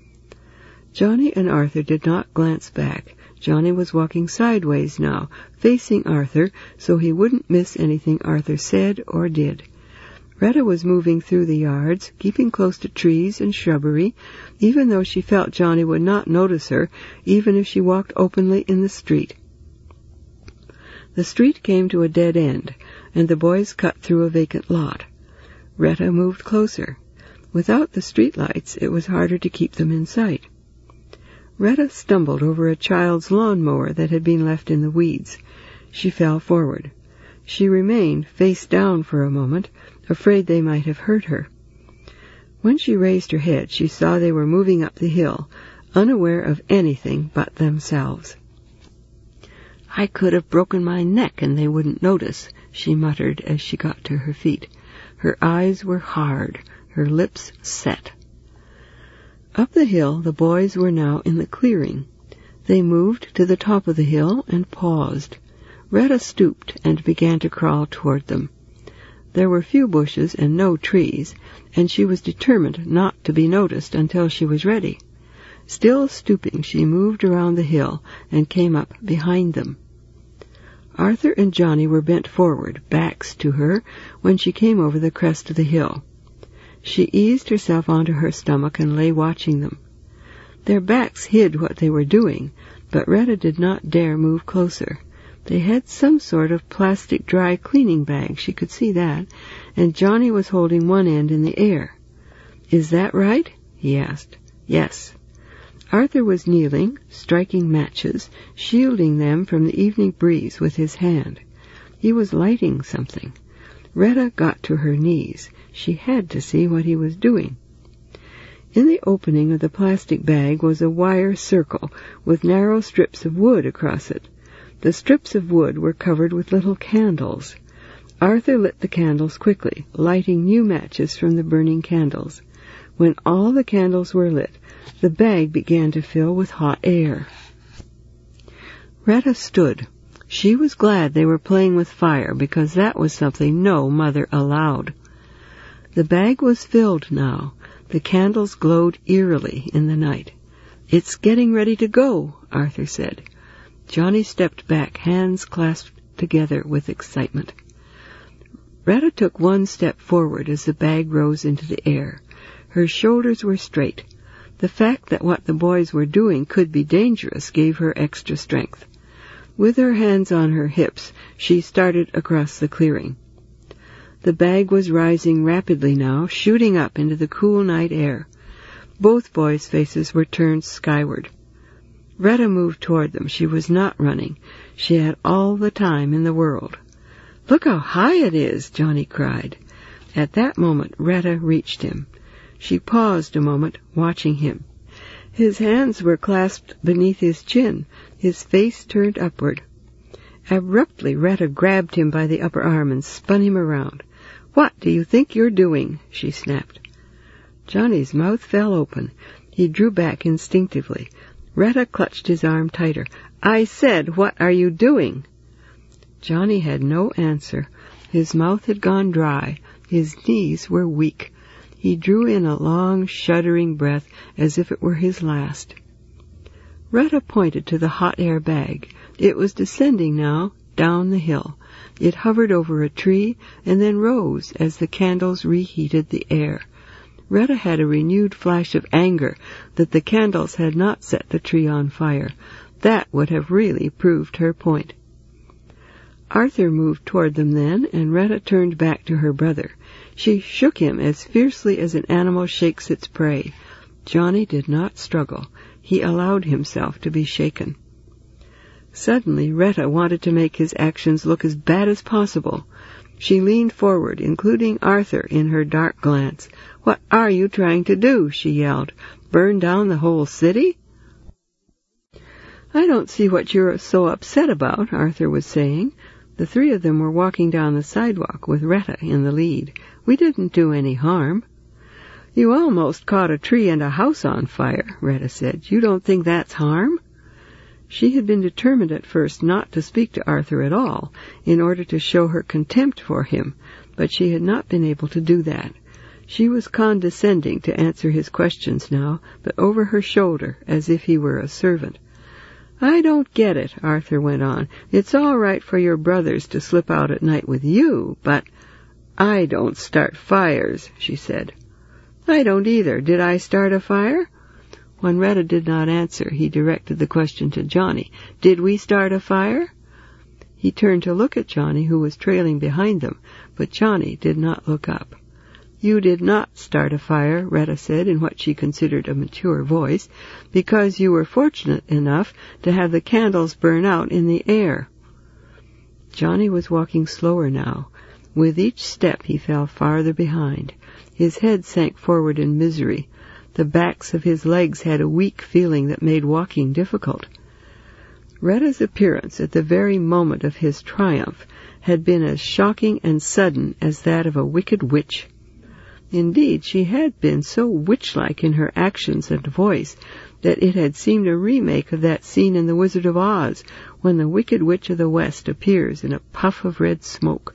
Johnny and Arthur did not glance back. Johnny was walking sideways now, facing Arthur, so he wouldn't miss anything Arthur said or did. Retta was moving through the yards, keeping close to trees and shrubbery, even though she felt Johnny would not notice her, even if she walked openly in the street. The street came to a dead end, and the boys cut through a vacant lot. Retta moved closer. Without the street lights, it was harder to keep them in sight. Retta stumbled over a child's lawn-mower that had been left in the weeds. She fell forward. She remained face down for a moment, afraid they might have hurt her. When she raised her head, she saw they were moving up the hill, unaware of anything but themselves. "I could have broken my neck and they wouldn't notice," she muttered as she got to her feet. Her eyes were hard, her lips set. Up the hill, the boys were now in the clearing. They moved to the top of the hill and paused. Retta stooped and began to crawl toward them. There were few bushes and no trees, and she was determined not to be noticed until she was ready. Still stooping, she moved around the hill and came up behind them. Arthur and Johnny were bent forward, backs to her, when she came over the crest of the hill. She eased herself onto her stomach and lay watching them. Their backs hid what they were doing, but Retta did not dare move closer. They had some sort of plastic dry cleaning bag, she could see that, and Johnny was holding one end in the air. "Is that right?" he asked. "Yes." Arthur was kneeling, striking matches, shielding them from the evening breeze with his hand. He was lighting something. Retta got to her knees. She had to see what he was doing. In the opening of the plastic bag was a wire circle with narrow strips of wood across it. The strips of wood were covered with little candles. Arthur lit the candles quickly, lighting new matches from the burning candles. When all the candles were lit, the bag began to fill with hot air. Retta stood. She was glad they were playing with fire, because that was something no mother allowed. The bag was filled now. The candles glowed eerily in the night. "It's getting ready to go," Arthur said. Johnny stepped back, hands clasped together with excitement. Retta took one step forward as the bag rose into the air. Her shoulders were straight. The fact that what the boys were doing could be dangerous gave her extra strength. With her hands on her hips, she started across the clearing. The bag was rising rapidly now, shooting up into the cool night air. Both boys' faces were turned skyward. Retta moved toward them. She was not running. She had all the time in the world. "Look how high it is!" Johnny cried. At that moment, Retta reached him. She paused a moment, watching him. His hands were clasped beneath his chin, his face turned upward. Abruptly, Retta grabbed him by the upper arm and spun him around. "What do you think you're doing?" she snapped. Johnny's mouth fell open. He drew back instinctively. Retta clutched his arm tighter. "I said, what are you doing?" Johnny had no answer. His mouth had gone dry. His knees were weak. He drew in a long, shuddering breath as if it were his last. Retta pointed to the hot air bag. It was descending now, down the hill. It hovered over a tree and then rose as the candles reheated the air. Retta had a renewed flash of anger that the candles had not set the tree on fire. That would have really proved her point. Arthur moved toward them then, and Retta turned back to her brother. She shook him as fiercely as an animal shakes its prey. Johnny did not struggle. He allowed himself to be shaken. Suddenly, Retta wanted to make his actions look as bad as possible. She leaned forward, including Arthur in her dark glance. "What are you trying to do?" she yelled. "Burn down the whole city?" "I don't see what you're so upset about," Arthur was saying. The three of them were walking down the sidewalk with Retta in the lead. "We didn't do any harm." "You almost caught a tree and a house on fire," Retta said. "You don't think that's harm?" She had been determined at first not to speak to Arthur at all, in order to show her contempt for him, but she had not been able to do that. She was condescending to answer his questions now, but over her shoulder, as if he were a servant. "I don't get it," Arthur went on. "It's all right for your brothers to slip out at night with you, but—" "I don't start fires," she said. "I don't either. Did I start a fire?" When Retta did not answer, he directed the question to Johnny. "Did we start a fire?" He turned to look at Johnny, who was trailing behind them, but Johnny did not look up. "You did not start a fire," Retta said in what she considered a mature voice, "because you were fortunate enough to have the candles burn out in the air." Johnny was walking slower now. With each step he fell farther behind. His head sank forward in misery. The backs of his legs had a weak feeling that made walking difficult. Retta's appearance at the very moment of his triumph had been as shocking and sudden as that of a wicked witch. Indeed, she had been so witch-like in her actions and voice that it had seemed a remake of that scene in The Wizard of Oz, when the Wicked Witch of the West appears in a puff of red smoke.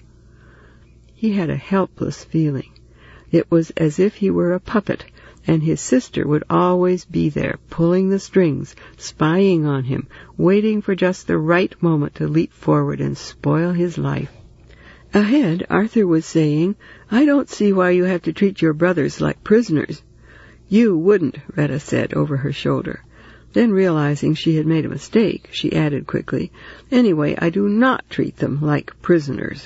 He had a helpless feeling. It was as if he were a puppet, and his sister would always be there, pulling the strings, spying on him, waiting for just the right moment to leap forward and spoil his life. Ahead, Arthur was saying, "I don't see why you have to treat your brothers like prisoners." "You wouldn't," Retta said over her shoulder. Then, realizing she had made a mistake, she added quickly, "Anyway, I do not treat them like prisoners."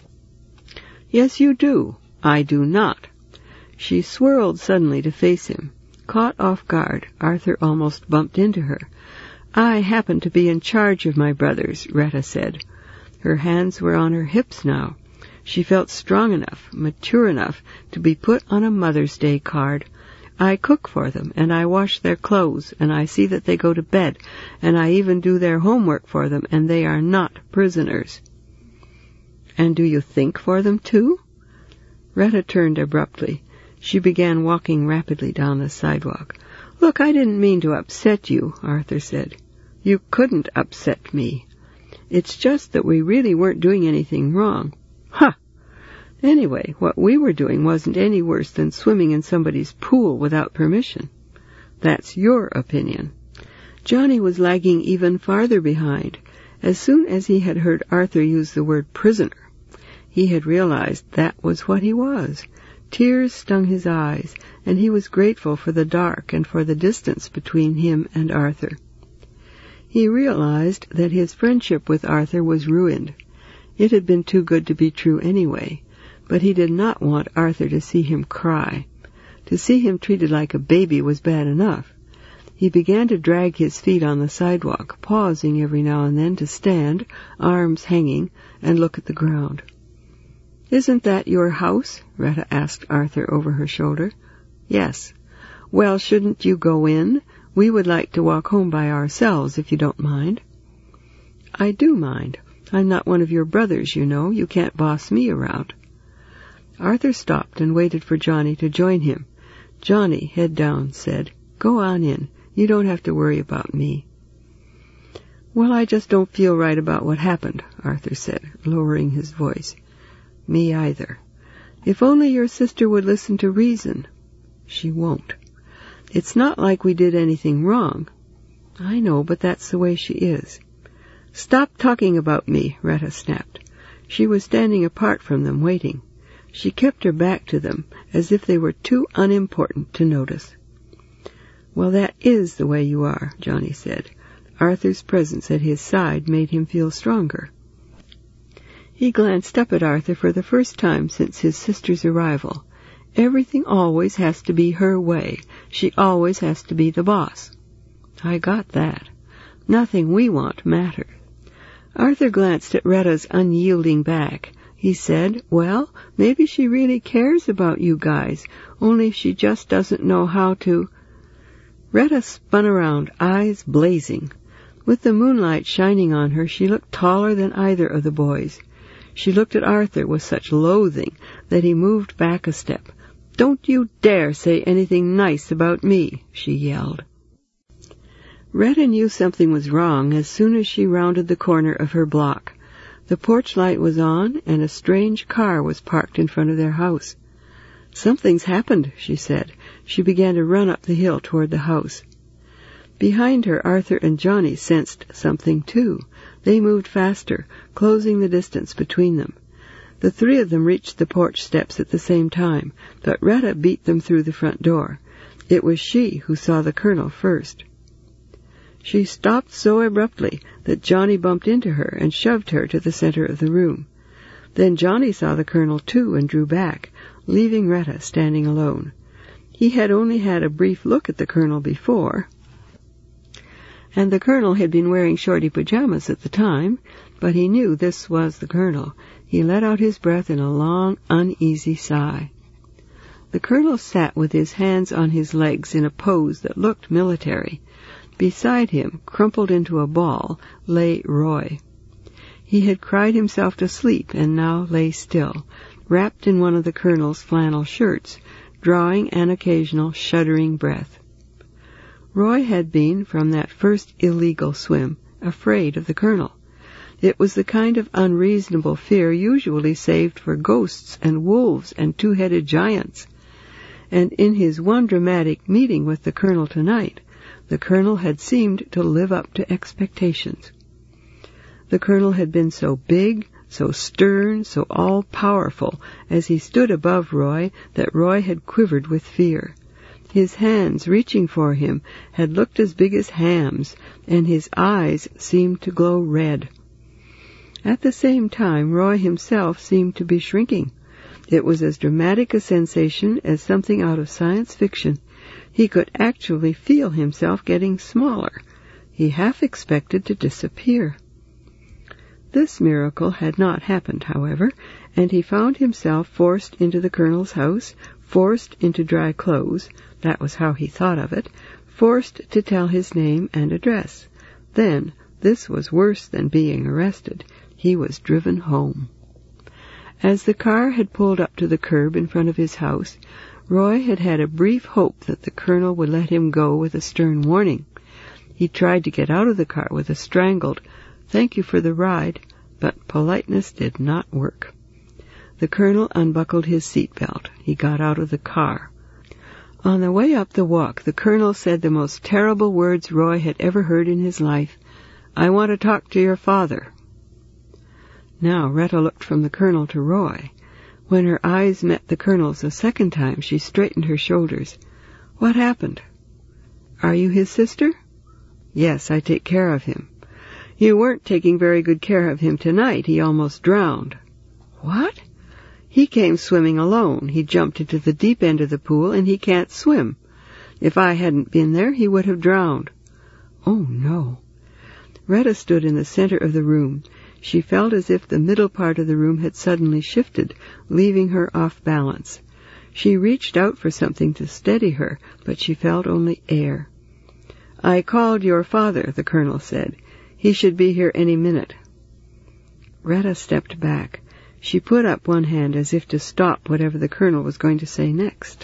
"Yes, you do. I do not." She swirled suddenly to face him. Caught off guard, Arthur almost bumped into her. "I happen to be in charge of my brothers," Retta said. Her hands were on her hips now. She felt strong enough, mature enough, to be put on a Mother's Day card. "I cook for them, and I wash their clothes, and I see that they go to bed, and I even do their homework for them, and they are not prisoners." "And do you think for them, too?" Retta turned abruptly. She began walking rapidly down the sidewalk. "Look, I didn't mean to upset you," Arthur said. "You couldn't upset me. It's just that we really weren't doing anything wrong." "Huh! Anyway, what we were doing wasn't any worse than swimming in somebody's pool without permission." "That's your opinion." Johnny was lagging even farther behind. As soon as he had heard Arthur use the word prisoner, he had realized that was what he was. Tears stung his eyes, and he was grateful for the dark and for the distance between him and Arthur. He realized that his friendship with Arthur was ruined. It had been too good to be true anyway, but he did not want Arthur to see him cry. To see him treated like a baby was bad enough. He began to drag his feet on the sidewalk, pausing every now and then to stand, arms hanging, and look at the ground. "Isn't that your house?" Retta asked Arthur over her shoulder. "Yes." "Well, shouldn't you go in? We would like to walk home by ourselves, if you don't mind." "I do mind. I'm not one of your brothers, you know. You can't boss me around." Arthur stopped and waited for Johnny to join him. Johnny, head down, said, "Go on in. You don't have to worry about me." "Well, I just don't feel right about what happened," Arthur said, lowering his voice. "Me either. If only your sister would listen to reason." "She won't." "It's not like we did anything wrong." "I know, but that's the way she is." "Stop talking about me," Retta snapped. She was standing apart from them, waiting. She kept her back to them, as if they were too unimportant to notice. "Well, that is the way you are," Johnny said. Arthur's presence at his side made him feel stronger. He glanced up at Arthur for the first time since his sister's arrival. Everything always has to be her way. She always has to be the boss. "I got that. Nothing we want matters." Arthur glanced at Retta's unyielding back. He said, "Well, maybe she really cares about you guys, only she just doesn't know how to—" Retta spun around, eyes blazing. With the moonlight shining on her, she looked taller than either of the boys. She looked at Arthur with such loathing that he moved back a step. "Don't you dare say anything nice about me," she yelled. Retta knew something was wrong as soon as she rounded the corner of her block. The porch light was on, and a strange car was parked in front of their house. "Something's happened," she said. She began to run up the hill toward the house. Behind her, Arthur and Johnny sensed something, too. They moved faster, closing the distance between them. The three of them reached the porch steps at the same time, but Retta beat them through the front door. It was she who saw the Colonel first. She stopped so abruptly that Johnny bumped into her and shoved her to the center of the room. Then Johnny saw the Colonel, too, and drew back, leaving Retta standing alone. He had only had a brief look at the Colonel before, and the Colonel had been wearing shorty pajamas at the time, but he knew this was the Colonel. He let out his breath in a long, uneasy sigh. The Colonel sat with his hands on his legs in a pose that looked military. Beside him, crumpled into a ball, lay Roy. He had cried himself to sleep and now lay still, wrapped in one of the Colonel's flannel shirts, drawing an occasional shuddering breath. Roy had been, from that first illegal swim, afraid of the Colonel. It was the kind of unreasonable fear usually saved for ghosts and wolves and two-headed giants. And in his one dramatic meeting with the Colonel tonight, the Colonel had seemed to live up to expectations. The Colonel had been so big, so stern, so all-powerful as he stood above Roy that Roy had quivered with fear. His hands, reaching for him, had looked as big as hams, and his eyes seemed to glow red. At the same time, Roy himself seemed to be shrinking. It was as dramatic a sensation as something out of science fiction. He could actually feel himself getting smaller. He half expected to disappear. This miracle had not happened, however, and he found himself forced into the Colonel's house, forced into dry clothes, that was how he thought of it, forced to tell his name and address. Then, this was worse than being arrested, he was driven home. As the car had pulled up to the curb in front of his house, Roy had had a brief hope that the Colonel would let him go with a stern warning. He tried to get out of the car with a strangled, "Thank you for the ride," but politeness did not work. The Colonel unbuckled his seatbelt. He got out of the car. On the way up the walk, the Colonel said the most terrible words Roy had ever heard in his life. "I want to talk to your father." Now Retta looked from the Colonel to Roy. When her eyes met the Colonel's a second time, she straightened her shoulders. "What happened?" "Are you his sister?" Yes, I take care of him. You weren't taking very good care of him tonight. He almost drowned. What? He came swimming alone. He jumped into the deep end of the pool, and he can't swim. If I hadn't been there, he would have drowned. Oh, no. Retta stood in the center of the room. She felt as if the middle part of the room had suddenly shifted, leaving her off balance. She reached out for something to steady her, but she felt only air. I called your father, the colonel said. He should be here any minute. Retta stepped back. She put up one hand as if to stop whatever the colonel was going to say next.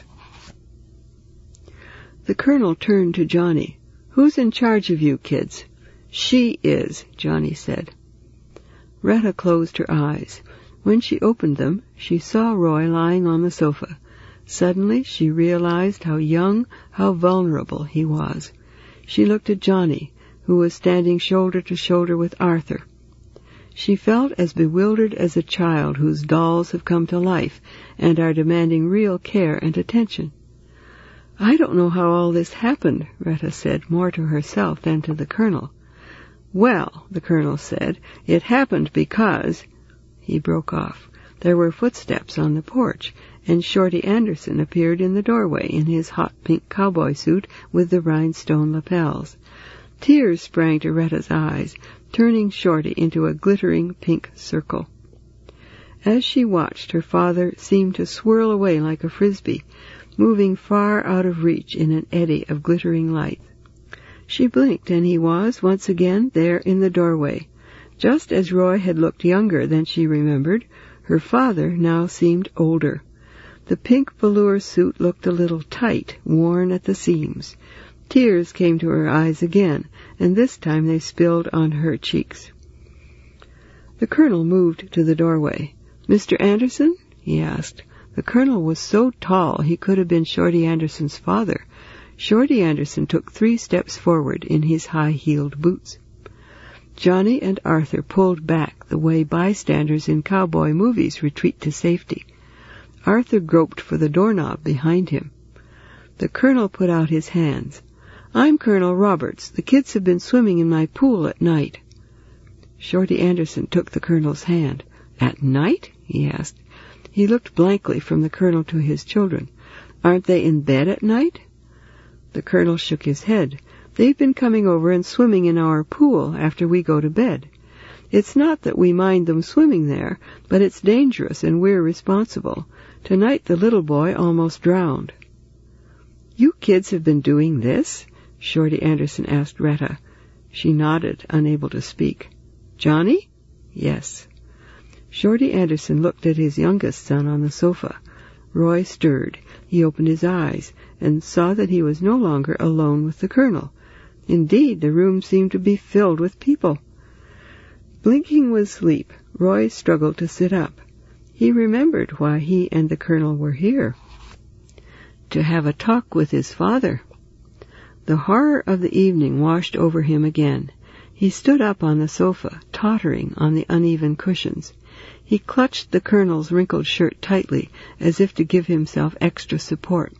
The colonel turned to Johnny. Who's in charge of you kids? She is, Johnny said. Retta closed her eyes. When she opened them, she saw Roy lying on the sofa. Suddenly she realized how young, how vulnerable he was. She looked at Johnny, who was standing shoulder to shoulder with Arthur. She felt as bewildered as a child whose dolls have come to life and are demanding real care and attention. I don't know how all this happened, Retta said, more to herself than to the colonel. Well, the colonel said, it happened because... He broke off. There were footsteps on the porch, and Shorty Anderson appeared in the doorway in his hot pink cowboy suit with the rhinestone lapels. Tears sprang to Retta's eyes, turning Shorty into a glittering pink circle. As she watched, her father seemed to swirl away like a frisbee, moving far out of reach in an eddy of glittering light. She blinked, and he was, once again, there in the doorway. Just as Roy had looked younger than she remembered, her father now seemed older. The pink velour suit looked a little tight, worn at the seams. Tears came to her eyes again, and this time they spilled on her cheeks. The colonel moved to the doorway. Mister Anderson? He asked. The colonel was so tall he could have been Shorty Anderson's father. Shorty Anderson took three steps forward in his high-heeled boots. Johnny and Arthur pulled back the way bystanders in cowboy movies retreat to safety. Arthur groped for the doorknob behind him. The colonel put out his hands. I'm Colonel Roberts. The kids have been swimming in my pool at night. Shorty Anderson took the colonel's hand. At night? He asked. He looked blankly from the colonel to his children. Aren't they in bed at night? The colonel shook his head. They've been coming over and swimming in our pool after we go to bed. It's not that we mind them swimming there, but it's dangerous and we're responsible. Tonight the little boy almost drowned. You kids have been doing this? Shorty Anderson asked Retta. She nodded, unable to speak. Johnny? Yes. Shorty Anderson looked at his youngest son on the sofa. Roy stirred. He opened his eyes and saw that he was no longer alone with the colonel. Indeed, the room seemed to be filled with people. Blinking with sleep, Roy struggled to sit up. He remembered why he and the colonel were here. To have a talk with his father. The horror of the evening washed over him again. He stood up on the sofa, tottering on the uneven cushions. He clutched the colonel's wrinkled shirt tightly, as if to give himself extra support.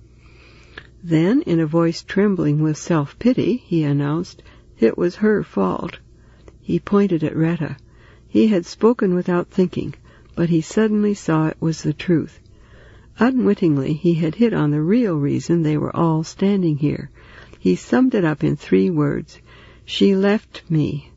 Then, in a voice trembling with self-pity, he announced, it was her fault. He pointed at Retta. He had spoken without thinking, but he suddenly saw it was the truth. Unwittingly, he had hit on the real reason they were all standing here. He summed it up in three words. She left me.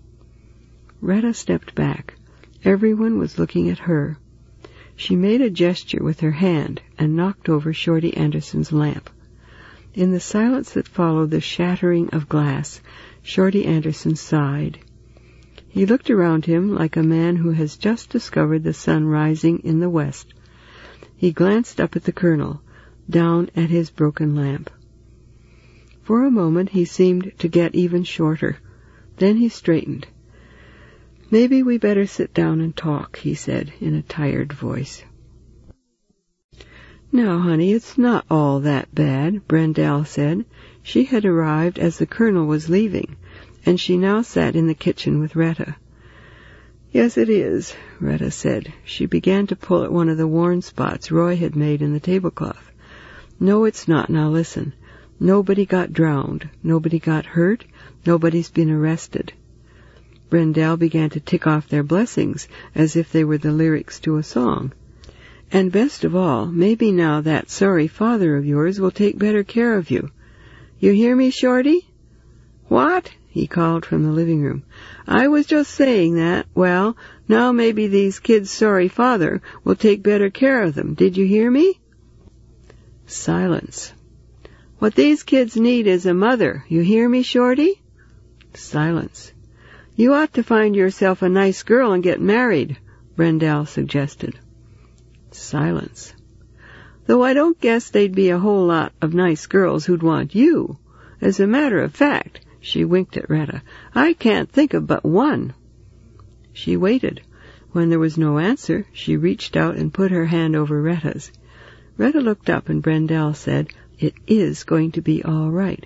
Retta stepped back. Everyone was looking at her. She made a gesture with her hand and knocked over Shorty Anderson's lamp. In the silence that followed the shattering of glass, Shorty Anderson sighed. He looked around him like a man who has just discovered the sun rising in the west. He glanced up at the colonel, down at his broken lamp. For a moment he seemed to get even shorter. Then he straightened. Maybe we better sit down and talk, he said in a tired voice. Now, honey, it's not all that bad, Brendel said. She had arrived as the colonel was leaving, and she now sat in the kitchen with Retta. Yes, it is, Retta said. She began to pull at one of the worn spots Roy had made in the tablecloth. No, it's not. Now listen. Nobody got drowned. Nobody got hurt. Nobody's been arrested. Brendel began to tick off their blessings as if they were the lyrics to a song. And best of all, maybe now that sorry father of yours will take better care of you. You hear me, Shorty? What? He called from the living room. I was just saying that. Well, now maybe these kids' sorry father will take better care of them. Did you hear me? Silence. What these kids need is a mother. You hear me, Shorty? Silence. You ought to find yourself a nice girl and get married, Brendel suggested. Silence. Though I don't guess there'd be a whole lot of nice girls who'd want you. As a matter of fact, she winked at Retta, I can't think of but one. She waited. When there was no answer, she reached out and put her hand over Retta's. Retta looked up and Brendel said, It is going to be all right.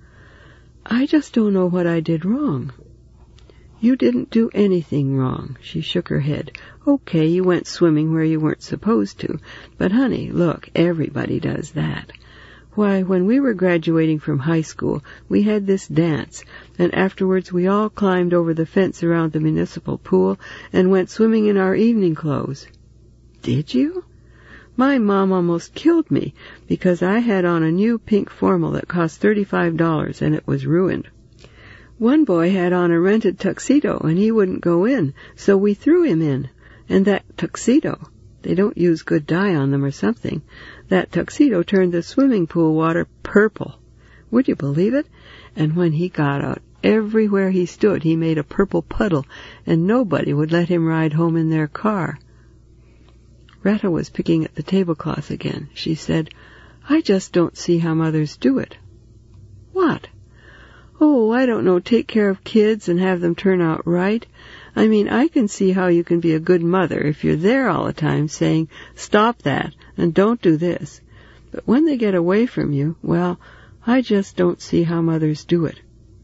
I just don't know what I did wrong. You didn't do anything wrong. She shook her head. Okay, you went swimming where you weren't supposed to. But, honey, look, everybody does that. Why, when we were graduating from high school, we had this dance, and afterwards we all climbed over the fence around the municipal pool and went swimming in our evening clothes. Did you? My mom almost killed me because I had on a new pink formal that cost thirty-five dollars and it was ruined. One boy had on a rented tuxedo and he wouldn't go in, so we threw him in. And that tuxedo, they don't use good dye on them or something, that tuxedo turned the swimming pool water purple. Would you believe it? And when he got out, everywhere he stood he made a purple puddle, and nobody would let him ride home in their car. Retta was picking at the tablecloth again. She said, I just don't see how mothers do it. What? Oh, I don't know, take care of kids and have them turn out right. I mean, I can see how you can be a good mother if you're there all the time saying, stop that and don't do this. But when they get away from you, well, I just don't see how mothers do it.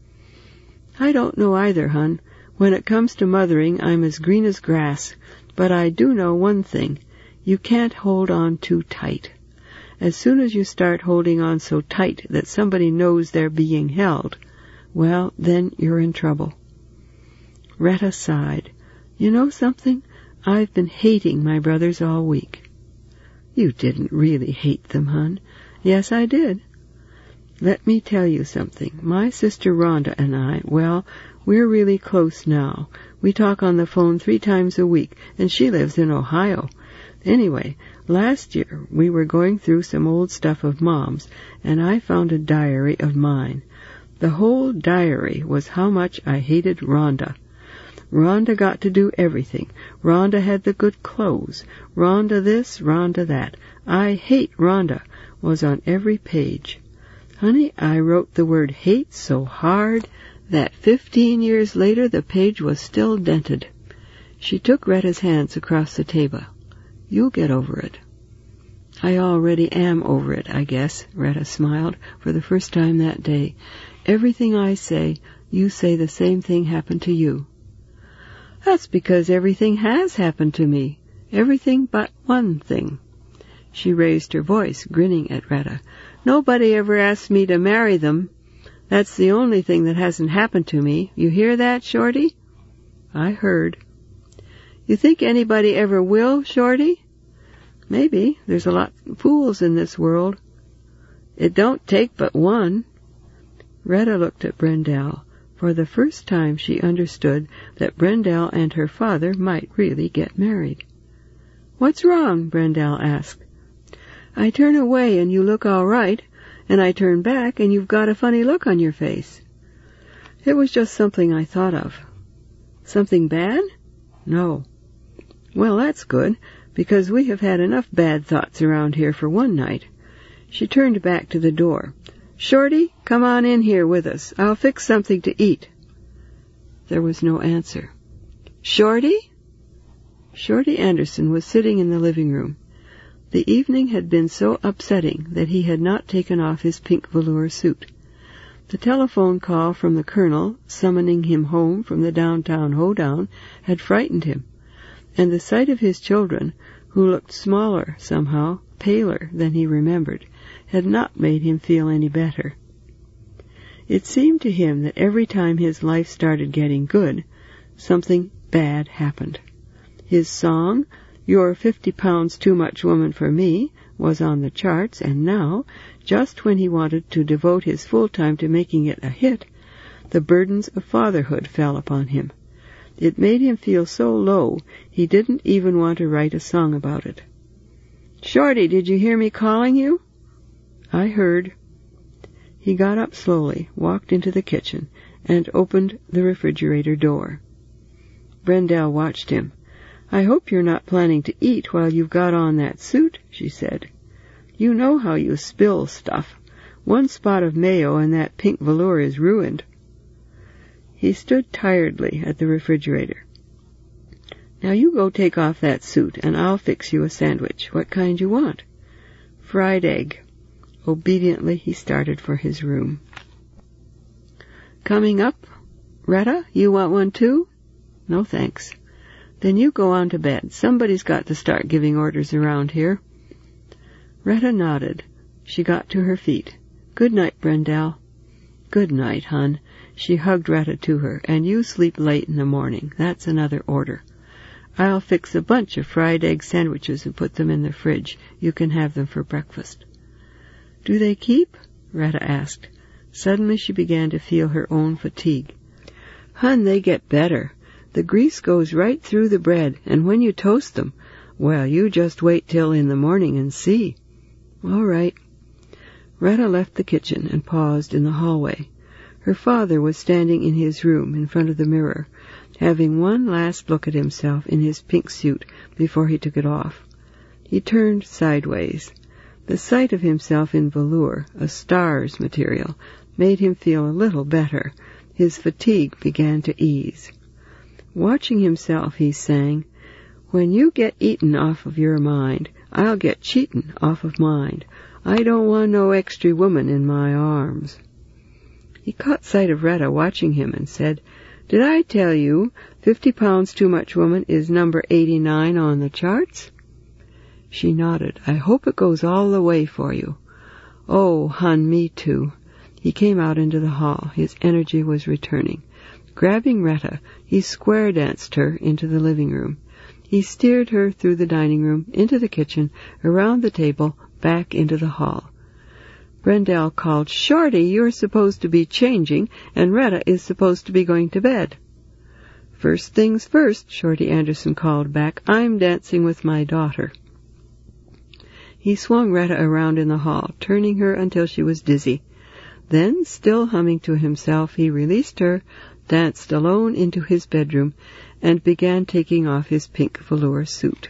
I don't know either, hon. When it comes to mothering, I'm as green as grass. But I do know one thing. You can't hold on too tight. As soon as you start holding on so tight that somebody knows they're being held, well, then you're in trouble. Retta sighed. You know something? I've been hating my brothers all week. You didn't really hate them, hon. Yes, I did. Let me tell you something. My sister Rhonda and I, well, we're really close now. We talk on the phone three times a week, and she lives in Ohio. Anyway, last year we were going through some old stuff of Mom's, and I found a diary of mine. The whole diary was how much I hated Rhonda. Rhonda got to do everything. Rhonda had the good clothes. Rhonda this, Rhonda that. I hate Rhonda was on every page. Honey, I wrote the word hate so hard that fifteen years later the page was still dented. She took Retta's hands across the table. You'll get over it. I already am over it, I guess, Retta smiled for the first time that day. Everything I say, you say the same thing happened to you. That's because everything has happened to me. Everything but one thing. She raised her voice, grinning at Retta. Nobody ever asked me to marry them. That's the only thing that hasn't happened to me. You hear that, Shorty? I heard. You think anybody ever will, Shorty? Maybe. There's a lot of fools in this world. It don't take but one. Retta looked at Brendel. For the first time she understood that Brendel and her father might really get married. What's wrong? Brendel asked. I turn away and you look all right, and I turn back and you've got a funny look on your face. It was just something I thought of. Something bad? No. Well, that's good, because we have had enough bad thoughts around here for one night. She turned back to the door. Shorty, come on in here with us. I'll fix something to eat. There was no answer. Shorty? Shorty Anderson was sitting in the living room. The evening had been so upsetting that he had not taken off his pink velour suit. The telephone call from the colonel, summoning him home from the downtown hoedown, had frightened him, and the sight of his children, who looked smaller somehow, paler than he remembered, had not made him feel any better. It seemed to him that every time his life started getting good, something bad happened. His song, "You're fifty pounds too much woman for me," was on the charts, and now, just when he wanted to devote his full time to making it a hit, the burdens of fatherhood fell upon him. It made him feel so low he didn't even want to write a song about it. "Shorty, did you hear me calling you?" "I heard." He got up slowly, walked into the kitchen, and opened the refrigerator door. Brendel watched him. "I hope you're not planning to eat while you've got on that suit," she said. "You know how you spill stuff. One spot of mayo and that pink velour is ruined." He stood tiredly at the refrigerator. "Now you go take off that suit, and I'll fix you a sandwich. What kind you want?" "Fried egg." Obediently he started for his room. "Coming up? Retta, you want one too?" "No, thanks." "Then you go on to bed. Somebody's got to start giving orders around here." Retta nodded. She got to her feet. "Good night, Brendel." "Good night, hon." She hugged Retta to her. "And you sleep late in the morning. That's another order. I'll fix a bunch of fried egg sandwiches and put them in the fridge. You can have them for breakfast." "Do they keep?" Retta asked. Suddenly she began to feel her own fatigue. "Hun, they get better. The grease goes right through the bread, and when you toast them, well, you just wait till in the morning and see." "All right." Retta left the kitchen and paused in the hallway. Her father was standing in his room in front of the mirror, having one last look at himself in his pink suit before he took it off. He turned sideways. The sight of himself in velour, a star's material, made him feel a little better. His fatigue began to ease. Watching himself, he sang, "When you get eatin' off of your mind, I'll get cheatin' off of mine. I don't want no extry woman in my arms." He caught sight of Retta watching him and said, "Did I tell you fifty pounds too much woman is number eighty-nine on the charts?" She nodded. "I hope it goes all the way for you." "Oh, hon, me too." He came out into the hall. His energy was returning. Grabbing Retta, he square-danced her into the living room. He steered her through the dining room, into the kitchen, around the table, back into the hall. Brendel called, "Shorty, you're supposed to be changing, and Retta is supposed to be going to bed." "First things first," Shorty Anderson called back. "I'm dancing with my daughter." He swung Retta around in the hall, turning her until she was dizzy. Then, still humming to himself, he released her, danced alone into his bedroom, and began taking off his pink velour suit.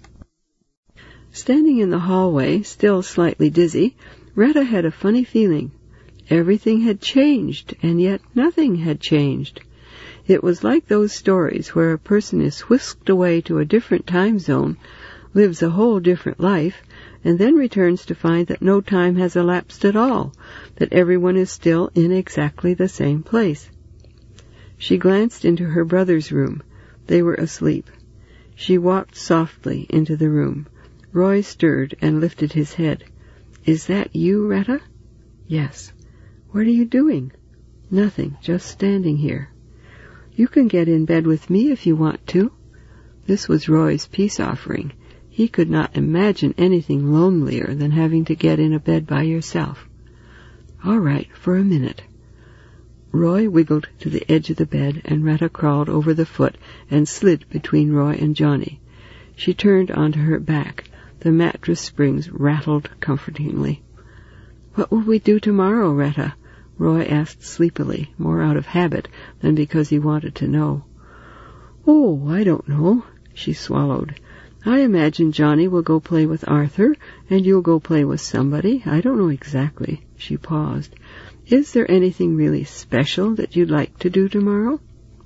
Standing in the hallway, still slightly dizzy, Retta had a funny feeling. Everything had changed, and yet nothing had changed. It was like those stories where a person is whisked away to a different time zone, lives a whole different life, and then returns to find that no time has elapsed at all, that everyone is still in exactly the same place. She glanced into her brother's room. They were asleep. She walked softly into the room. Roy stirred and lifted his head. "Is that you, Retta?" "Yes." "What are you doing?" "Nothing, just standing here." "You can get in bed with me if you want to." This was Roy's peace offering. He could not imagine anything lonelier than having to get in a bed by yourself. "All right, for a minute." Roy wiggled to the edge of the bed, and Retta crawled over the foot and slid between Roy and Johnny. She turned onto her back. The mattress springs rattled comfortingly. "What will we do tomorrow, Retta?" Roy asked sleepily, more out of habit than because he wanted to know. "Oh, I don't know." She swallowed. "I imagine Johnny will go play with Arthur, and you'll go play with somebody. I don't know exactly." She paused. "Is there anything really special that you'd like to do tomorrow?"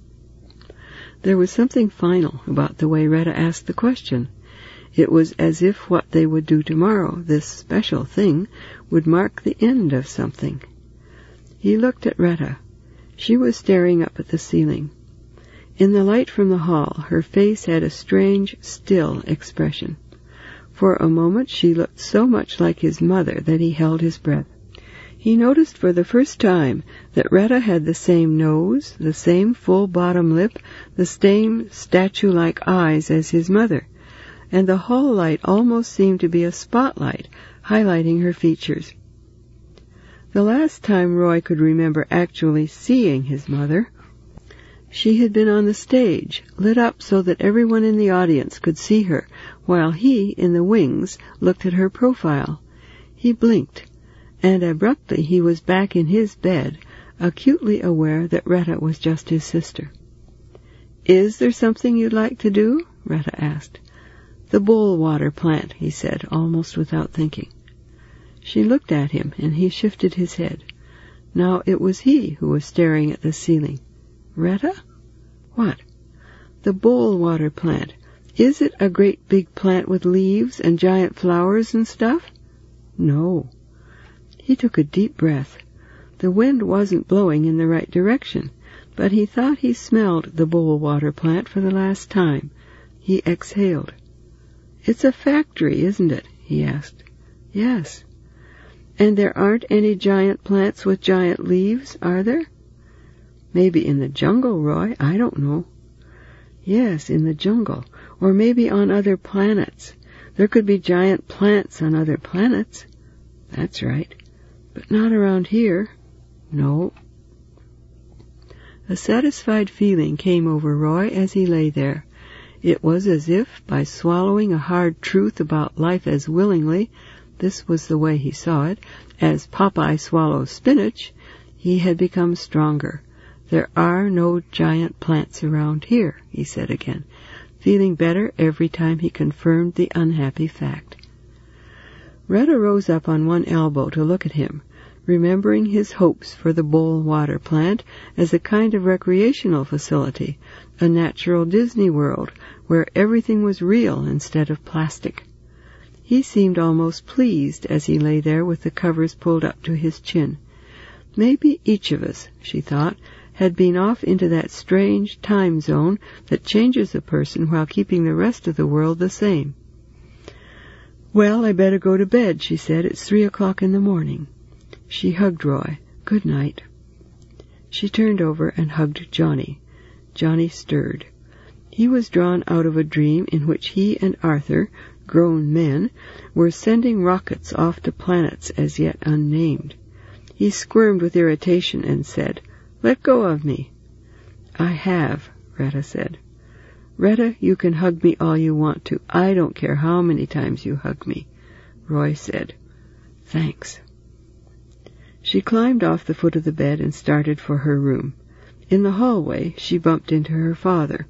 There was something final about the way Retta asked the question. It was as if what they would do tomorrow, this special thing, would mark the end of something. He looked at Retta. She was staring up at the ceiling. In the light from the hall, her face had a strange, still expression. For a moment she looked so much like his mother that he held his breath. He noticed for the first time that Retta had the same nose, the same full bottom lip, the same statue-like eyes as his mother, and the hall light almost seemed to be a spotlight, highlighting her features. The last time Roy could remember actually seeing his mother, she had been on the stage, lit up so that everyone in the audience could see her, while he, in the wings, looked at her profile. He blinked, and abruptly he was back in his bed, acutely aware that Retta was just his sister. "Is there something you'd like to do?" Retta asked. "The bowl water plant," he said, almost without thinking. She looked at him, and he shifted his head. Now it was he who was staring at the ceiling. "Retta?" "What?" "The bowl water plant. Is it a great big plant with leaves and giant flowers and stuff?" "No." He took a deep breath. The wind wasn't blowing in the right direction, but he thought he smelled the bowl water plant for the last time. He exhaled. "It's a factory, isn't it?" he asked. "Yes." "And there aren't any giant plants with giant leaves, are there?" "Maybe in the jungle, Roy. I don't know." "Yes, in the jungle. Or maybe on other planets. There could be giant plants on other planets." "That's right. But not around here." "No." A satisfied feeling came over Roy as he lay there. It was as if, by swallowing a hard truth about life as willingly, this was the way he saw it, as Popeye swallows spinach, he had become stronger. "There are no giant plants around here," he said again, feeling better every time he confirmed the unhappy fact. Retta rose up on one elbow to look at him, remembering his hopes for the bowl water plant as a kind of recreational facility, a natural Disney World where everything was real instead of plastic. He seemed almost pleased as he lay there with the covers pulled up to his chin. Maybe each of us, she thought, had been off into that strange time zone that changes a person while keeping the rest of the world the same. "Well, I better go to bed," she said. "It's three o'clock in the morning." She hugged Roy. "Good night." She turned over and hugged Johnny. Johnny stirred. He was drawn out of a dream in which he and Arthur, grown men, were sending rockets off to planets as yet unnamed. He squirmed with irritation and said, "Let go of me." "I have," Retta said. "Retta, you can hug me all you want to. I don't care how many times you hug me." Roy said, "Thanks." She climbed off the foot of the bed and started for her room. In the hallway, she bumped into her father.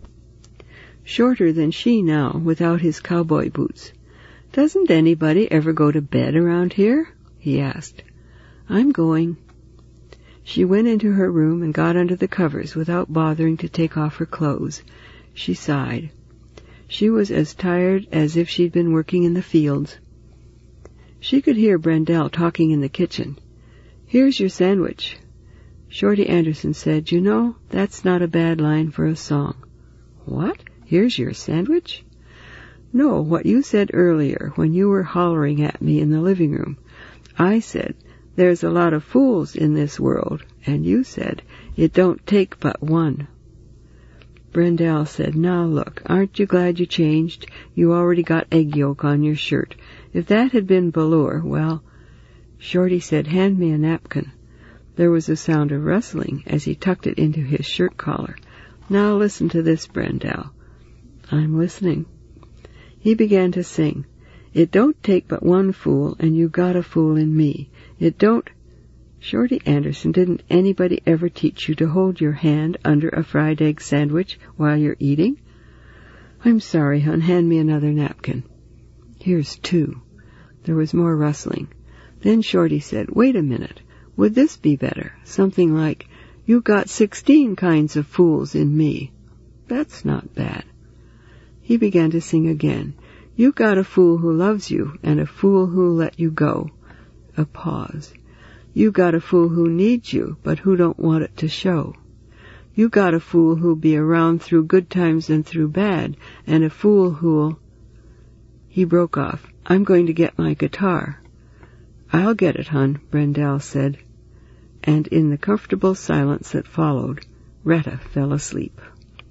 Shorter than she now, without his cowboy boots. "Doesn't anybody ever go to bed around here?" he asked. "I'm going." She went into her room and got under the covers without bothering to take off her clothes. She sighed. She was as tired as if she'd been working in the fields. She could hear Brendel talking in the kitchen. "Here's your sandwich." Shorty Anderson said, "You know, that's not a bad line for a song." "What? Here's your sandwich?" "No, what you said earlier when you were hollering at me in the living room. I said, there's a lot of fools in this world, and you said, it don't take but one." Brendel said, "Now look, aren't you glad you changed? You already got egg yolk on your shirt. If that had been velour, well—" Shorty said, "Hand me a napkin." There was a sound of rustling as he tucked it into his shirt collar. "Now listen to this, Brendel." "I'm listening." He began to sing. "It don't take but one fool, and you got a fool in me. It don't—" "Shorty Anderson, didn't anybody ever teach you to hold your hand under a fried egg sandwich while you're eating?" "I'm sorry, hon. Hand me another napkin." "Here's two." There was more rustling. Then Shorty said, "Wait a minute. Would this be better? Something like, you got sixteen kinds of fools in me." "That's not bad." He began to sing again. "You got a fool who loves you, and a fool who'll let you go." A pause. "You got a fool who needs you, but who don't want it to show. You got a fool who'll be around through good times and through bad, and a fool who'll—" He broke off. "I'm going to get my guitar." "I'll get it, hon," Brendel said. And in the comfortable silence that followed, Retta fell asleep.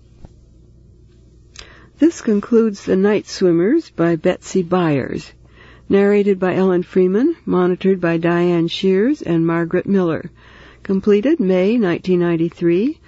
This concludes The Night Swimmers by Betsy Byers, narrated by Ellen Freeman, monitored by Diane Shears and Margaret Miller, completed May nineteen ninety-three,